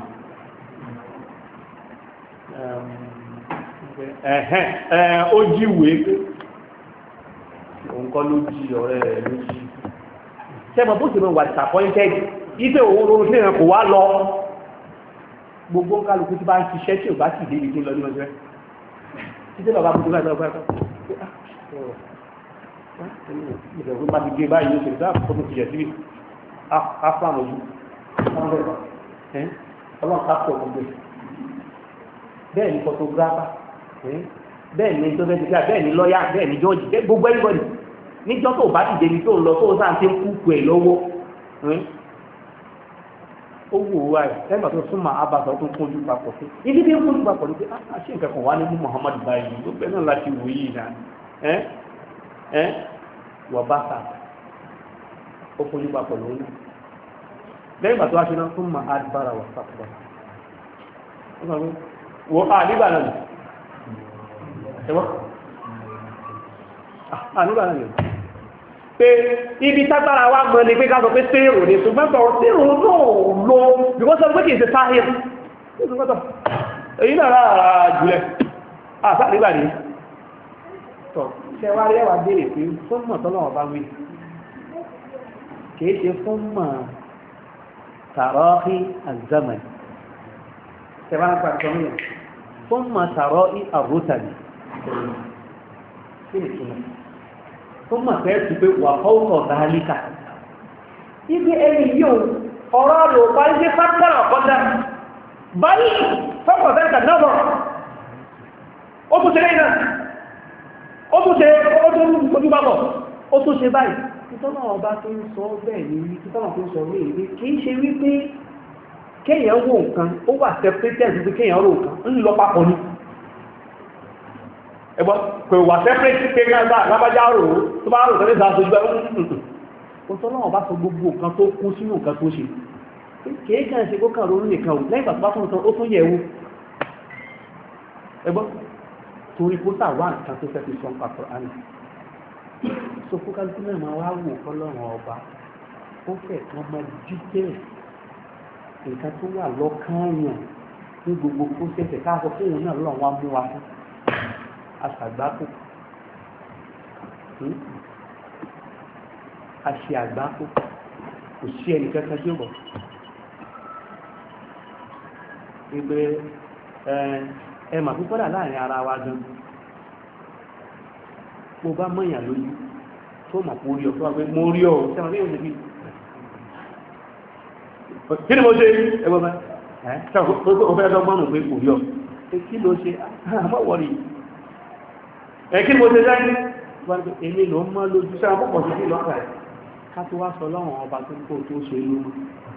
ó jíwèé pé òun kọ́ ló jí ọ̀rẹ́ rẹ̀ ló jí sẹ́mọ̀ bó ṣe mọ̀ wà disappointed ipe òun ronú sí ìrìn kò wá lọ gbogbo kálukú tí bá ń ṣiṣẹ́ tí ò bá sì débi tó lọ ní ọjọ́ títí bàbá bójú láti ọgbà ẹ̀kọ́ ìjọba bá ti gbé báyìí ó ṣe ìdá àkókò ti jẹ̀ sí afram ojú ọlọ́run kápọ̀ gbogbo bẹ́ẹ̀ ni photographer bẹ́ẹ̀ ni tó fẹ́ẹ́ ti fẹ́ bẹ́ẹ̀ ni lọ́yà bẹ́ẹ̀ ni jọ́ọ̀jì gbogbo everybody níjọ́ tó bá ti débi tó ń lọ tó sáà ti ń kúkú ẹ̀ lọ́wọ́ ó wù wá ẹ̀ lẹ́gbà tó súnmọ́ abàtà tó ń kójú papọ̀ sí ibi tí ń kójú papọ̀ ní pé àṣì nǹkan kan wá ní Muhammad báyìí ló bẹ́ẹ̀ náà láti wò yìí náà wà bá sà ó kójú papọ̀ lónìí lẹ́gbà tó wá ṣe náà súnmọ́ adbára wà sàkóbá wọ́n nígbà náà ẹ̀wọ́ nígbà náà pé ibi tágbára wá mọ́ ní pé ká sọ pé sẹ́rò ní ṣùgbọ́n sọ sẹ́rò náà lọ bíkọ́ sọ pé kìí ṣe sáhìr èyí náà rárá jùlẹ̀ àṣà nígbà ní tọ̀ ṣẹwà rẹwà béèrè pé fún mọ̀ tọ́lọ̀ ọba wí kìí ṣe fún mọ̀ tàrọ́hí àzámàn ṣẹwà ń pàtàkì mọ̀ fún mọ̀ tàrọ́hí àrútàlì tó mọ̀ fẹ́ ti pé wà fọ́ọ̀tọ̀ dáálíkà ibi ẹni yóò ọ̀rọ̀ lò bá ń gbé fátàrà ọ̀kọ́dá báyìí fọ́pọ̀ fẹ́ kàdánbọ̀ ó tún ṣe lẹ́yìn náà ó tún ṣe ojúbábọ̀ ó tún ṣe báyìí títọ́nà ọba tó ń sọ bẹ́ẹ̀ ní títọ́nà tó ń sọ ní èdè kìí ṣe wípé kéèyàn wò nǹkan ó wà separated wípé kéèyàn rò nǹkan ń lọ papọ̀ ni ẹgbọ́n kò wà separate pé gáàgbà lábájá rò ó tó bá rò tẹ́lẹ̀ sáà sojú ẹ̀rọ ó tọ́ náà bá sọ gbogbo nǹkan tó kún sínú nǹkan tó ṣe kìí kàn ṣe kókàn ronú nìkan ò lẹ́yìn ìgbà tó bá fún ọ̀tọ̀ ó tún yẹ̀ wò ẹgbọ́n torí pósà wà nǹkan tó fẹ́ fi sọ papọ̀ àná so fúkàlùkù náà máa wá wò fọlọ́run ọba ó fẹ́ kan máa dítẹ̀ nǹkan tó wà lọ́kàáyàn ní gbogbo pósẹ̀sẹ̀ káàkó fún òun náà lọ́wọ́ wá mú wa fún aṣàgbákò aṣe àgbákò kò sí ẹni kẹ́kẹ́ tí ó bọ̀ ìgbé ẹmà púpọ́dà láàrin ara wa gan mo bá mọ̀yàn lójú tó mọ̀ kó rí ọ tó wà pé mo rí ọ sẹ́wọ̀n bí ó ṣe bí kí ni mo ṣe ẹgbẹ́ bá sẹ́wọ̀n ó fẹ́ dọ́gbọ́n pé kò rí ọ kí ló ṣe àmọ́wọ́rì ẹ̀kí mo ṣe jáde èmi ló mọ́ lójú sáà púpọ̀ sí sí lọ́kà ẹ̀ ká tó wá sọ lọ́wọ́n ọba tó kó tó ṣe lóòrùn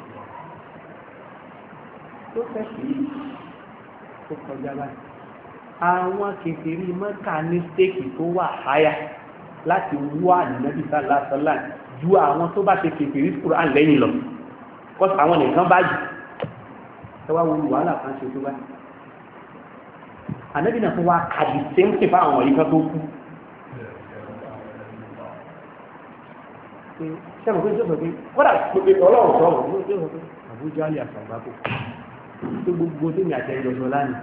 tó fẹ́ sí tó kọjá láì àwọn kékeré mọ́ta ní stéèkì tó wà háyà láti wá ànìyàn sálásálà ju àwọn tó bá ṣe kékeré kúrò à lẹ́yìn lọ kọ́sì àwọn nìkan bá jù ẹ wá wo wàhálà kan ṣe tó báyìí ànábì náà tó wá kàdì sẹ́ńtì fún àwọn ìkan tó kú sẹ́mọ̀ pé jọ́ sọ pé kọ́dà pé ọlọ́run sọ̀rọ̀ ló jẹ́ sọ pé àbújá lè àṣàgbákò tó gbogbo tó ní àtẹ́jọ sọ lánìí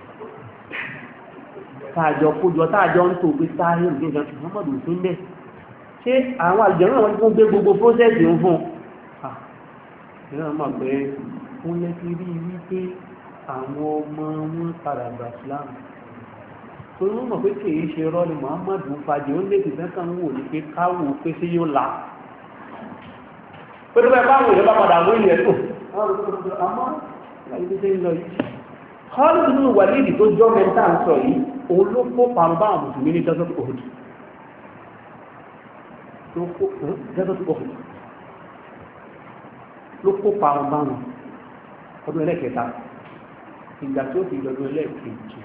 táàjọ kójọ táàjọ ń tó pé sáyé òjò ìjọ tí mọ́mọ́dù fún bẹ́ẹ̀ ṣé àwọn àjẹ̀rún àwọn tó gbé gbogbo prósẹ́sì ń fún ìran mọ̀ pé wọ́n lẹ́ ti rí wípé àwọn ọmọ wọn padà gbà Islam tó ní mọ̀ pé kìí ṣe rọ́ ni Muhammadu fàájì ó lè tìfẹ́ kan wò ní pé káwò pé sí yóò là pé tó bẹ́ẹ̀ báwọn èèyàn bá padà wọ́n ilẹ̀ tó àmọ́ láyé tó ṣe ń lọ yìí Khalid nínú Walid tó jọ́ mẹ́ta ń sọ yìí òun ló kó parun báwọn mùsùlùmí ní Desert Uhud ló kó parun báwọn ọdún ẹlẹ́kẹta ìgbà tí ó fi lọ́dún ẹlẹ́ẹ̀kejì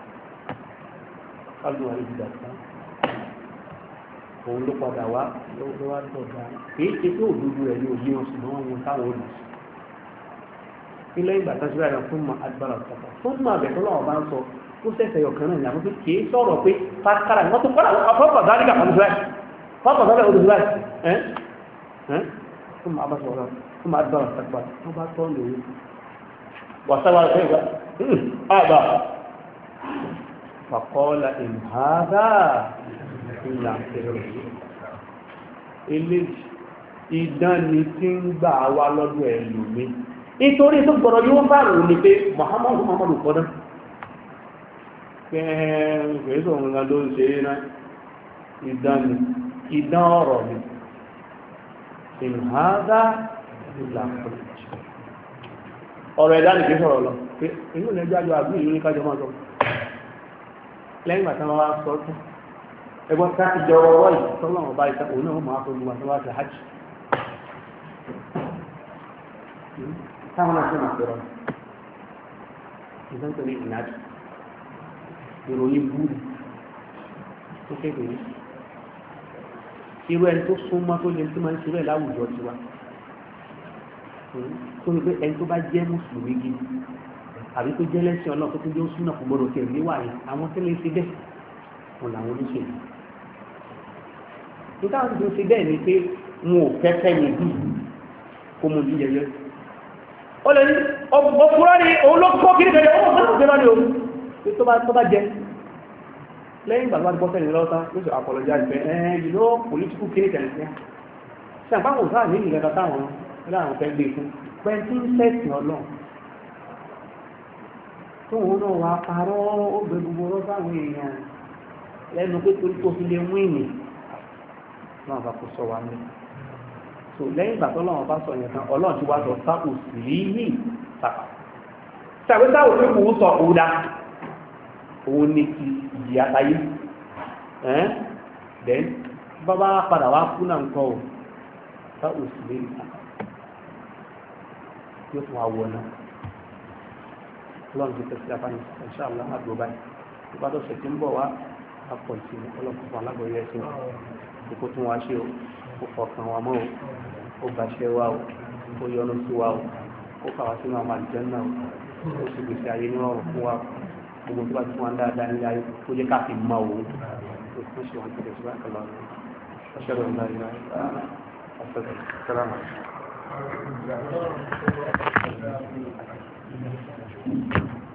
kálù àríjìdà tán òun ló padà wá lọ́wọ́ dọ̀dá kìí ṣe pé òdodo rẹ̀ ní òye oṣù náà wọn táwọn olù ilé ìgbà tó ṣe báyìí fún ma agbára ọ̀tọ̀ọ̀tọ̀ fún ma bẹ̀ tó lọ́wọ́ bá ń sọ ó sẹ̀sẹ̀ ọ̀kan náà ìyàwó pé kìí sọ̀rọ̀ pé pátákàrà wọ́n tó kọ́ra ọ̀pọ̀ dáríkà kan sílẹ̀ fọ́pọ̀ sọ́lẹ̀ odò sílẹ̀ fún ma bá sọ̀rọ̀ fún ma agbára ọ̀tọ̀ọ̀tọ̀ tó bá tọ́ lòun wàsáwà rẹ̀ fẹ́ àgbà fàkọ́ọ́lá ìhàdá ìlà ilé ìdánni tí ń gbà wá lọ́dọ̀ ẹlòmí nítorí tó gbọ́dọ̀ yóò bá rò ní pé Muhammadu kọ́dá pẹ̀ẹ́sọ̀ òun ló ń ṣe náà ìdánni ìdán ọ̀rọ̀ ni ìhàdá ìlà ọ̀rọ̀ ẹ̀dá nìké sọ̀rọ̀ lọ pé inú ilẹ̀ jájọ àgbé ìlú ní kájọ máa sọ lẹ́yìn àtàn wá sọ tún ẹgbọ́n ká ti jọ ọwọ́ ìtọ́lọ́wọ́ bá ìta òun náà máa fún gbogbo àtàwà ti hajj táwọn náà sí máa fẹ́rọ ìdán pẹ̀lú ìnájì ìròyìn búrú tó kékeré irú ẹni tó súnmọ́ tó lè tí máa ń ṣe bẹ́ẹ̀ láwùjọ tiwa tó ní pé ẹni tó bá jẹ́ mùsùlùmí gidi àbí tó jẹ́ lẹ́sìn ọlọ́run tó tún jẹ́ súnà kò gbọdọ̀ tẹ̀ níwà yẹn àwọn tẹ́lẹ̀ ṣe bẹ́ẹ̀ wọn làwọn olóṣèlú nígbà tó ti ṣe bẹ́ẹ̀ ni pé wọn ò fẹ́fẹ́ yẹn bí kó mo bí yẹyẹ ó lè ní ọkùnrin ni òun ló kọ́ kiri kẹjọ ó mọ̀ sí lọ́nà òun tó bá jẹ lẹ́yìn ìgbà tó bá ti bọ́ sẹ́yìn lọ́sán ló sì àpọ̀lọ́jà ìfẹ́ you know political kiri kẹjọ ṣe àpapọ̀ sáà ní ìgbà táwọn láwọn fẹ́ gbé fún pẹ̀ntí ń sẹ́sìn ọlọ́run tó òun náà wà parọ́ ó gbé gbogbo rọ́sáwọn èèyàn lẹ́nu pé torí tó fi lè wíìnì náà bá kó sọ wa ní so lẹ́yìn ìgbà tó lọ́wọ́ bá sọ yẹn tán ọlọ́run ti wá sọ sáàkù sí yìí sàkà sàgbé sáàkù pé kò ń sọ òun òun ní ti ìdí àtàyé then bàbá padà wá kú náà ń kọ́ ò sáàkù sí yìí sàkà yóò fún wa wọ̀ náà ọlọ́run ti tẹ̀sí àbáyé inshallah àdúrà báyìí tó bá dọ̀sẹ̀ tí ń bọ̀ wá apọ̀ sí ọlọ́run fún alágbọ̀yé ẹ̀sìn kókó tún wá ṣe o kó fọkàn wa mọ́ o kó gbàṣẹ wa o kó yọ́nú sí wa o kó kàwá sínú àwọn àlùjẹ́ náà o kó sì gbèsè ayé ní ọ̀rọ̀ fún wa gbogbo tó bá ti fún wa dáadáa nílé ayé kó jẹ́ ká fi mọ o kó fún ṣe wọn tó lè ṣe báyìí lọ ọṣẹ́ rẹ̀ ńlá ìlà ọ̀sẹ̀ sẹ́lámà. Thank you.